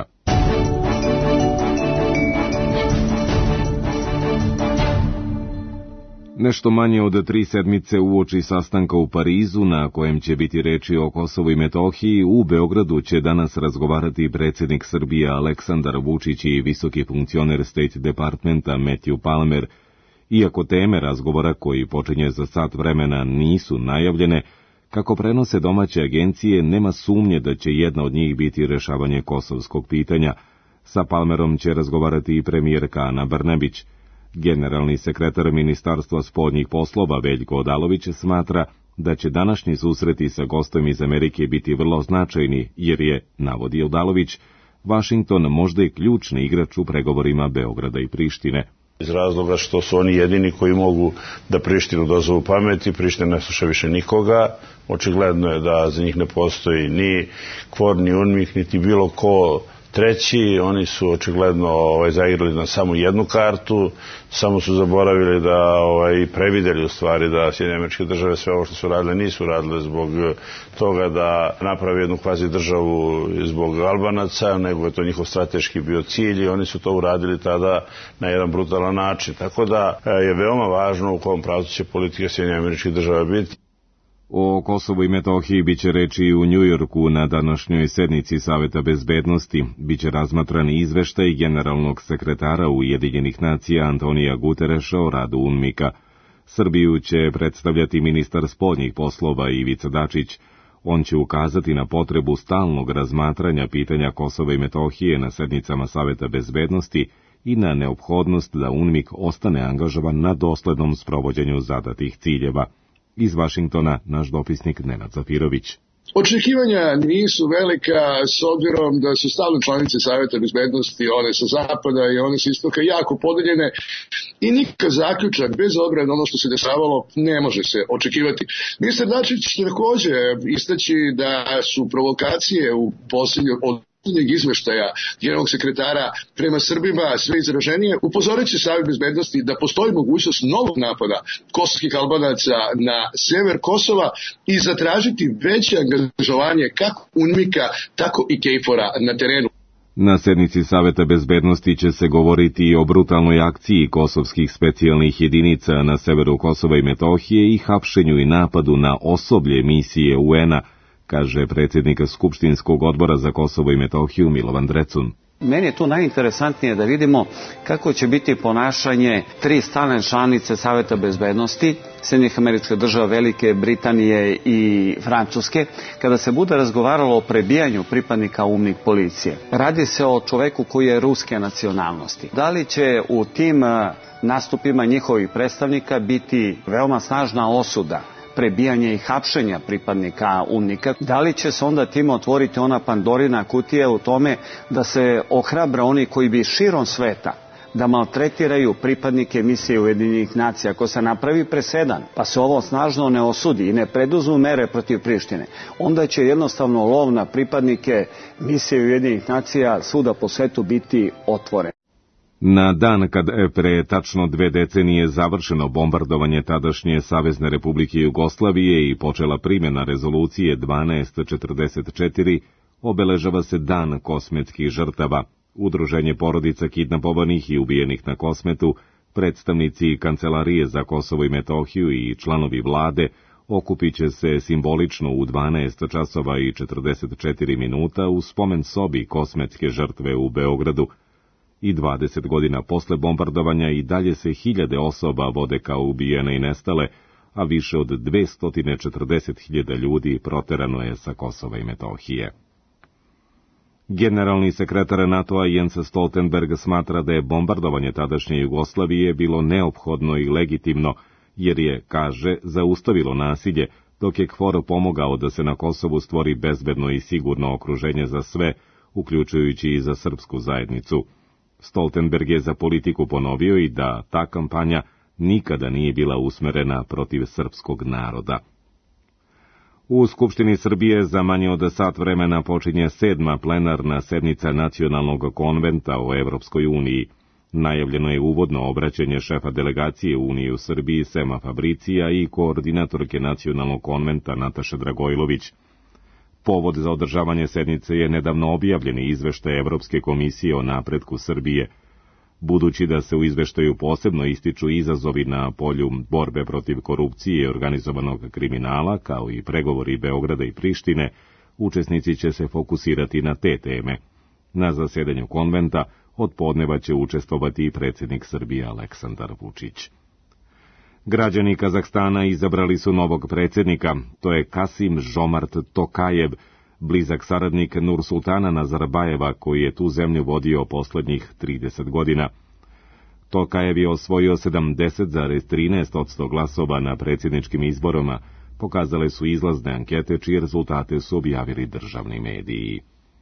Nešto manje od 3 sedmice uoči sastanka u Parizu, na kojem će biti reči o Kosovu i Metohiji, u Beogradu će danas razgovarati predsjednik Srbije Aleksandar Vučić i visoki funkcioner State Departmenta Matthew Palmer. Iako teme razgovora, koji počinje za sat vremena, nisu najavljene, kako prenose domaće agencije, nema sumnje da će jedna od njih biti rešavanje kosovskog pitanja. Sa Palmerom će razgovarati i premijerka Ana Brnabić. Generalni sekretar Ministarstva spoljnih poslova Veljko Odalović smatra da će današnji susreti sa gostom iz Amerike biti vrlo značajni, jer je, navodi Odalović, Vašington možda i ključni igrač u pregovorima Beograda i Prištine. Iz razloga što su oni jedini koji mogu da Prištinu dozovu pameti, Priština ne sluša više nikoga, očigledno je da za njih ne postoji ni KFOR, ni UNMIK, niti bilo ko treći. Oni su očigledno zaigrali na samo jednu kartu, samo su zaboravili da prevideli u stvari da Sjedinjene Američke Države sve ovo što su radile nisu radile zbog toga da napravi jednu kvazi državu zbog Albanaca, nego je to njihov strateški bio cilj i oni su to uradili tada na jedan brutalan način. Tako da je veoma važno u kom pravcu će politika Sjedinjenih Američkih Država biti. O Kosovu i Metohiji biće reči i u Njujorku na današnjoj sednici Saveta bezbednosti. Biće razmatran izveštaj generalnog sekretara Ujedinjenih nacija Antonija Gutereša o radu UNMIK-a. Srbiju će predstavljati ministar spoljnih poslova Ivica Dačić. On će ukazati na potrebu stalnog razmatranja pitanja Kosova i Metohije na sednicama Saveta bezbednosti i na neophodnost da UNMIK ostane angažovan na doslednom sprovođenju zadatih ciljeva. Iz Vašingtona naš dopisnik Nenad Zafirović. Očekivanja nisu velika s obzirom da su stalne članice Saveta bezbednosti, one sa zapada i one sa istoka, jako podeljene i nikakav zaključak, bez obzira na ono što se dešavalo, ne može se očekivati. Ministar Dačić će takođe istaći da su provokacije u posljednjoj izveštaja generalnog sekretara prema Srbima sve izraženije. Upozorit će Savet bezbednosti da postoji mogućnost novog napada kosovskih Albanaca na sever Kosova i zatražiti veće angažovanje kako UNMIK-a, tako i KFOR-a na terenu. Na sednici Saveta bezbednosti će se govoriti i o brutalnoj akciji kosovskih specijalnih jedinica na severu Kosova i Metohije i hapšenju i napadu na osoblje misije UN-a, kaže predsjednik Skupštinskog odbora za Kosovo i Metohiju Milovan Drecun. Meni je tu najinteresantnije da vidimo kako će biti ponašanje 3 stalne članice Saveta bezbednosti, Sjedinjenih Američkih Država, Velike Britanije i Francuske, kada se bude razgovaralo o prebijanju pripadnika UNMIK policije. Radi se o čoveku koji je ruske nacionalnosti. Da li će u tim nastupima njihovih predstavnika biti veoma snažna osuda prebijanje i hapšenja pripadnika UNMIK-a, da li će se onda time otvoriti ona Pandorina kutija u tome da se ohrabra oni koji bi širom sveta da maltretiraju pripadnike misije Ujedinjenih nacija. Ako se napravi presedan, pa se ovo snažno ne osudi i ne preduzmu mere protiv Prištine, onda će jednostavno lov na pripadnike misije Ujedinjenih nacija svuda po svetu biti otvoren. Na dan kad pre tačno 2 decenije završeno bombardovanje tadašnje Savezne Republike Jugoslavije i počela primjena rezolucije 1244, obeležava se Dan kosmetskih žrtava. Udruženje porodica kidnapovanih i ubijenih na Kosmetu, predstavnici Kancelarije za Kosovo i Metohiju i članovi vlade okupit će se simbolično u 12 časova i 44 minuta u spomen sobi kosmetske žrtve u Beogradu. I 20 godina posle bombardovanja i dalje se 1000 osoba vode kao ubijene i nestale, a više od 240.000 ljudi proterano je sa Kosova i Metohije. Generalni sekretar NATO-a Jens Stoltenberg smatra da je bombardovanje tadašnje Jugoslavije bilo neophodno i legitimno, jer je, kaže, zaustavilo nasilje, dok je KFOR pomogao da se na Kosovu stvori bezbedno i sigurno okruženje za sve, uključujući i za srpsku zajednicu. Stoltenberg je za politiku ponovio i da ta kampanja nikada nije bila usmerena protiv srpskog naroda. U Skupštini Srbije za manje od sat vremena počinje 7. plenarna sednica Nacionalnog konventa o Evropskoj uniji. Najavljeno je uvodno obraćanje šefa delegacije Unije u Srbiji Sema Fabricija i koordinatorke Nacionalnog konventa Nataše Dragojlović. Povod za održavanje sednice je nedavno objavljeni izveštaj Evropske komisije o napretku Srbije. Budući da se u izveštaju posebno ističu izazovi na polju borbe protiv korupcije i organizovanog kriminala, kao i pregovori Beograda i Prištine, učesnici će se fokusirati na te teme. Na zasedanju konventa od podneva će učestvovati i predsjednik Srbije Aleksandar Vučić. Građani Kazahstana izabrali su novog predsjednika, to je Kasim Žomart Tokajev, blizak saradnik Nursultana Nazarbajeva, koji je tu zemlju vodio poslednjih 30 godina. Tokajev je osvojio 70,13% glasova na predsjedničkim izborima, pokazale su izlazne ankete čije rezultate su objavili državni mediji.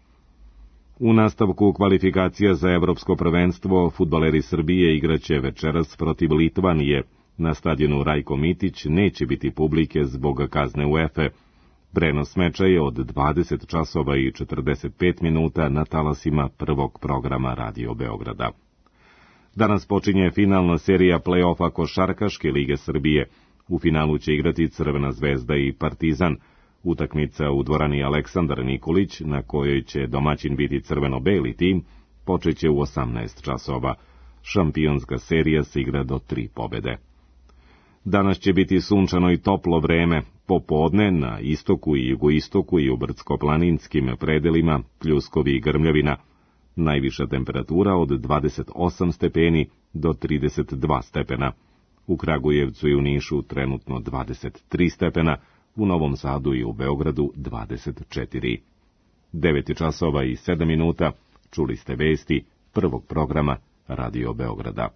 U nastavku kvalifikacija za evropsko prvenstvo, fudbaleri Srbije igraće večeras protiv Litvanije. Na stadionu Rajko Mitić neće biti publike zbog kazne UEFA. Prenos meča je od 20 časova i 45 minuta na talasima prvog programa Radio Beograda. Danas počinje finalna serija play-offa Košarkaške lige Srbije. U finalu će igrati Crvena zvezda i Partizan. Utakmica u dvorani Aleksandar Nikolić, na kojoj će domaćin biti crveno-beli tim, počeće u 18 časova. Šampionska serija se igra do 3 pobede. Danas će biti sunčano i toplo vreme, popodne na istoku i jugoistoku i u brdsko-planinskim predelima pljuskovi i grmljavina. Najviša temperatura od 28 stepeni do 32 stepena. U Kragujevcu i u Nišu trenutno 23 stepena, u Novom Sadu i u Beogradu 24. 9 časova i 7 minuta, čuli ste vesti prvog programa Radio Beograda.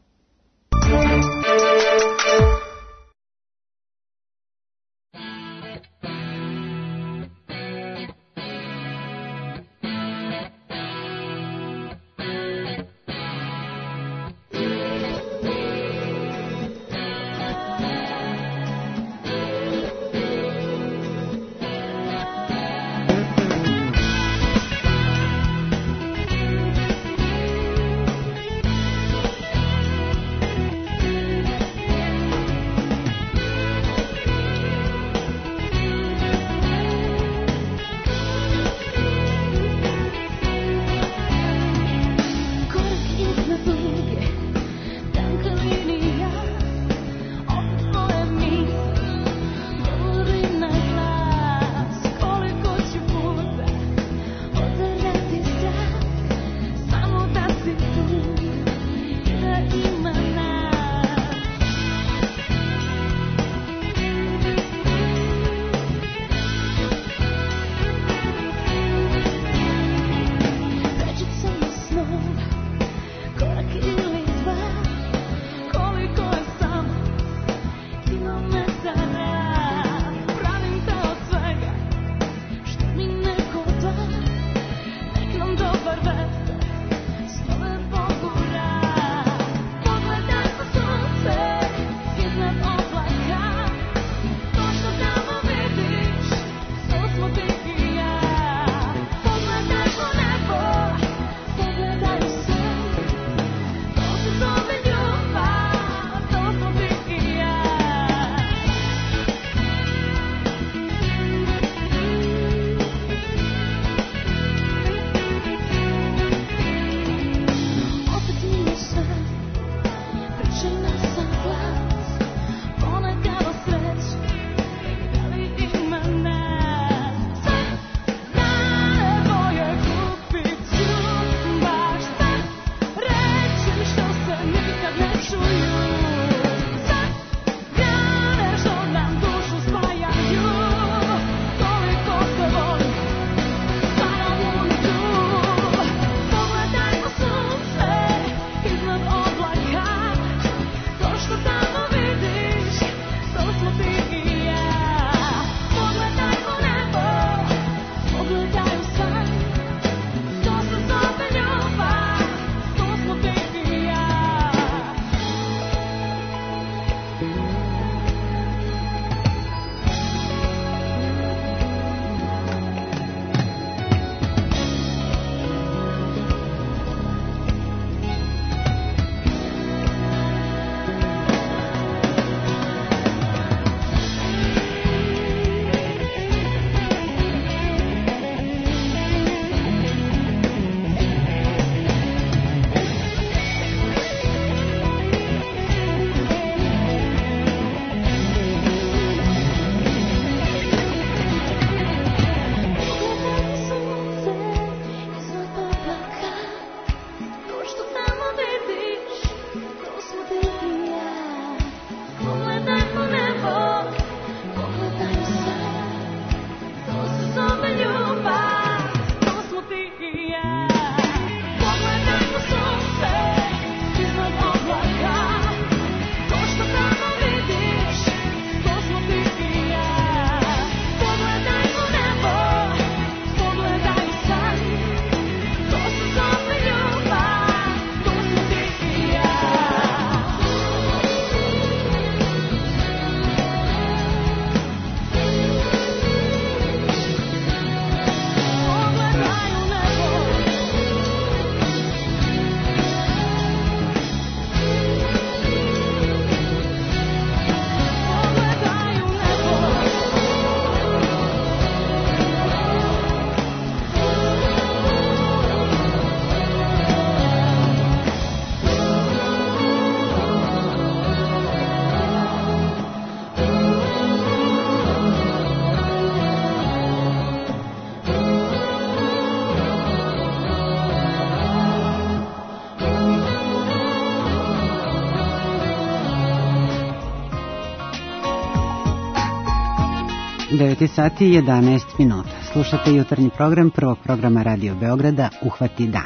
9 sati i 11 minuta. Slušate jutarnji program prvog programa Radio Beograda Uhvati dan.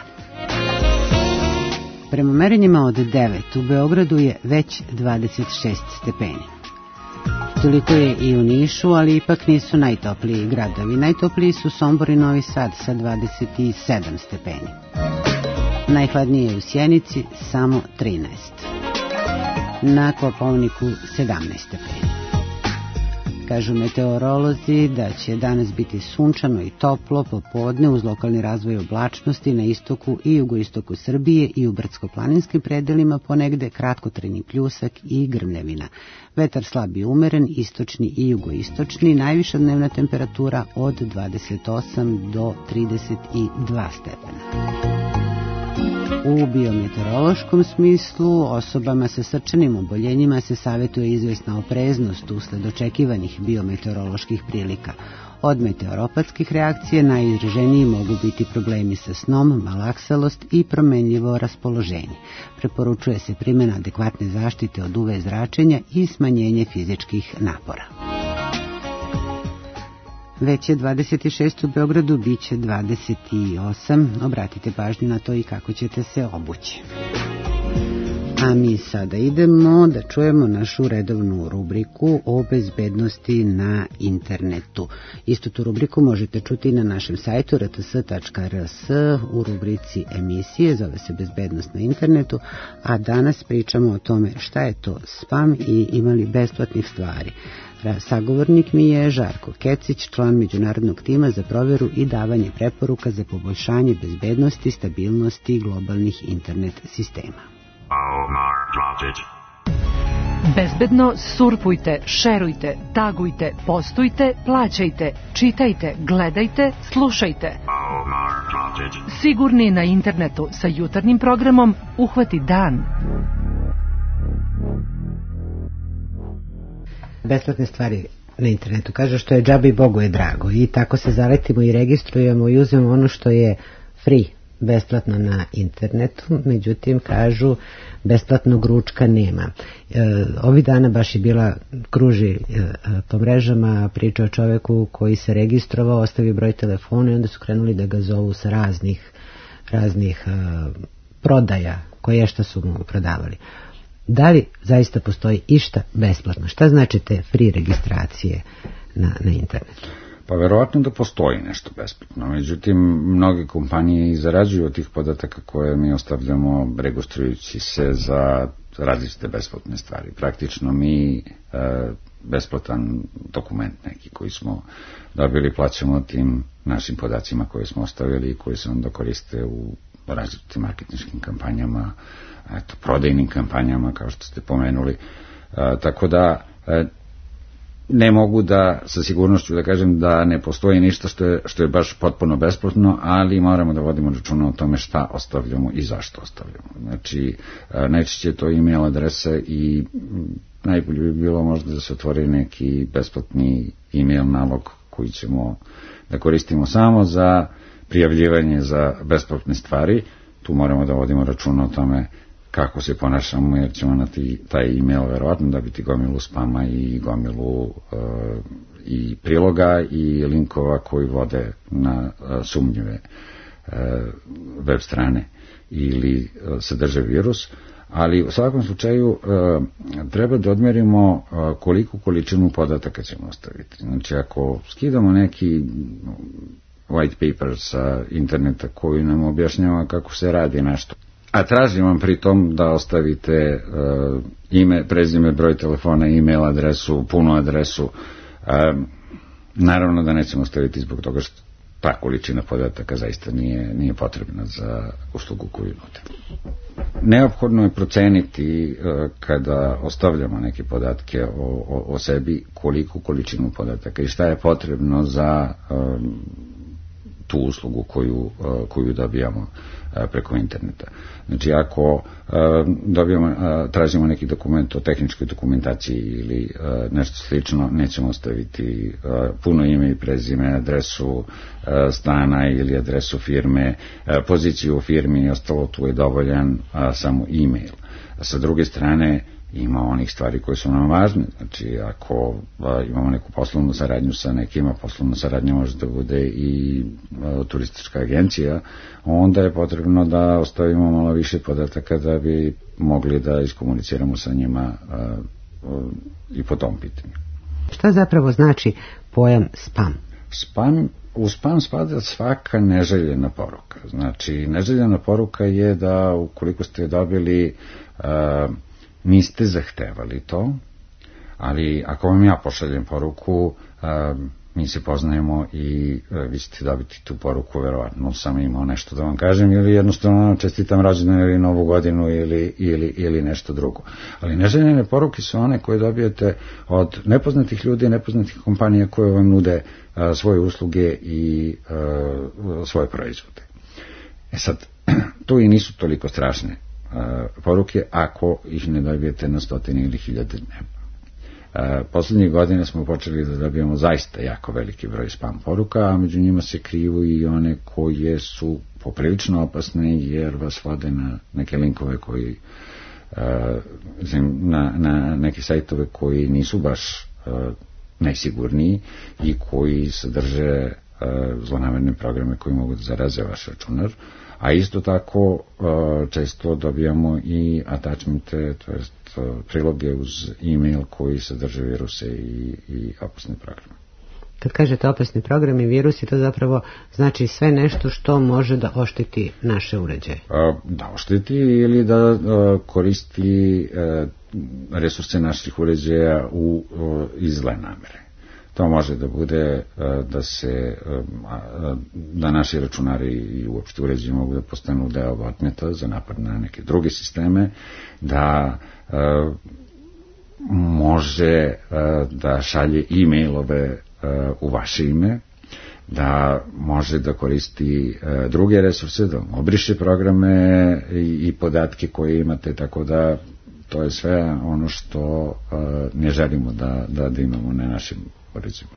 Prema merenjima od 9 u Beogradu je već 26 stepeni. Toliko je i u Nišu, ali ipak nisu najtopliji gradovi. Najtopliji su Sombor i Novi Sad sa 27 stepeni. Najhladnije je u Sjenici samo 13. Na Kopaoniku 17 stepeni. Kažu meteorolozi da će danas biti sunčano i toplo popodne uz lokalni razvoj oblačnosti na istoku i jugoistoku Srbije i u brdsko-planinskim predelima ponegde kratkotrajni pljusak i grmljavina. Vetar slab i umeren, istočni i jugoistočni, najviša dnevna temperatura od 28 do 32 stepena. U biometeorološkom smislu osobama sa srčanim oboljenjima se savjetuje izvesna opreznost usled očekivanih biometeoroloških prilika. Od meteoropatskih reakcije najizraženiji mogu biti problemi sa snom, malaksalost i promenljivo raspoloženje. Preporučuje se primjena adekvatne zaštite od UV zračenja i smanjenje fizičkih napora. Već je 26 u Beogradu, bit će 28. Obratite pažnju na to i kako ćete se obući. A mi sada idemo da čujemo našu redovnu rubriku o bezbednosti na internetu. Istu tu rubriku možete čuti na našem sajtu rts.rs u rubrici emisije, zove se Bezbednost na internetu, a danas pričamo o tome šta je to spam i imali besplatnih stvari. Sagovornik mi je Žarko Kecić, član međunarodnog tima za provjeru i davanje preporuka za poboljšanje bezbednosti, stabilnosti globalnih internet sistema. Bezbedno surfujte, šerujte, tagujte, postujte, plaćajte, čitajte, gledajte, slušajte. Sigurni na internetu sa jutarnjim programom Uhvati dan. Besplatne stvari na internetu. Kaže što je džabe i Bogu je drago. I tako se zaletimo i registrujemo i uzmemo ono što je free, besplatno na internetu. Međutim, kažu, besplatnog ručka nema. Ovih dana baš je bila, kruži po mrežama, priča o čoveku koji se registrovao, ostavio broj telefona i onda su krenuli da ga zovu sa raznih prodaja koje šta su mu prodavali. Da li zaista postoji išta besplatno? Šta znači te free registracije na internetu? Pa verovatno da postoji nešto besplatno. Međutim, mnoge kompanije i zarađuju od tih podataka koje mi ostavljamo registrujući se za različite besplatne stvari. Praktično mi besplatan dokument neki koji smo dobili plaćamo tim našim podacima koje smo ostavili i koji se onda koriste u različitim marketinškim kampanjama, prodajnim kampanjama, kao što ste pomenuli. Tako da ne mogu da sa sigurnošću da kažem da ne postoji ništa što je baš potpuno besplatno, ali moramo da vodimo računa o tome šta ostavljamo i zašto ostavljamo. Znači, najčešće je to e-mail adresa i najbolje bi bilo možda da se otvori neki besplatni e-mail nalog koji ćemo da koristimo samo za prijavljivanje za besplatne stvari. Tu moramo da vodimo računa o tome kako se ponašamo, jer ćemo na taj e-mail verovatno dobiti gomilu spama i gomilu i priloga i linkova koji vode na sumnjive web strane ili sadrže virus. Ali u svakom slučaju treba da odmerimo koliku količinu podataka ćemo ostaviti. Znači, ako skidamo neki white paper sa interneta koji nam objašnjava kako se radi nešto, a tražim vam pri tom da ostavite ime, prezime, broj telefona, e-mail adresu, punu adresu, naravno da nećemo ostaviti zbog toga što ta količina podataka zaista nije potrebna za uslugu koju nude. Neophodno je proceniti kada ostavljamo neke podatke o sebi koliku količinu podataka i šta je potrebno za tu uslugu koju dobijamo preko interneta. Znači, ako tražimo neki dokument o tehničkoj dokumentaciji ili nešto slično, nećemo ostaviti puno ime i prezime, adresu stana ili adresu firme, poziciju u firmi i ostalo, tu je dovoljan samo e-mail. Sa druge strane, ima onih stvari koje su nam važne. Znači, ako imamo neku poslovnu saradnju sa nekima, poslovna saradnja može da bude i turistička agencija, onda je potrebno da ostavimo malo više podataka da bi mogli da iskomuniciramo sa njima i po tom pitanju. Šta zapravo znači pojam spam? U spam spada svaka neželjena poruka. Znači, neželjena poruka je da ukoliko ste dobili, niste zahtevali to, ali ako vam ja pošaljem poruku, mi se poznajemo i vi ćete dobiti tu poruku, verovatno sam imao nešto da vam kažem ili jednostavno čestitam rođendan ili novu godinu ili nešto drugo. Ali neželjene poruke su one koje dobijete od nepoznatih ljudi, nepoznatih kompanija koje vam nude svoje usluge i svoje proizvode. Sad, tu i nisu toliko strašne poruke ako ih ne dobijete na stotine ili hiljade dnevno. Poslednjih godina smo počeli da dobijemo zaista jako veliki broj spam poruka, a među njima se kriju i one koje su poprilično opasne jer vas vode na neke linkove koji na neke sajtove koji nisu baš najsigurniji i koji sadrže zlonamerne programe koji mogu da zaraze vaš računar, a isto tako često dobijamo i attachmente, to jest priloge uz e-mail koji sadrže viruse i opasne programe. Kad kažete opasni program i virusi, to zapravo znači sve nešto što može da ošteti naše uređaje. Da ošteti ili da koristi resurse naših uređaja iz zle namere. To može da bude da naši računari i uopšte uređaji mogu da postanu deo botneta za napad na neke druge sisteme, da može da šalje e-mailove u vaše ime, da može da koristi druge resurse, da obriše programe i podatke koje imate, tako da to je sve ono što ne želimo da imamo na našim uređajima.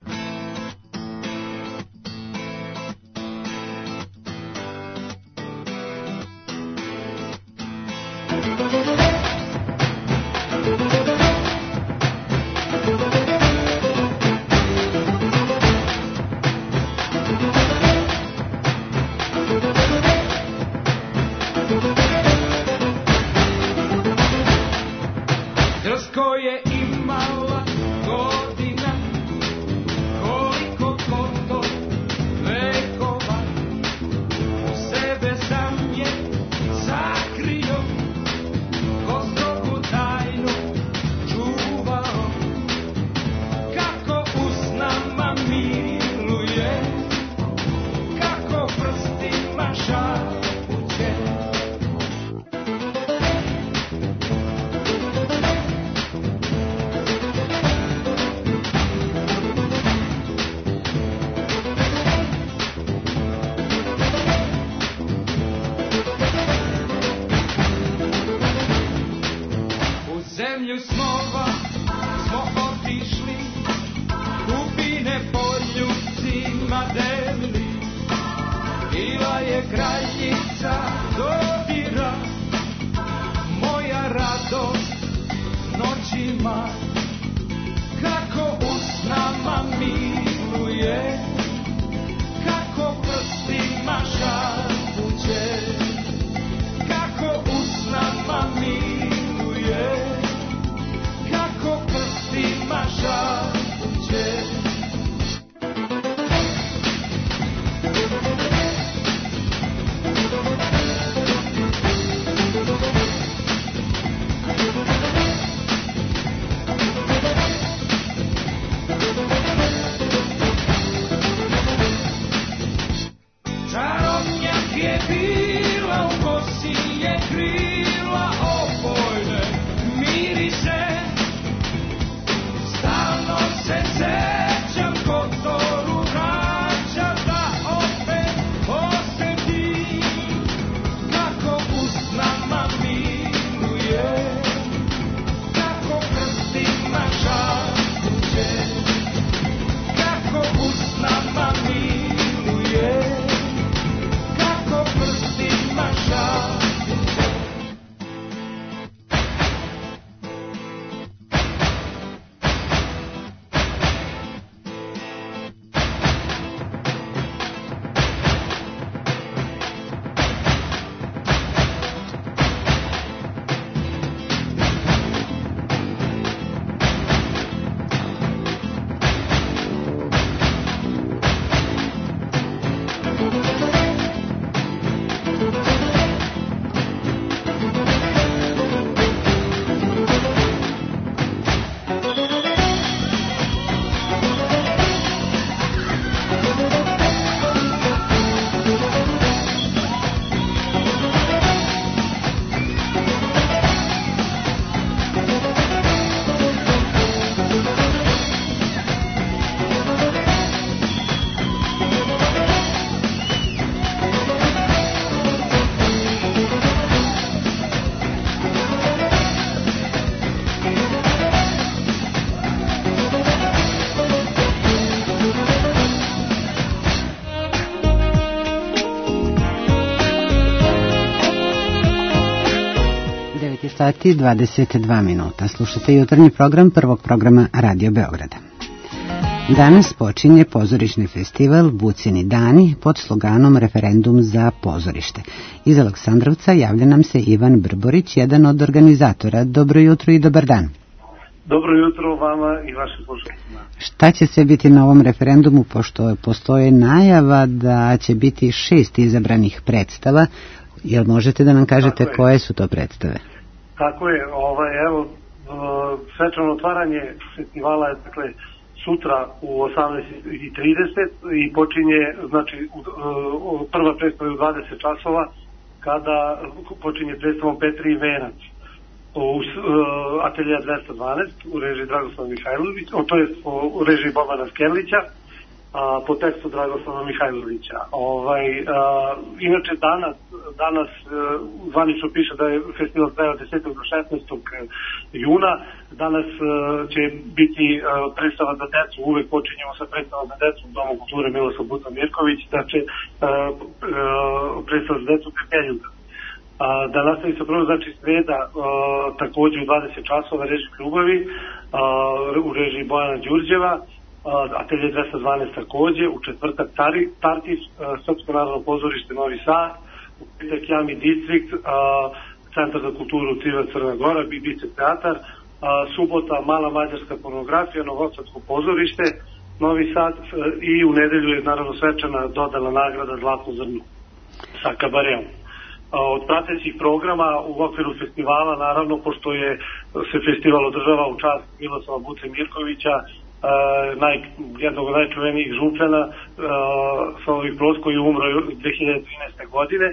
sati i 22 minuta. Slušate jutarnji program prvog programa Radio Beograda. Danas počinje pozorišni festival Vucini dani pod sloganom Referendum za pozorište. Iz Aleksandrovca javlja nam se Ivan Brborić, jedan od organizatora. Dobro jutro i dobar dan. Dobro jutro vama i vašim slušateljima. Šta će se biti na ovom referendumu, pošto postoje najava da će biti 6 izabranih predstava? Jel možete da nam kažete koje su to predstave? Tako je, evo, svečano otvaranje festivala je, dakle, sutra u 18:30 i počinje, znači, prva predstava je u 20 časova, kada počinje predstavom Petri Venac u ateljeja 212 u režiji Dragoslava Mihajlovića, to je u režiji Bobana Skerlića, po tekstu Dragoslava Mihajlovića. Inače danas zvanično piše da je festival traje od 10. do 16. juna. Danas će biti predstava za decu, uvek počinjemo sa predstavom za decu u Domu kulture Miloslav Buta Mirković, znači predstava za decu Pepeljuga. Da nastavi se prvo, znači sreda takođe u 20 časova režiji Ljubavi, u režiji Bojana Đurđeva, atelje 212 takođe, u četvrtak Tartis, Srpsko narodno pozorište Novi Sad, u petak Jami Distrikt, Centar za kulturu Triva Crna Gora, BBC teatar, subota Mala mađarska pornografija, Novosadsko pozorište Novi Sad i u nedelju je naravno svečana dodana nagrada Zlatno zrno sa kabareom. Od pratećih programa u okviru festivala, naravno, pošto se festival održava u čast Miloslava Buce Mirkovića, jednog od najčuvenijih župljana sa ovih Broz, koji je umro 2013. godine.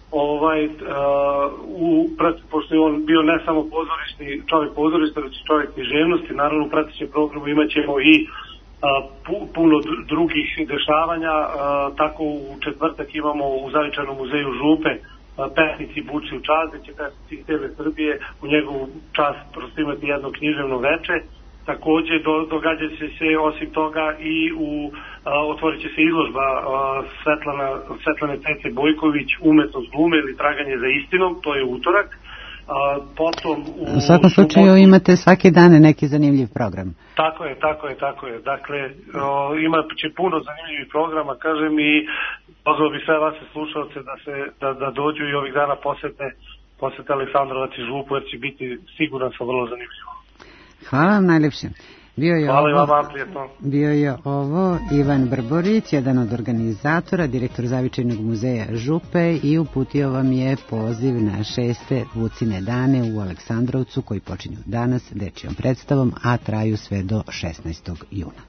Pošto je on bio ne samo čovjek pozorišta, već i čovjek književnosti, naravno u pratećem programu imat ćemo i puno drugih dešavanja. Tako u četvrtak imamo u Zavičajnom muzeju Župe pesnici Buči u čast, gde će pesnici iz cele Srbije u njegovu čast prosto imati jedno književno veče. Takođe događa će se osim toga i otvorit će se izložba Svetlane Cece Bojković, Umetnost glume ili Traganje za istinom, to je utorak. Potom u svakom slučaju imate svake dane neki zanimljiv program. Tako je. Dakle, imat će puno zanimljivih programa, kažem, i pozvao bi sve vas slušalce da dođu i ovih dana posete Aleksandrovac i Župu, jer će biti siguran sam vrlo zanimljivo. Hvala vam najljepše. Hvala i vama, prijetno. Bio je ovo Ivan Brborić, jedan od organizatora, direktor Zavičajnog muzeja Župe, i uputio vam je poziv na 6. Vucine dane u Aleksandrovcu, koji počinju danas dečijom predstavom, a traju sve do 16. juna.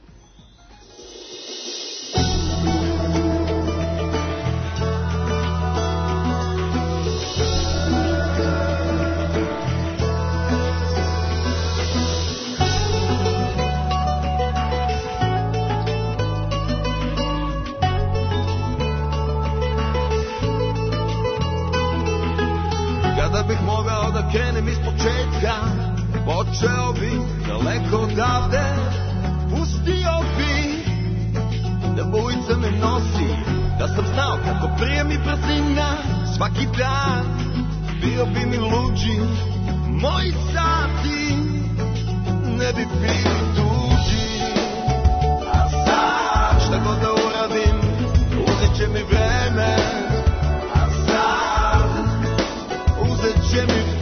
Krenem iz početka, počeo bi daleko odavde, pustio bi da bujica me nosi, da sam znao kako prije mi brzina, svaki dan bio bi mi luđi, moji sati ne bi bili tuđi. A sad šta god da uradim, uzet će mi vreme, a sad uzet će mi vreme.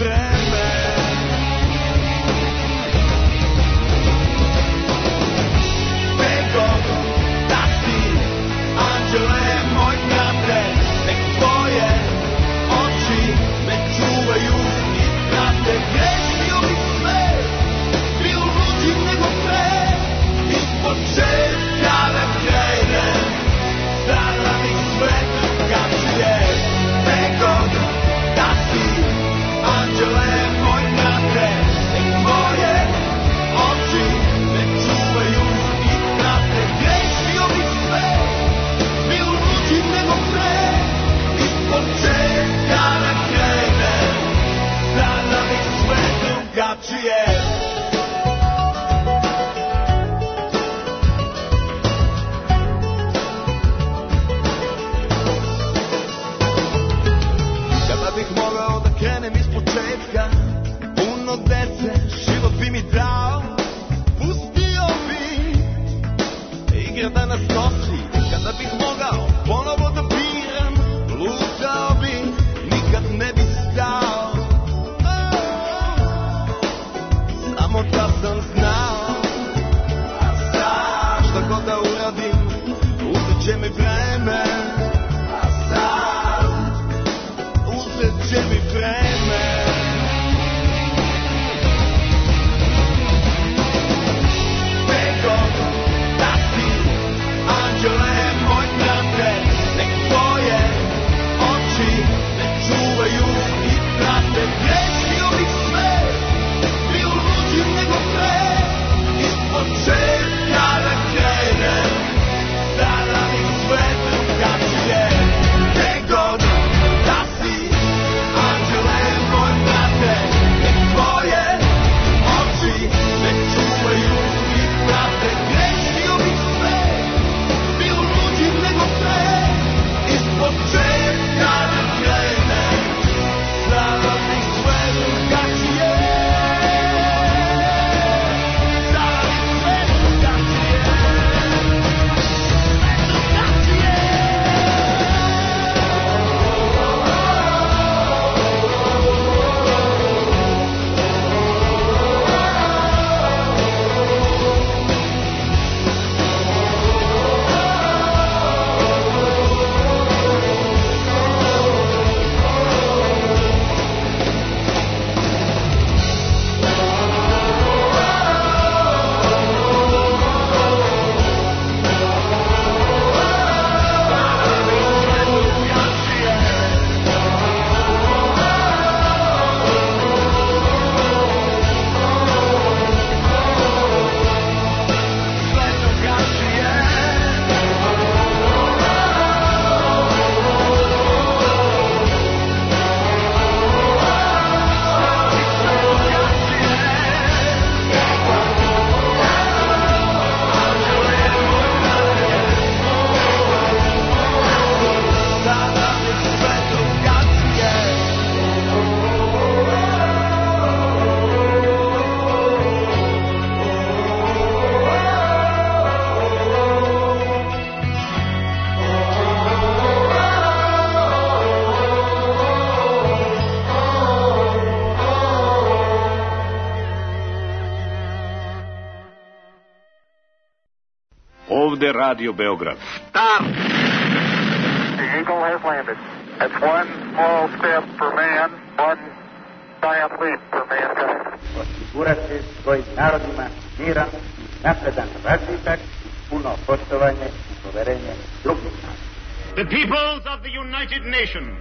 Grešio bi sve, bio luđi nego pre. Kada bih mogao ponovo da biram, lutao bih, nikad ne bih stao. Samo da sam znao, a sad šta god da uradim, uzet će mi vreme. A sad uzet će mi vreme. Nego da si, anđele moj brate, nek tvoje oči me čuvaju i prate. Grešio bih sve, bio luđim nego pre, ispočetka da krenem, sada bih sve drugačije. Nego da si, anđele moj brate, nek tvoje oči me čuvaju i prate. Grešio bih sve, bio luđim nego pre, ispočetka da krenem, sada bih sve drugačije. Sada bih sve drugačije. Ovde Radio Beograd. Stop! The Eagle has landed. That's one small step for man, one giant leap for mankind. Osigurati svojim narodima miran, napredan razvitak, puno poštovanje i poverenje drugih naroda. The peoples of the United Nations,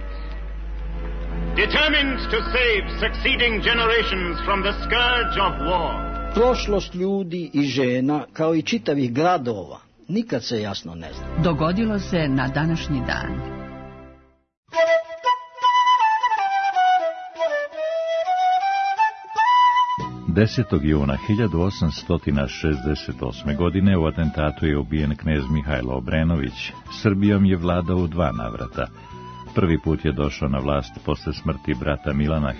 determined to save succeeding generations from the scourge of war. Prošlost ljudi i žena, kao i čitavih gradova, nikad se jasno ne zna. Dogodilo se na današnji dan. Desetog juna 1868. godine u atentatu je ubijen knez Mihajlo Obrenović. Srbijom je vladao u 2 navrata. Prvi put je došao na vlast posle smrti brata Milana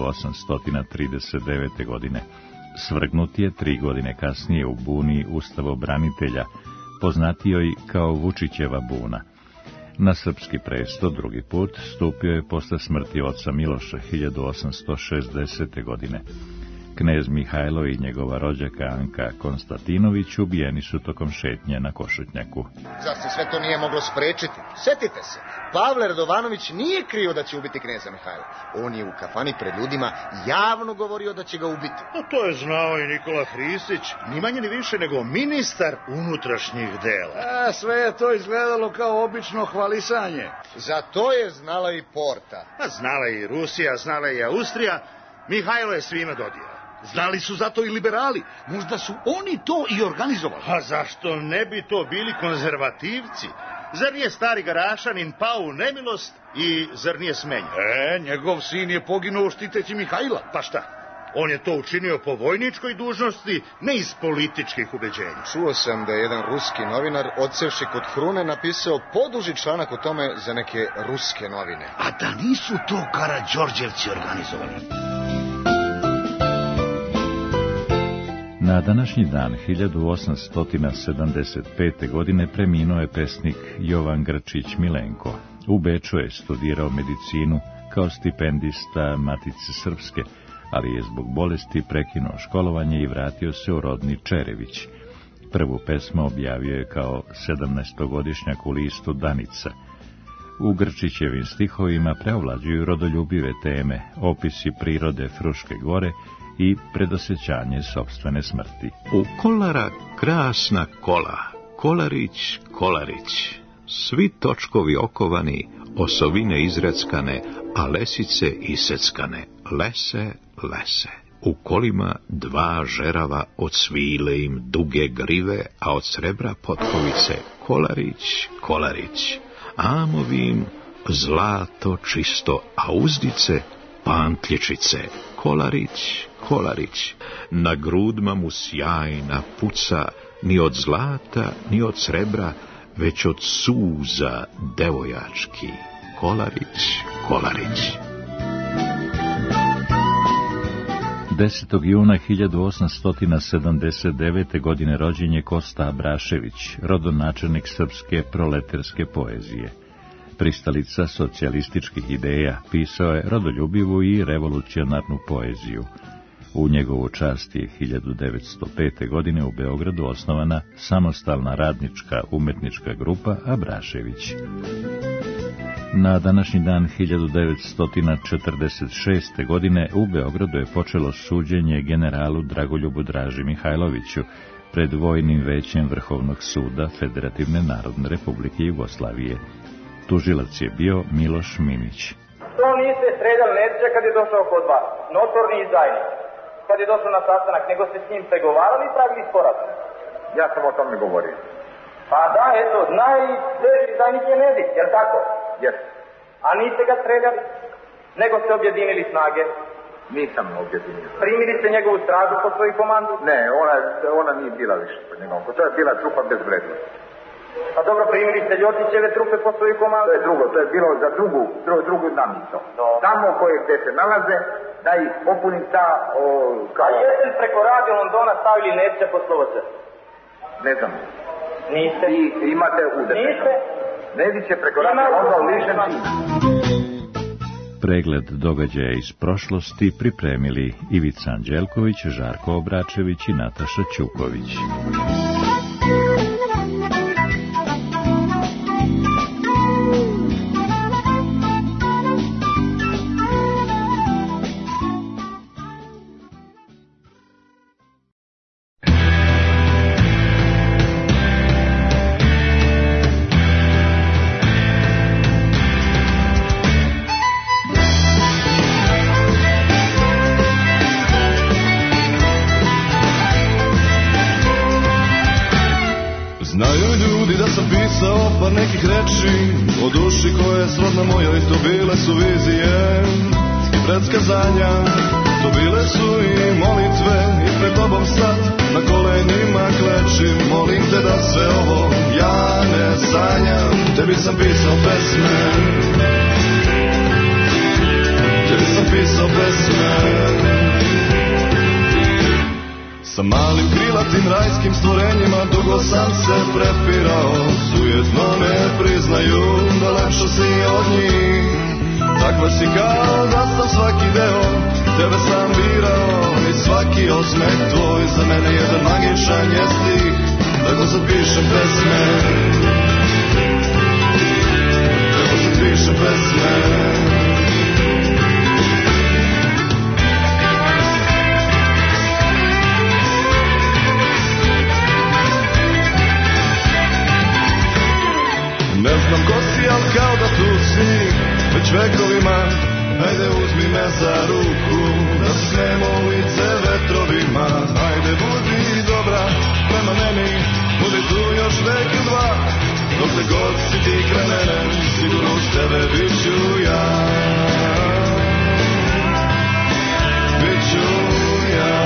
1839. godine. Svrgnut je 3 godine kasnije u buni ustavobranitelja, poznatijoj kao Vučićeva buna. Na srpski presto drugi put stupio je posle smrti oca Miloša 1860. godine. Knez Mihajlo i njegova rođaka Anka Konstantinović ubijeni su tokom šetnje na Košutnjaku. Zar se sve to nije moglo sprečiti? Setite se, Pavle Radovanović nije krio da će ubiti kneza Mihajla. On je u kafani pred ljudima javno govorio da će ga ubiti. To je znao i Nikola Hristić, ni manje ni više nego ministar unutrašnjih dela. Sve je to izgledalo kao obično hvalisanje. Za to je znala i Porta. Znala je i Rusija, znala je i Austrija. Mihajlo je svima dodio. Znali su zato i liberali. Možda su oni to i organizovali. A zašto ne bi to bili konzervativci? Zar nije stari Garašanin pao u nemilost i zar nije smenjen? Njegov sin je poginuo štiteći Mihajla. Pa šta? On je to učinio po vojničkoj dužnosti, ne iz političkih ubeđenja. Čuo sam da je jedan ruski novinar, odsevši kod Hrune, napisao poduži članak o tome za neke ruske novine. A da nisu to Karađorđevci organizovali? Na današnji dan 1875. godine preminuo je pesnik Jovan Grčić Milenko. U Beču je studirao medicinu kao stipendista Matice Srpske, ali je zbog bolesti prekinuo školovanje i vratio se u rodni Čerević. Prvu pesmu objavio je kao 17-godišnjak u listu Danica. U Grčićevim stihovima preovlađuju rodoljubive teme, opisi prirode Fruške gore i predosjećanje sopstvene smrti. U Kolara krasna kola, Kolarić, Kolarić, svi točkovi okovani, osovine izreckane, a lesice iseckane, lese, lese. U kolima dva žerava, od svile im duge grive, a od srebra potkovice, Kolarić, Kolarić. Amovim zlato čisto, a uzdice pantlječice, Kolarić, Kolarić. Na grudma mu sjajna puca, ni od zlata, ni od srebra, već od suza devojački, Kolarić, Kolarić. 10. juna 1879. godine rođen je Kosta Abrašević, rodonačelnik srpske proleterske poezije. Pristalica socijalističkih ideja, pisao je rodoljubivu i revolucionarnu poeziju. U njegovu čast je 1905. godine u Beogradu osnovana samostalna radnička umetnička grupa Abrašević. Na današnji dan 1946. godine u Beogradu je počelo suđenje generalu Dragoljubu Draži Mihajloviću pred Vojnim većem Vrhovnog suda Federativne Narodne Republike Jugoslavije. Tužilac je bio Miloš Minić. Što niste streljali Nedića kad je došao kod vas? Notorni izdajnik. Kad je došao na sastanak, nego ste s njim pregovarali i pravili sporazum. Ja sam o tome govorio. Pa da, eto, najteži izdajnik je Nedić, jel tako? Jes. A niste ga streljali, nego ste objedinili snage. Nisam objedinio. Primili ste njegovu stražu pod svoju komandu? Ne, ona nije bila više pod njegovom. To je bila trupa bez vrednosti. Pa dobro, primili ste Ljotićeve trupe pod svoju komandu? To je drugo, to je bilo za drugu namnicu. Tamo koje gde se nalaze, da ih popunim ta... A jeste li preko Radio Londona stavili Nedića pod slovoce? Ne znam. Niste? I imate udete. Niste? Nedić je preko Radio Londona lišen čin. Pregled događaja iz prošlosti pripremili Ivica Anđelković, Žarko Obračević i Nataša Ćuković. Par nekih reči o duši koje srodna mojoj, to bile su vizije i predskazanja, to bile su i molitve i pred tobom sad na kolenima klečim, molim te da sve ovo ja ne sanjam. Tebi sam pisao pesme, tebi sam pisao pesme. Sa malim krilatim rajskim stvorenjima dugo sam se prepirao, sujetno ne priznaju da lepša si od njih. Takva si kao da sam svaki deo, tebe sam birao i svaki osmeh tvoj za mene jedan magičan je stih. Tako sad pišem pesme, tako sad pišem pesme. Ne znam ko si, al kao da tu si, već vekovima. Ajde uzmi me za ruku, da se smemo u lice vetrovima. Ajde budi dobra prema meni, budi tu još vek i dva. Dok te god si ti kraj mene, sigurno uz tebe bit ću ja. Bit ću ja.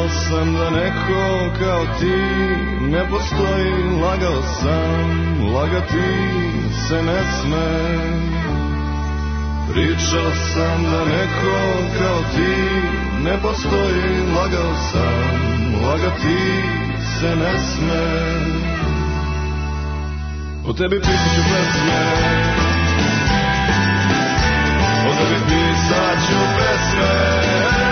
sam da neko kao ti ne postoji, lagao sam, lagati se ne sme. Pričao sam da neko kao ti ne postoji, lagao sam, lagati se ne sme. O tebi pisat ću pesme, o tebi pisat ću pesme.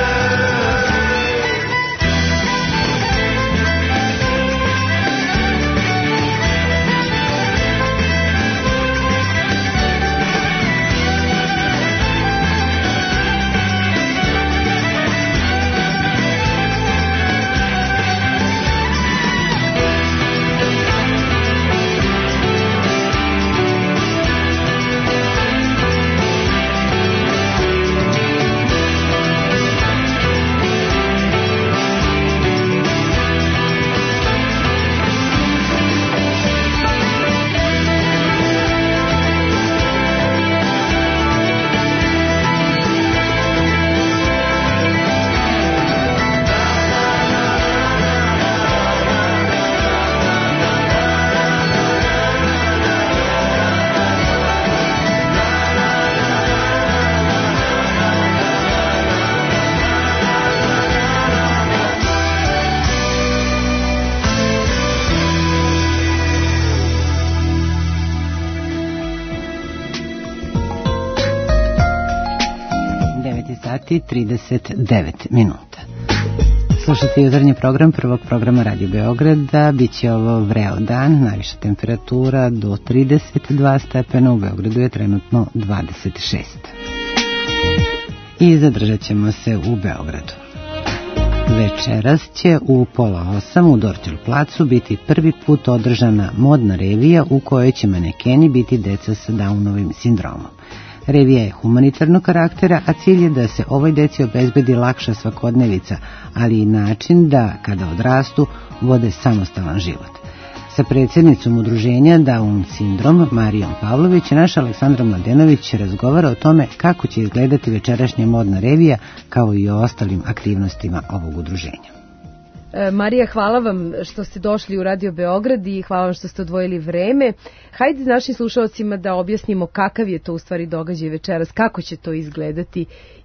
sati 39 minuta. Slušate jutarnji program prvog programa Radio Beograda. Biće ovo vreo dan, najviša temperatura do 32 stepena, u Beogradu je trenutno 26. I zadržat ćemo se u Beogradu. Večeras će u 7:30 u Dorćol placu biti prvi put održana modna revija u kojoj će manekeni biti deca sa Downovim sindromom. Revija je humanitarnog karaktera, a cilj je da se ovoj deci obezbedi lakša svakodnevica, ali i način da, kada odrastu, vode samostalan život. Sa predsjednicom udruženja Down sindrom, Marijom Pavlović, naš Aleksandra Mladenović razgovara o tome kako će izgledati večerašnja modna revija, kao i o ostalim aktivnostima ovog udruženja. Marija, hvala vam što ste došli u Radio Beograd i hvala vam što ste odvojili vreme. Hajde našim slušalcima da objasnimo kakav je to u stvari događaj večeras, kako će to izgledati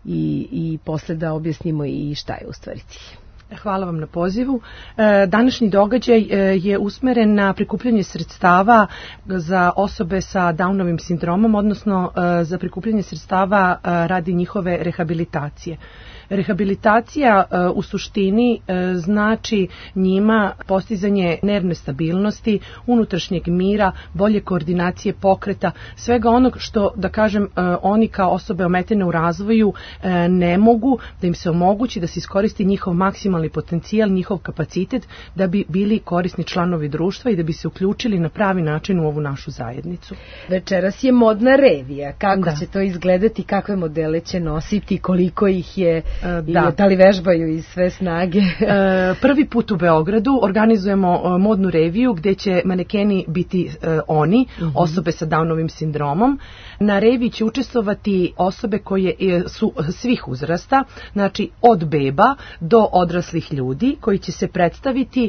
i posle da objasnimo i šta je u stvari cilj. Hvala vam na pozivu. Današnji događaj je usmeren na prikupljanje sredstava za osobe sa Downovim sindromom, odnosno za prikupljanje sredstava radi njihove rehabilitacije. Rehabilitacija u suštini znači njima postizanje nervne stabilnosti, unutrašnjeg mira, bolje koordinacije pokreta, svega onog što, da kažem, oni kao osobe ometene u razvoju ne mogu, da im se omogući da se iskoristi njihov maksimalni potencijal, njihov kapacitet da bi bili korisni članovi društva i da bi se uključili na pravi način u ovu našu zajednicu. Večeras je modna revija. Kako će to izgledati, kakve modele će nositi, koliko ih je, da li vežbaju iz sve snage? Prvi put u Beogradu organizujemo modnu reviju gdje će manekeni biti oni, osobe sa Downovim sindromom. Na reviji će učestvovati osobe koje su svih uzrasta, znači od beba do odraslih ljudi, koji će se predstaviti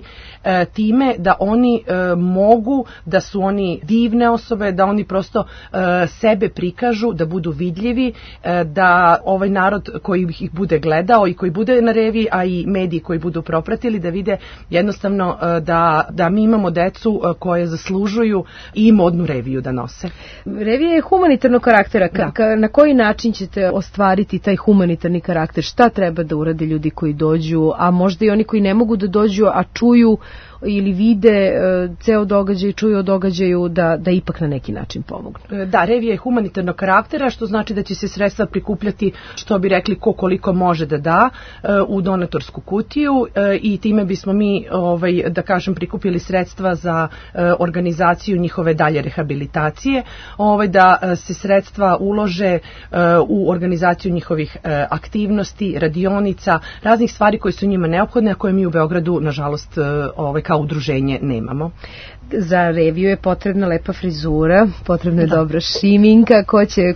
time da oni mogu, da su oni divne osobe, da oni prosto sebe prikažu, da budu vidljivi, da ovaj narod koji ih bude gledao i koji bude na reviji, a i mediji koji budu propratili, da vide jednostavno da mi imamo decu koje zaslužuju i modnu reviju da nose. Revija je humanitarnog karaktera. Na koji način ćete ostvariti taj humanitarni karakter? Šta treba da urade ljudi koji dođu, a možda i oni koji ne mogu da dođu, a čuju ili vide ceo događaj, čuju o događaju, da ipak na neki način pomognu? Da, revija je humanitarnog karaktera, što znači da će se sredstva prikupljati, što bi rekli, koliko može da u donatorsku kutiju, i time bismo mi, da kažem, prikupili sredstva za organizaciju njihove dalje rehabilitacije, da se sredstva ulože u organizaciju njihovih aktivnosti, radionica, raznih stvari koje su njima neophodne, a koje mi u Beogradu, nažalost, kao kao udruženje nemamo. Za reviju je potrebna lepa frizura, potrebna je dobra šiminka.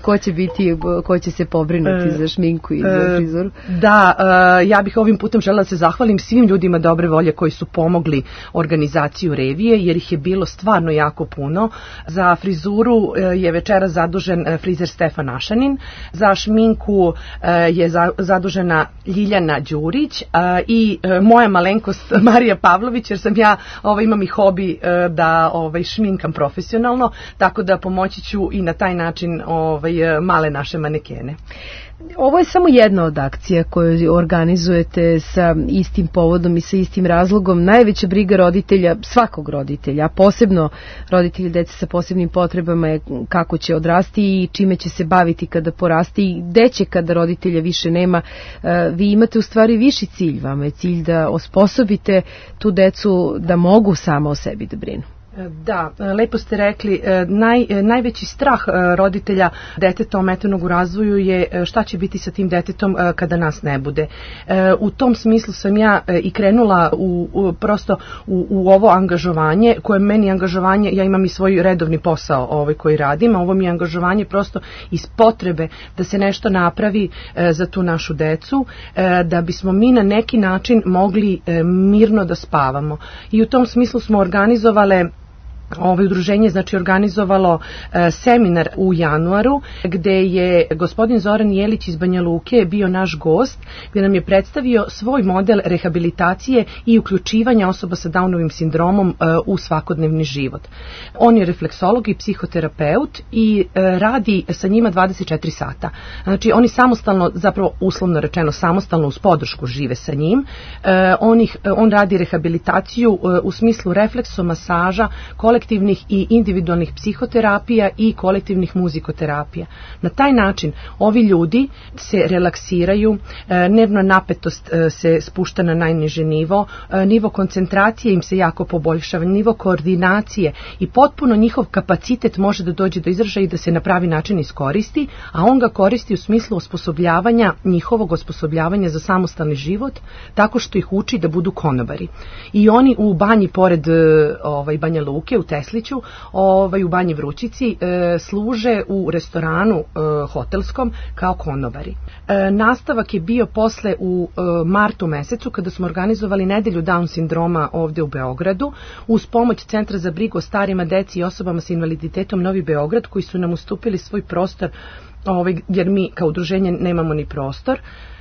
Ko će se pobrinuti za šminku i za frizuru? Da, ja bih ovim putem želela da se zahvalim svim ljudima dobre volje koji su pomogli organizaciju revije, jer ih je bilo stvarno jako puno. Za frizuru je večera zadužen frizer Stefan Ašanin, za šminku je zadužena Ljiljana Đurić i moja malenkost Marija Pavlović, jer sam ja imam i hobi da šminkam profesionalno, tako da pomoći ću i na taj način male naše manekene. Ovo je samo jedna od akcija koju organizujete sa istim povodom i sa istim razlogom. Najveća briga roditelja, svakog roditelja, a posebno roditelja dece sa posebnim potrebama je kako će odrasti i čime će se baviti kada porasti i gde će kada roditelja više nema. Vi imate u stvari viši cilj, vama je cilj da osposobite tu decu da mogu samo o sebi da brinu. Da, lepo ste rekli, najveći strah roditelja deteta ometenog u razvoju je šta će biti sa tim detetom kada nas ne bude. U tom smislu sam ja i krenula u ovo angažovanje, koje meni angažovanje, ja imam i svoj redovni posao koji radim, a ovo mi je angažovanje prosto iz potrebe da se nešto napravi za tu našu decu, da bismo mi na neki način mogli mirno da spavamo. I u tom smislu smo organizovale udruženje organizovalo seminar u januaru gde je gospodin Zoran Jelić iz Banja Luke bio naš gost, gde nam je predstavio svoj model rehabilitacije i uključivanja osoba sa Downovim sindromom u svakodnevni život. On je refleksolog i psihoterapeut i radi sa njima 24 sata. Znači oni samostalno, zapravo uslovno rečeno samostalno uz podršku žive sa njim. On radi rehabilitaciju u smislu refleksomasaža, kolektivnih i individualnih psihoterapija i kolektivnih muzikoterapija. Na taj način ovi ljudi se relaksiraju, nervna napetost se spušta na najniži nivo koncentracije im se jako poboljšava, nivo koordinacije i potpuno njihov kapacitet može da dođe do izražaja i da se na pravi način iskoristi, a on ga koristi u smislu osposobljavanja, njihovog osposobljavanja za samostalni život, tako što ih uči da budu konobari. I oni u banji pored Banja Luke, u Tesliću, u Banji Vrućici, služe u restoranu hotelskom kao konobari. Nastavak je bio posle u martu mesecu kada smo organizovali nedelju Down sindroma ovde u Beogradu uz pomoć Centra za brigu o starima, deci i osobama sa invaliditetom Novi Beograd, koji su nam ustupili svoj prostor, jer mi kao udruženje nemamo ni prostor,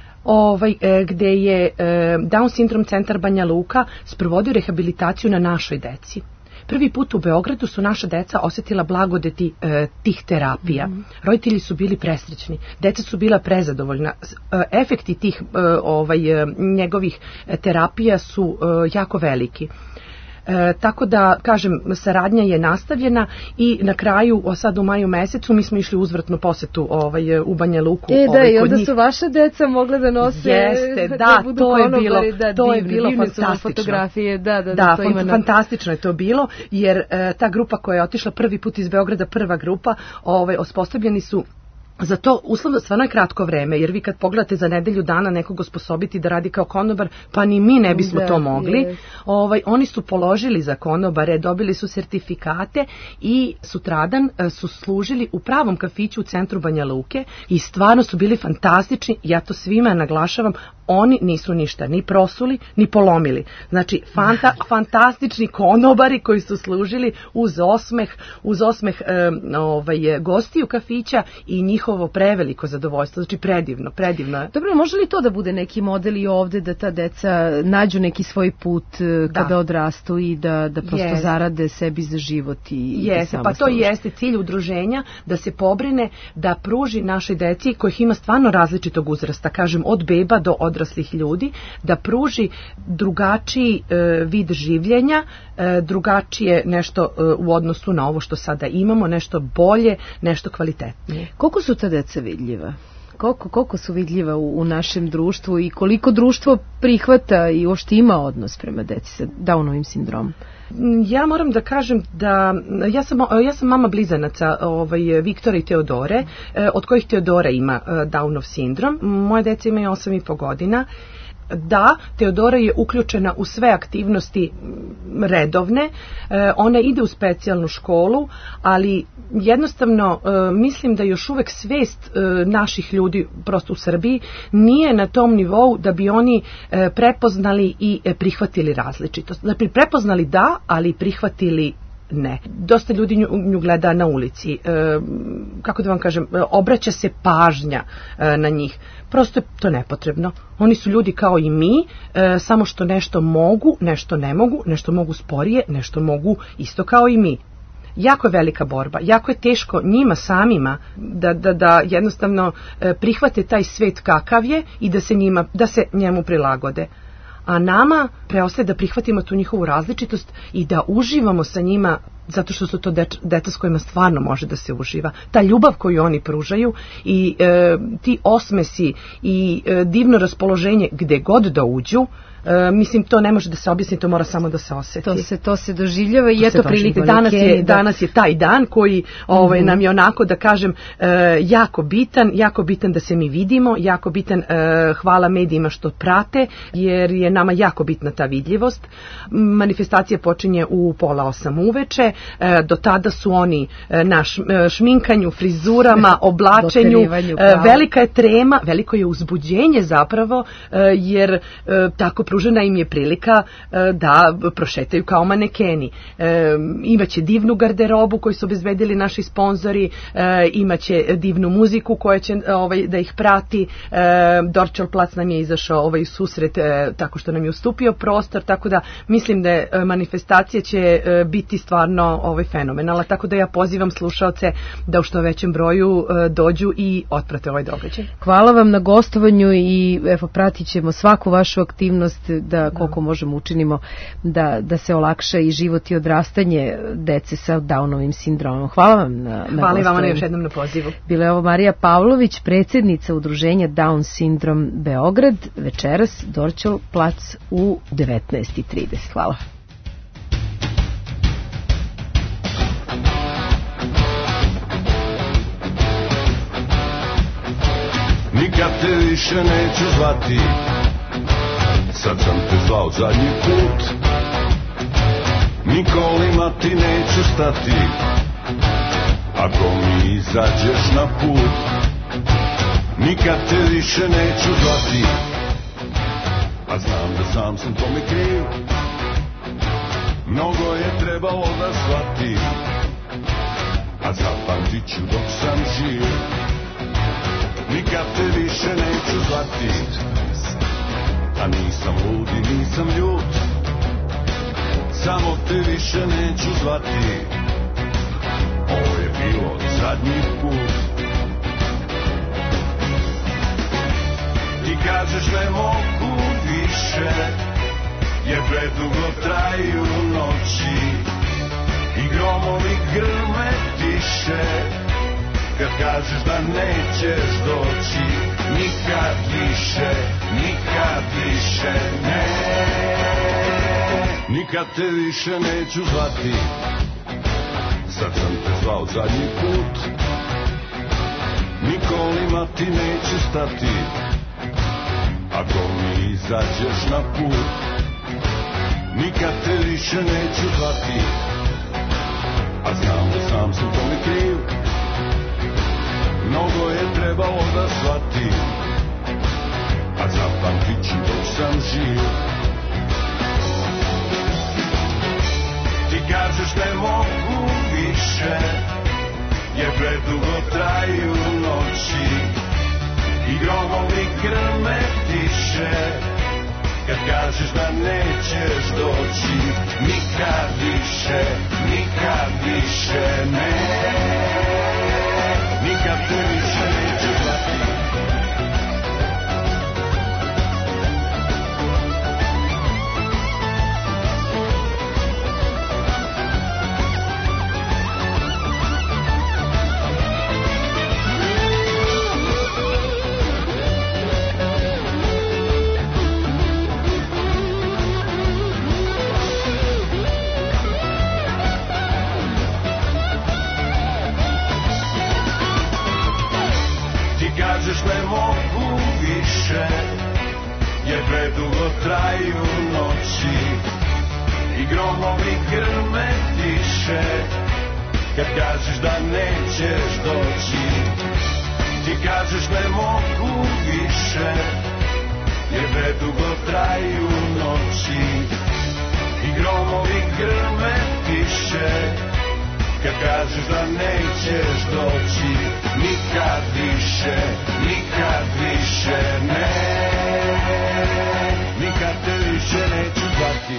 gde je Down sindrom centar Banja Luka sprovodio rehabilitaciju na našoj deci. Prvi put u Beogradu su naša deca osjetila blagodeti tih terapija. Roditelji su bili presrećni, deca su bila prezadovoljna. Efekti tih njegovih terapija su jako veliki. Tako da, kažem, saradnja je nastavljena i na kraju, sad u maju mesecu, mi smo išli u uzvratnu posetu u Banja Luku. I onda su vaša deca mogla da nose, da budu konobari, to je bilo fantastično. Fotografije, fantastično je to bilo, jer ta grupa koja je otišla prvi put iz Beograda, prva grupa, osposobljeni su za to uslovno stvarno je kratko vreme, jer vi kad pogledate za nedelju dana nekog osposobiti da radi kao konobar, pa ni mi ne bismo to mogli. Oni su položili za konobare, dobili su sertifikate i sutradan su služili u pravom kafiću u centru Banja Luke i stvarno su bili fantastični, ja to svima naglašavam, oni nisu ništa ni prosuli, ni polomili. Znači, fantastični konobari koji su služili uz osmeh gostiju kafića i njihovo preveliko zadovoljstvo. Znači, predivno. Dobro, može li to da bude neki model i ovde, da ta deca nađu neki svoj put kada odrastu i da prosto zarade sebi za život i pa to jeste cilj udruženja, da se pobrine, da pruži našoj deci, kojih ima stvarno različitog uzrasta, kažem, od beba do odraslih ljudi, da pruži drugačiji vid življenja, drugačije nešto u odnosu na ovo što sada imamo, nešto bolje, nešto kvalitetnije. Koliko su ta deca vidljiva? Koliko su vidljiva u našem društvu i koliko društvo prihvata i uopšte ima odnos prema deci sa Downovim sindromom? Ja moram da kažem da ja sam mama blizanaca Viktora i Teodore, od kojih Teodora ima Downov sindrom. Moje deca imaju 8,5 godina. Da, Teodora je uključena u sve aktivnosti redovne, ona ide u specijalnu školu, ali jednostavno mislim da još uvek svest naših ljudi prosto u Srbiji nije na tom nivou da bi oni prepoznali i prihvatili različitost. Znači, prepoznali da, ali prihvatili ne. Dosta ljudi nju gleda na ulici. Kako da vam kažem, obraća se pažnja na njih. Prosto je to nepotrebno. Oni su ljudi kao i mi, samo što nešto mogu, nešto ne mogu, nešto mogu sporije, nešto mogu isto kao i mi. Jako je velika borba, jako je teško njima samima da jednostavno prihvate taj svet kakav je i da se njemu prilagode. A nama preostaje da prihvatimo tu njihovu različitost i da uživamo sa njima, zato što su to deca s kojima stvarno može da se uživa. Ta ljubav koju oni pružaju i ti osmesi i divno raspoloženje gde god da uđu, mislim, to ne može da se objasni, to mora samo da se osjeti. To se doživljava i eto prilike. Danas je taj dan koji nam je onako, da kažem, jako bitan da se mi vidimo, jako bitan, hvala medijima što prate, jer je nama jako bitna ta vidljivost. Manifestacija počinje u 7:30 uveče, do tada su oni na šminkanju, frizurama, oblačenju, velika je trema, veliko je uzbuđenje zapravo, jer tako pružena im je prilika da prošetaju kao manekeni. Imaće divnu garderobu koju su obezbedili naši sponzori, imaće divnu muziku koja će da ih prati. Dorčel plac nam je izašao u susret tako što nam je ustupio prostor, tako da mislim da manifestacija će biti stvarno fenomenalna, tako da ja pozivam slušaoce da u što većem broju dođu i otprate ovaj događaj. Hvala vam na gostovanju i evo pratit ćemo svaku vašu aktivnost da koliko možemo učinimo da se olakša i život i odrastanje dece sa Downovim sindromom. Hvala vam na Hvala i vama još jednom na pozivu. Bila je ovo Marija Pavlović, predsjednica udruženja Down sindrom Beograd, večeras Dorćol plac u 19:30. Hvala. Nikad te više neću zvati, sad sam te zvao zadnji put. Nikolima ti neću stati, ako mi izađeš na put. Nikad te više neću zvati, a znam da sam tome kriv. Mnogo je trebalo da shvati, a zapamtit ću dok sam živ. Nikad te više neću zvati, a nisam lud i nisam ljut. Samo te više neću zvati, ovo je bilo zadnji put. Ti kažeš ne mogu više, jer predugo traju noći i gromovi grme tiše. Kad kažeš da nećeš doći, nikad više ne. Nikad te više neću zvati, sad sam te zvao zadnji put. Nikolima ti neću stati, ako mi izađeš na put. Nikad te više neću zvati, a znam da sam tome kriv. Mnogo je trebalo da shvati, a zapamtit ću dok sam živ. Ti kažeš ne mogu više, jer predugo traju noći i gromovi grme tiše. Kad kažeš da nećeš doći, nikad više ne. Nikad te više neću zvati. Kažeš ne mogu više, jer predugo traju noći i gromovi grme tiše. Kad kažeš da nećeš doći, ti kažeš ne mogu više, jer predugo traju noći i gromovi grme tiše. Kad kažeš da nećeš doći, nikad više, ne, nikad te više neću zvati.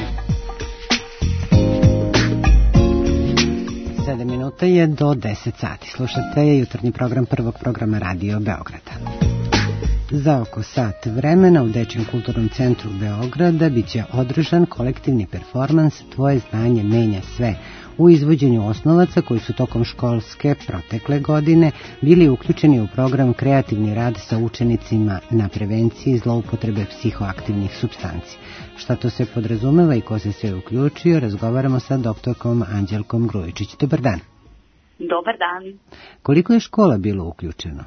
7 minuta je do 10 sati. Slušate jutarnji program prvog programa Radio Beograda. Za oko sat vremena u Dečijem kulturnom centru Beograda biće održan kolektivni performans Tvoje znanje menja sve, u izvođenju osnovaca koji su tokom školske protekle godine bili uključeni u program Kreativni rad sa učenicima na prevenciji zloupotrebe psihoaktivnih supstanci. Šta to se podrazumeva i ko se sve uključio, razgovaramo sa doktorkom Anđelkom Grujičić. Dobar dan. Dobar dan. Koliko je škola bilo uključeno?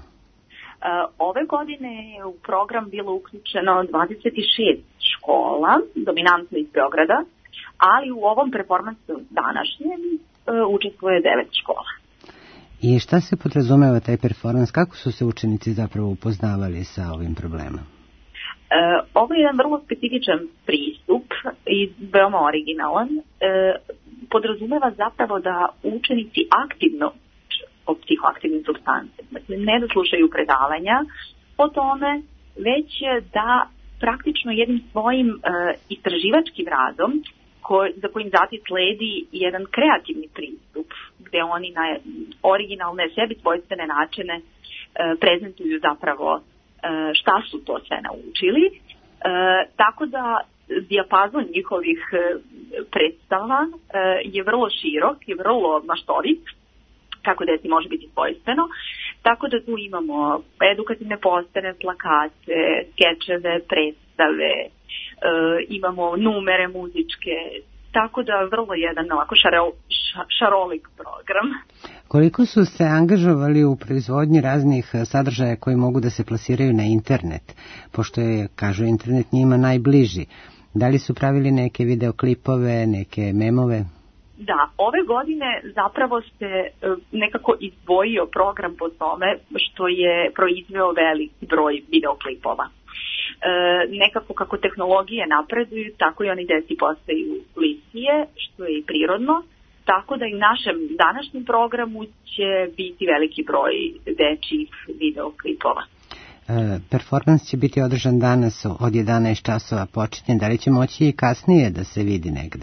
Ove godine je u program bilo uključeno 26 škola, dominantno iz Beograda, ali u ovom performansu današnjem učestvuje 9 škola. I šta se podrazumeva taj performans? Kako su se učenici zapravo upoznavali sa ovim problemom? Ovo je jedan vrlo specifičan pristup i veoma originalan. Podrazumeva zapravo da učenici aktivno o psihoaktivnim supstancima, dakle ne da slušaju predavanja o tome, već da praktično jednim svojim istraživačkim radom, za kojim zatim sledi jedan kreativni pristup, gde oni na originalne, sebi svojstvene načine prezentuju zapravo šta su to sve naučili, tako da dijapazon njihovih predstava je vrlo širok i vrlo maštovit, kako deci može biti svojstveno, tako da tu imamo edukativne posterne, plakate, skečeve, predstave, imamo numere muzičke, tako da vrlo jedan ovako šarolik program. Koliko su se angažovali u proizvodnji raznih sadržaja koji mogu da se plasiraju na internet, pošto je, kažu, internet njima najbliži? Da li su pravili neke videoklipove, neke memove? Da, ove godine zapravo se nekako izdvojio program po tome što je proizveo veliki broj videoklipova. Nekako kako tehnologije napreduju, tako i oni deci postaju ličnije, što je i prirodno, tako da i u našem današnjem programu će biti veliki broj dečjih videoklipova. Performans će biti održan danas od 11 časova počinje. Da li će moći i kasnije da se vidi negde?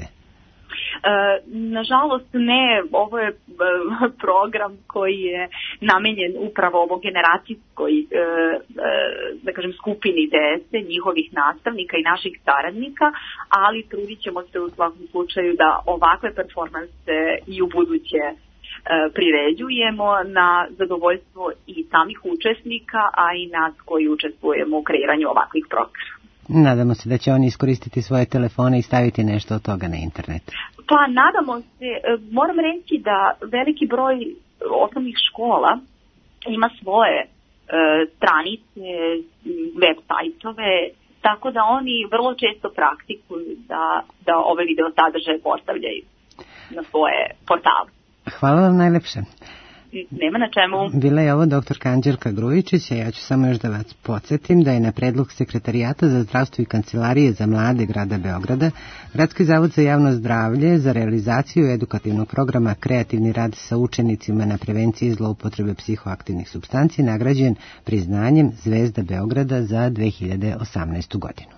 Nažalost ne, ovo je program koji je namenjen upravo ovo generacijskoj da kažem skupini dece, njihovih nastavnika i naših saradnika, ali trudit ćemo se u svakom slučaju da ovakve performanse i u buduće priređujemo na zadovoljstvo i samih učesnika, a i nas koji učestvujemo u kreiranju ovakvih programa. Nadamo se da će oni iskoristiti svoje telefone i staviti nešto od toga na internet. Pa nadamo se, moram reći da veliki broj osnovnih škola ima svoje stranice, web sajtove, tako da oni vrlo često praktikuju da ove video sadržaje postavljaju na svoje portale. Hvala vam najlepše. Nema na čemu. Bila je ovo doktorka Anđelka Grujičić, a ja ću samo još da vas podsjetim da je na predlog Sekretarijata za zdravstvo i kancelarije za mlade grada Beograda Gradski zavod za javno zdravlje za realizaciju edukativnog programa Kreativni rad sa učenicima na prevenciji zloupotrebe psihoaktivnih supstanci nagrađen priznanjem Zvezda Beograda za 2018. godinu.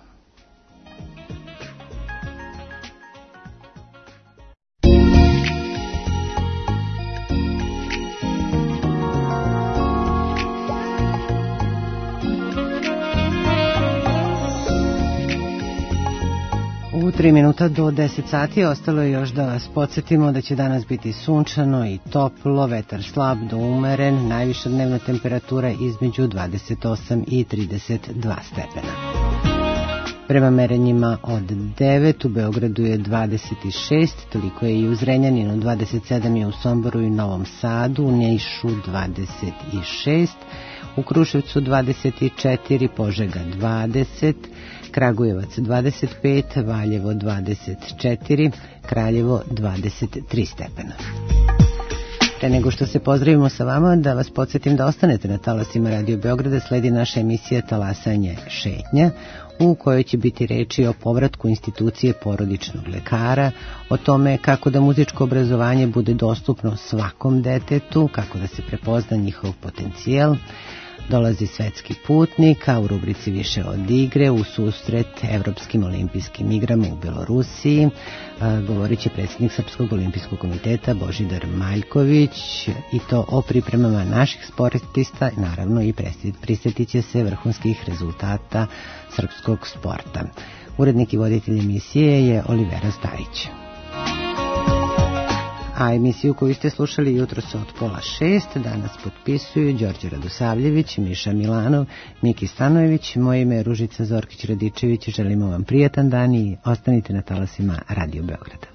U 3 minuta do 10 sati ostalo je još da vas podsjetimo da će danas biti sunčano i toplo, vetar slab do umeren, najviša dnevna temperatura između 28 i 32 stepena. Prema merenjima od 9 u Beogradu je 26, toliko je i u Zrenjaninu, 27 je u Somboru i Novom Sadu, u Nišu 26, u Kruševcu 24, Požega 20, Kragujevac 25, Valjevo 24, Kraljevo 23 stepena. Pre nego što se pozdravimo sa vama, da vas podsjetim da ostanete na talasima Radio Beograda, sledi naša emisija Talasanje šetnja, u kojoj će biti reči o povratku institucije porodičnog lekara, o tome kako da muzičko obrazovanje bude dostupno svakom detetu, kako da se prepozna njihov potencijal. Dolazi svetski putnik, a u rubrici Više od igre u susret Evropskim olimpijskim igrama u Belorusiji govorit će predsjednik Srpskog olimpijskog komiteta Božidar Maljković, i to o pripremama naših sportista, naravno i prisjetit će se vrhunskih rezultata srpskog sporta. Urednik i voditelj emisije je Olivera Stajić. A emisiju koju ste slušali jutros od 5:30 danas potpisuju Đorđe Radosavljević, Miša Milanov, Miki Stanojević, moje ime je Ružica Zorkić-Radičević. Želimo vam prijatan dan i ostanite na talasima Radio Beograda.